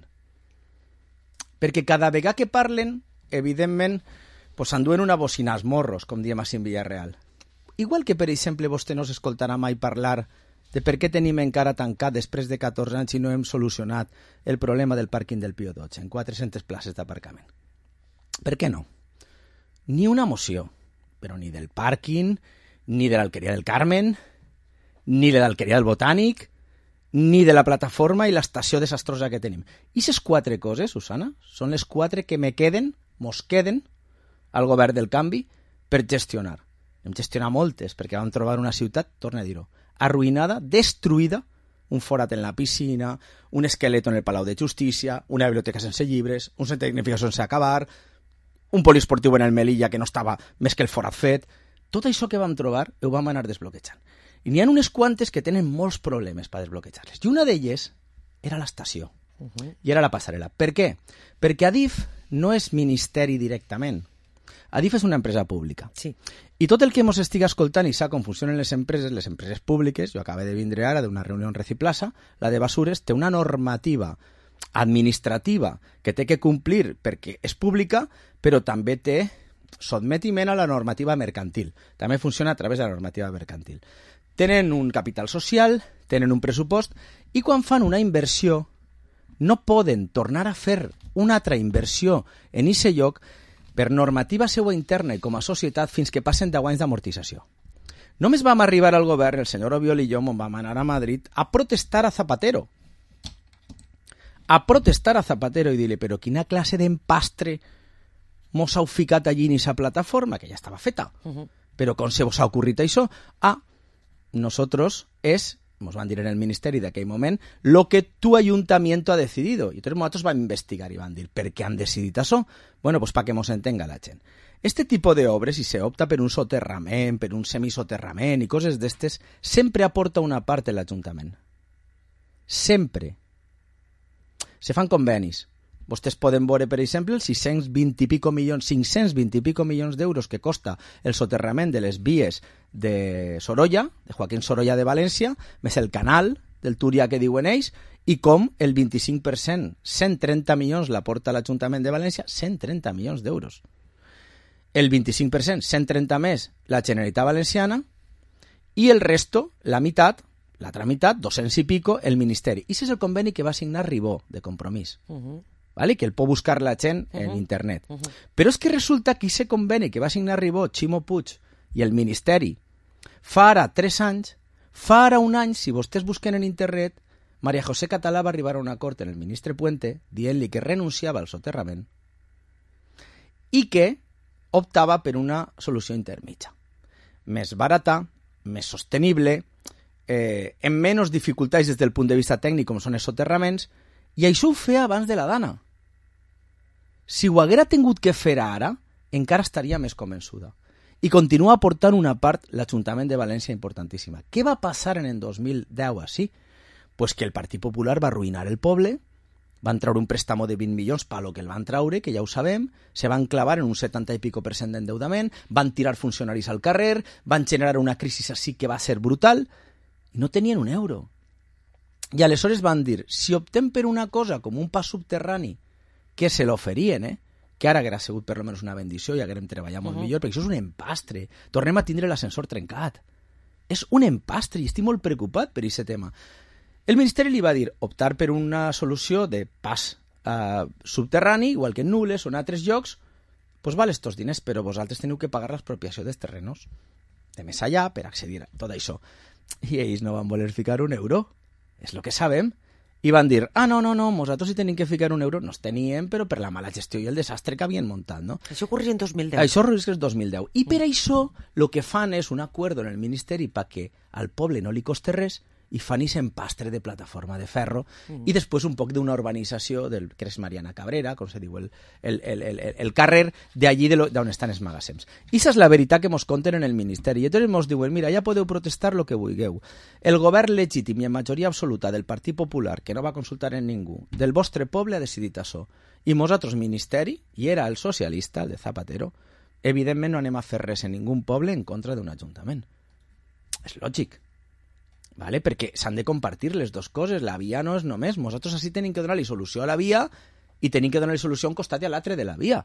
Perquè cada vegada que parlen, evidentment, pues s'enduen una bocina als morros, com diem així en Vila-real. Igual que, per exemple, vostè no s'escoltarà mai parlar de per què tenim encara tancat després de 14 anys i no hem solucionat el problema del pàrquing del Pío XII en 400 places d'aparcament. Per què no? Ni una moció, però ni del pàrquing, ni de l'Alqueria del Carmen, ni de l'Alqueria del Botànic, ni de la plataforma i l'estació desastrosa que tenim. I aquestes 4 coses, Susana, són les 4 que mos queden al govern del canvi per gestionar. Hem gestionat moltes, perquè vam trobar una ciutat, torna a dir-ho, arruïnada, destruïda, un forat en la piscina, un esquelet en el Palau de Justícia, una biblioteca sense llibres, un centre de tecnificació sense acabar, un poliesportiu en el Melilla que no estava més que el forat fet. Tot això que vam trobar ho vam anar desbloquejant. I n'hi ha unes quantes que tenen molts problemes per desbloquejar-les. I una d'elles era l'estació. I era la passarel·la. Per què? Perquè Adif no és ministeri directament. Adif és una empresa pública. Sí. I tot el que ens estigui escoltant i sap com funcionen les empreses públiques, jo acabo de vindre ara d'una reunió en Reciplaza, la de Basures té una normativa administrativa que té que complir perquè és pública, però també té sotmetiment a la normativa mercantil. També funciona a través de la normativa mercantil. Tenen un capital social, tenen un pressupost, i quan fan una inversió no poden tornar a fer una altra inversió en aquest lloc per normativa seva interna i com a societat fins que passen 10 anys d'amortització. Només vam arribar al govern, el senyor Obiol i jo, on vam anar a Madrid, a protestar a Zapatero. A protestar a Zapatero i dir-li, però quina classe d'empastre mos heu ficat allí en aquesta plataforma, que ja estava feta. Però com se vos ha ocorrit això? Nosotros nos van dir en el ministeri d'aquell moment, lo que tu ayuntamiento ha decidido. I entonces nosotros vam investigar i van dir, per què han decidit això? Bueno, pues para que mos entenga la gent. Este tipo de obres, si se opta per un soterrament, per un semisoterrament i coses d'estes, sempre aporta una part de l'Ajuntament. Sempre. Se fan convenis. Vostès poden veure, per exemple, els 520 i pico milions d'euros que costa el soterrament de les vies de Sorolla, de Joaquín Sorolla de València, més el canal del Túria que diuen ells, i com el 25%, 130 milions l'aporta l'Ajuntament de València, 130 milions d'euros. El 25%, 130 més, la Generalitat Valenciana, i el resto, la meitat, l'altra meitat, 200 i pico, el Ministeri. I això és el conveni que va signar Ribó, de compromís. ¿Vale? Que el pot buscar la gent en internet. Però és que resulta que aquest conveni que va signar Ribó, Ximo Puig i el Ministeri fa ara 3 anys, fa ara un any, si vostès busquen en internet, María José Català va arribar a un acord en el ministre Puente dient-li que renunciava al soterrament i que optava per una solució intermitja. Més barata, més sostenible, amb menys dificultats des del punt de vista tècnic com són els soterraments, i això ho feia abans de la Dana. Si ho haguera tingut que fer ara, encara estaria més convençuda. I continua aportant una part l'Ajuntament de València importantíssima. Què va passar en el 2010 així? Pues que el Partit Popular va arruïnar el poble, van treure un préstamo de 20 milions per lo que el van treure, que ja ho sabem, se van clavar en un 70 i pico % d'endeudament, van tirar funcionaris al carrer, van generar una crisi així que va ser brutal, i no tenien un euro. I aleshores van dir, si optem per una cosa com un pas subterrani, que se l'oferien, que ara haguera sigut per almenys una bendició i haguérem treballat molt millor, perquè això és un empastre. Tornem a tindre l'ascensor trencat. És un empastre i estic molt preocupat per aquest tema. El Ministeri li va dir optar per una solució de pas subterrani, igual que en Nules o en altres llocs, doncs val estos diners, però vosaltres teniu que pagar l'expropiació dels terrenos de més allà per accedir a tot això. I ells no van voler ficar un euro. És el que sabem. I van dir, no, nosaltres hi tenim que ficar un euro. No els teníem, però per la mala gestió i el desastre que havien muntat, no? Això ocorria en 2010. Això és 2010. I per això el que fan és un acord en el Ministeri perquè al poble no li costi res i fan aquest empastre de plataforma de ferro i després un poc d'una urbanització del que és Mariana Cabrera, com se diu el carrer d'allí d'on estan els magassems. I aquesta és la veritat que mos conten en el Ministeri. I llavors mos diuen, mira, ja podeu protestar el que vulgueu. El govern legítim i en majoria absoluta del Partit Popular, que no va consultar en ningú, del vostre poble ha decidit això. I nosaltres, Ministeri, i era el socialista, el de Zapatero, evidentment no anem a fer res en ningú poble en contra d'un ajuntament. És lògic. Vale? Perquè s'han de compartir les dues coses. La via no és només. Nosaltres així tenim que donar-li solució a la via i tenim que donar-li solució a un costat i a l'altre de la via.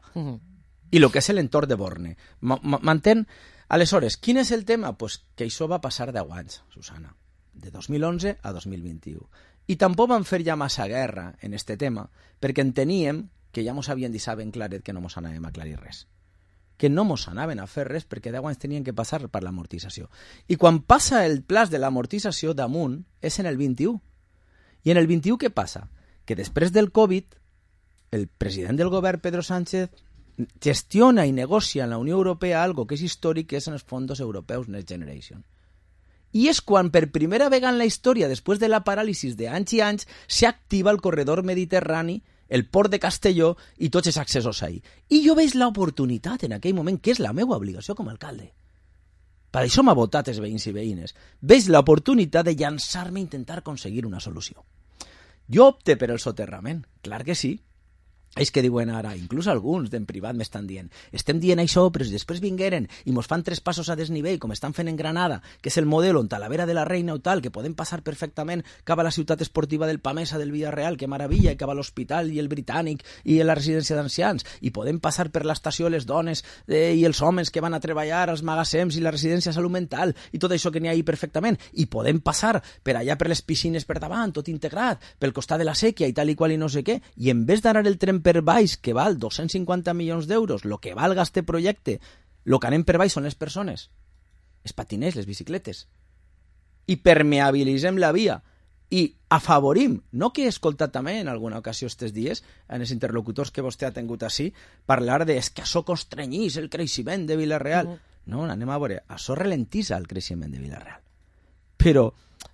I el que és l'entorn de Borne. M'entén? Aleshores, quin és el tema? Pues que això va passar 10 anys, Susana. De 2011 a 2021. I tampoc van fer ja massa guerra en este tema, perquè enteníem que ja mos havien dit ben claret que no mos anàvem a aclarir res. Que no mos anaven a fer res perquè 10 anys tenien que passar per l'amortització. I quan passa el plaç de l'amortització damunt és en el 21. I en el 21 què passa? Que després del Covid, el president del govern, Pedro Sánchez, gestiona i negocia en la Unió Europea algo que és històric, que és en els fons europeus Next Generation. I és quan per primera vegada en la història, després de la paràlisi d'anys i anys, s'activa el corredor mediterrani, el port de Castelló i tots els accessos ahí. I jo veig l'oportunitat en aquell moment, que és la meva obligació com a alcalde. Per això m'ha votat els veïns i veïnes. Veig l'oportunitat de llançar-me a intentar aconseguir una solució. Jo opte per el soterrament, clar que sí. És que diuen ara, inclús alguns d'en privat m'estan dient, estem dient això, però si després vingueren i mos fan 3 passos a desnivell, com estan fent en Granada, que és el model on Talavera de la Reina o tal, que podem passar perfectament cap a la ciutat esportiva del Pamesa del Villarreal, que meravella, i cap a l'Hospital i el Britànic i la residència d'ancians, i podem passar per l'estació les dones i els homes que van a treballar als magassems i la residència de salut mental, i tot això que n'hi ha ahí perfectament, i podem passar per allà per les piscines per davant, tot integrat, pel costat de la sèquia i tal i qual i no sé què, i en vez d'anar el tren per baix, que val 250 milions d'euros, el que valga este projecte, el que anem per baix són les persones, els patiners, les bicicletes, i permeabilitzem la via, i afavorim, no que he escoltat també en alguna ocasió estes dies, en els interlocutors que vostè ha tingut així, parlar de que això constrenyís el creixement de Vila-real. No, anem a veure, això ralentissa el creixement de Vila-real. Però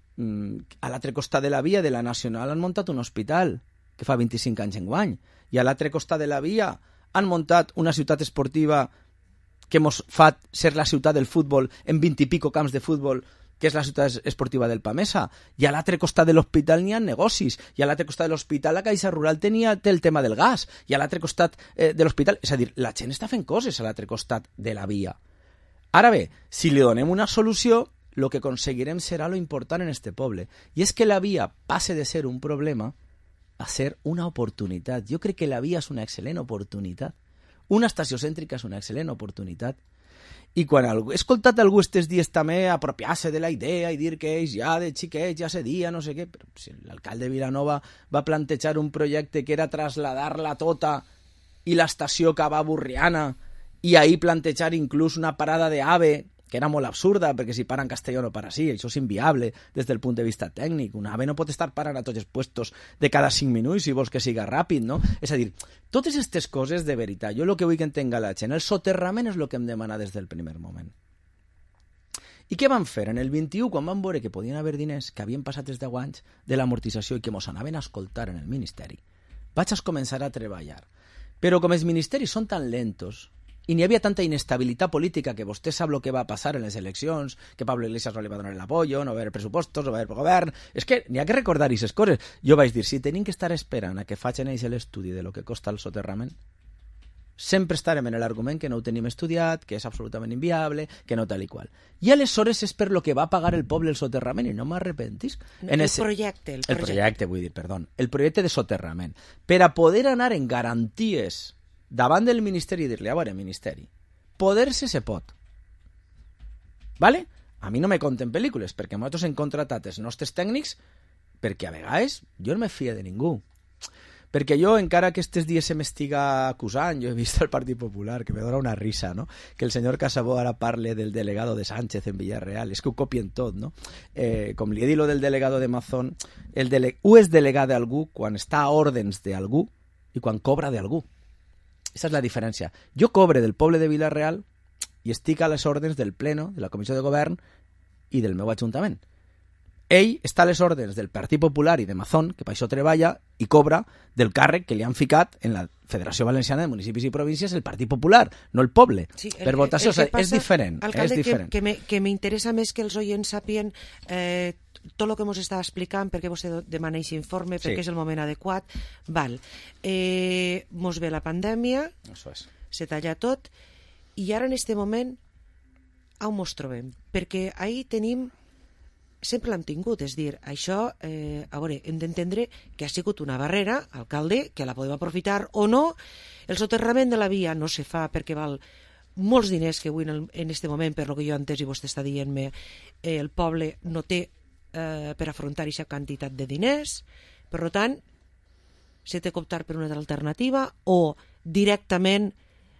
a l'altre costat de la via de la Nacional han muntat un hospital que fa 25 anys enguany, i a l'altre costat de la via han muntat una ciutat esportiva que mos fa ser la ciutat del futbol en 20 i pico camps de futbol que és la ciutat esportiva del Pamesa, i a l'altre costat de l'hospital n'hi ha negocis, i a l'altre costat de l'hospital la Caixa Rural té el tema del gas, i a l'altre costat de l'hospital... És a dir, la gent està fent coses a l'altre costat de la via. Ara bé, si li donem una solució, lo que conseguirem serà lo important en este poble, i és que la via passe de ser un problema a ser una oportunitat. Jo crec que la via és una excel·lent oportunitat. Una estació cèntrica és una excel·lent oportunitat. I quan he escoltat algú estos dies també apropiar-se de la idea i dir que ells ja de xiquets ja cedia, no sé què, però si l'alcalde de Vilanova va plantejar un projecte que era traslladar-la tota i l'estació cap a Burriana i ahir plantejar inclús una parada d'AVE, que era molt absurda, perquè si para en Castelló no para així, això és inviable des del punt de vista tècnic. Un AVE no pot estar parant a tots els puestos de cada 5 minuts si vols que siga ràpid, no? És a dir, totes aquestes coses de veritat, jo el que vull que entenga la gent, el soterrament és el que hem demanat des del primer moment. I què van fer? En el 21, quan van veure que podien haver diners, que havien passat els 10 anys de l'amortització i que mos anaven a escoltar en el Ministeri, vaig a començar a treballar. Però com els ministeris són tan lentos, i n'hi havia tanta inestabilitat política que vostè sap el que va passar en les eleccions, que Pablo Iglesias no li va donar l'apoyo, no va haver pressupostos, no va haver govern... És que n'hi ha que recordar aquestes coses. Jo vaig dir, si tenim que estar esperant a que facin ells l'estudi de lo que costa el soterrament, sempre estarem en l'argument que no ho tenim estudiat, que és absolutament inviable, que no tal i qual. I aleshores és per lo que va pagar el poble el soterrament, i no m'arrepentis. El projecte, vull dir, perdó. El projecte de soterrament. Per a poder anar en garanties davant del Ministeri i dir-li, a veure, Ministeri, poder-se se pot. Vale? A mi no me conten pel·lícules, perquè nosaltres hem contratat els nostres tècnics perquè a vegades jo no me fia de ningú. Perquè jo, encara que aquests dies se m'estiga acusant, jo he vist el Partit Popular, que me dona una risa, no? Que el senyor Casabó ara parle del delegado de Sánchez en Villarreal. És que ho copien tot, no? Com li he dit lo del delegado de Mazón, u és delegat d'algú quan està a ordens d'algú i quan cobra d'algú. Aquesta és la diferència. Jo cobre del poble de Vilareal i estic a les ordres del Pleno, de la Comissió de Govern i del meu Ajuntament. Ell està a les ordres del Partit Popular i de Mazón, que per això treballa, i cobra del càrrec que li han ficat en la Federació Valenciana de Municipis i Províncies el Partit Popular, no el poble. Sí, per votació, és diferent. Alcalde, és diferent. Que m'interessa més que els oients sàpien tot el que ens està explicant, perquè vostè demana aquest informe, perquè és el moment adequat. Val. Mos ve la pandèmia, se talla tot, i ara en aquest moment on mos trobem? Perquè ahir tenim sempre l'hem tingut, és dir, això, a veure, hem d'entendre que ha sigut una barrera, alcalde, que la podem aprofitar o no. El soterrament de la via no se fa perquè val molts diners que avui en aquest moment, per lo que jo he entès i vostè està dient-me, el poble no té per afrontar aquesta quantitat de diners, per tant, se té que optar per una altra alternativa o directament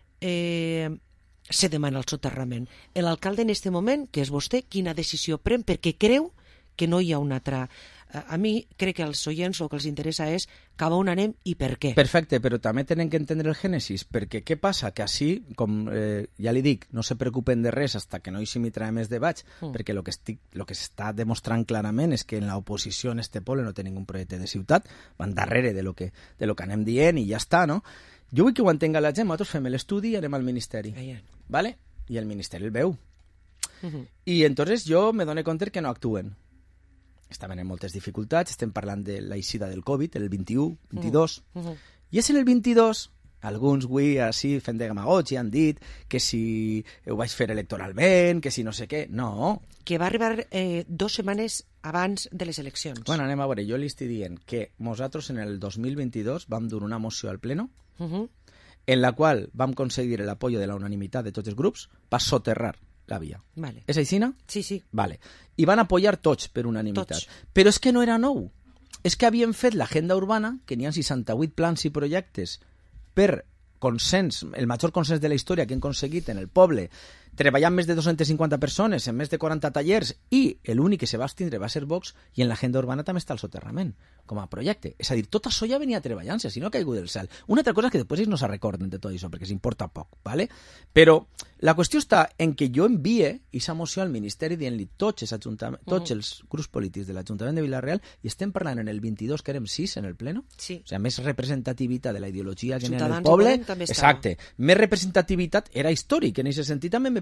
se demana el soterrament. L'alcalde en aquest moment, que és vostè, quina decisió pren perquè creu que no hi ha una altra... A mi crec que als oients el que els interessa és cap a on anem i per què. Perfecte, però també tenen que entendre el gènesis, perquè què passa? Que així, com ja li dic, no se preocupen de res fins que no hi traiem més debats, perquè el que s'està demostrant clarament és que en l'oposició en este poble no té ningú projecte de ciutat, van darrere de lo que anem dient i ja està, no? Jo vull que ho entenga la gent, nosaltres fem l'estudi i anem al Ministeri, ¿vale? I el Ministeri el veu. I entonces jo me dono compte que no actuen. Estaven en moltes dificultats, estem parlant de l'eixida del Covid, el 21, 22, i és en el 22, alguns avui així fent de demagogia han dit que si ho vaig fer electoralment, que si no sé què, no. Que va arribar 2 setmanes abans de les eleccions. Bueno, anem a veure, jo li estic dient que nosaltres en el 2022 vam dur una moció al Pleno en la qual vam aconseguir l'apoyo de la unanimitat de tots els grups per soterrar la via. Vale. És així, no? Sí, sí. Vale. I van apoyar tots per unanimitat. Tots. Però és que no era nou. És que havien fet l'agenda urbana, que n'hi ha 68 plans i projectes per consens, el major consens de la història que hem aconseguit en el poble, treballant més de 250 persones, en més de 40 tallers, i l'únic que se va abstindre va ser Vox, i en l'agenda urbana també està el soterrament, com a projecte. És a dir, tot això ja venia treballant-se, si no ha caigut del cel. Una altra cosa és que després ells no se recorden de tot això, perquè s'importa poc, ¿vale? Però la qüestió està en que jo envie aquesta moció al Ministeri dient-li tots els grups polítics de l'Ajuntament de Vilareal, i estem parlant en el 22, que érem 6 en el Pleno, sí. O sigui, més representativitat de la ideologia que en el poble. Exacte. Més representativitat era històric, en aquest sentit també me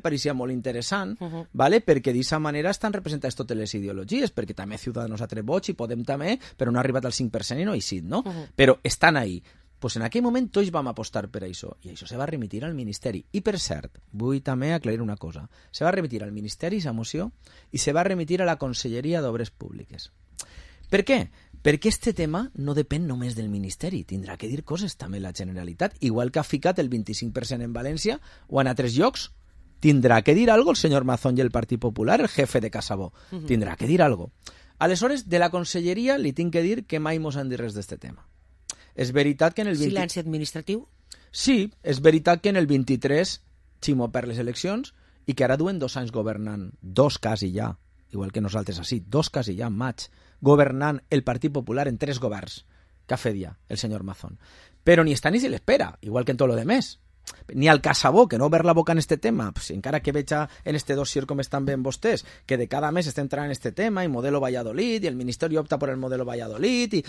pareixia molt interessant, vale? Perquè d'aquesta manera estan representades totes les ideologies, perquè també Ciudadanos ha tret vots i Podem també, però no ha arribat al 5% i no ha eixit, no? Però estan ahí. Pues en aquell moment tots vam apostar per això, i això se va remitir al Ministeri. I per cert, vull també aclarir una cosa, se va remitir al Ministeri aquesta moció i se va remitir a la Conselleria d'Obres Públiques. Per què? Perquè este tema no depèn només del Ministeri, tindrà que dir coses també la Generalitat, igual que ha ficat el 25% en València o en altres llocs, tindrà que dir algo el senyor Mazón i el Partit Popular, el jefe de Casabó, tindrà que dir algo. Aleshores, de la Conselleria li tinc que dir que mai mos han dit res d'este tema. És veritat que en el Silenci administratiu? Sí, és veritat que en el 23 Ximo perd les eleccions i que ara duen 2 anys governant, 2 quasi ja, igual que nosaltres així, 2 quasi ja en maig, governant el Partit Popular en 3 governs que ha fet ja el senyor Mazón. Però ni està ni se l'espera, igual que en tot lo demés. Ni al Casabó, que no obert la boca en este tema, pues, encara que veig en este dossier com estan ben vostès, que de cada mes està entrant en este tema, i modelo Valladolid, i el Ministeri opta por el modelo Valladolid,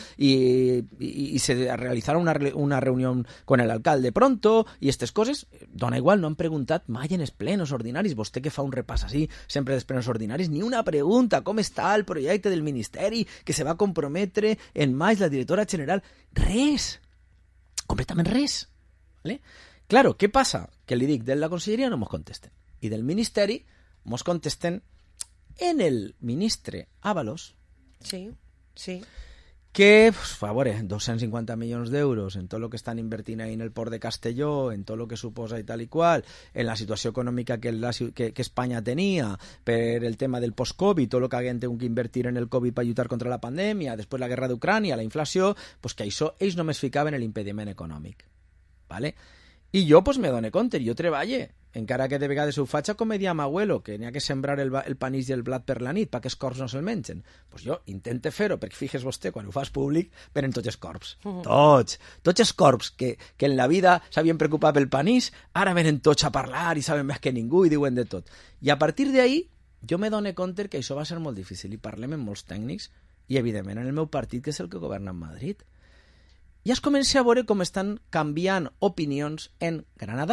y se realizarà una reunió con el alcalde pronto, i aquestes coses, dona igual, no han preguntat mai en els plenos ordinaris, vostè que fa un repàs així, sempre dels plenos ordinaris, ni una pregunta, com està el projecte del Ministeri, que se va comprometre en maig la directora general, res, completament res, ¿vale? Claro, què passa? Que li dic, de la Conselleria no mos contesten. I del Ministeri mos contesten en el ministre Ábalos. Sí, sí. Que, pues, a veure, 250 milions d'euros en tot el que estan invertint ahí en el port de Castelló, en tot el que suposa i tal i qual, en la situació econòmica que Espanya tenia, per el tema del post-Covid, tot el que haguem tingut que invertir en el Covid per lluitar contra la pandèmia, després la guerra d'Ucrània, la inflació, pues que això ells només ficaven en l'impediment econòmic. ¿Vale? I jo pues, me dono compte, jo treballe, encara que de vegades ho faig com me dia m'abuelo, que n'hi ha que sembrar el panís i el blat per la nit perquè els corps no se'l mengen. Pues jo intente fer-ho, perquè fixes vostè, quan ho fas públic, venen tots els corps. Tots els corps que en la vida s'havien preocupat pel panís, ara venen tots a parlar i saben més que ningú i diuen de tot. I a partir d'ahí, jo me dono compte que això va ser molt difícil i parlem amb molts tècnics i, evidentment, en el meu partit, que és el que governa en Madrid. I es comença a veure com estan canviant opinions en Granada,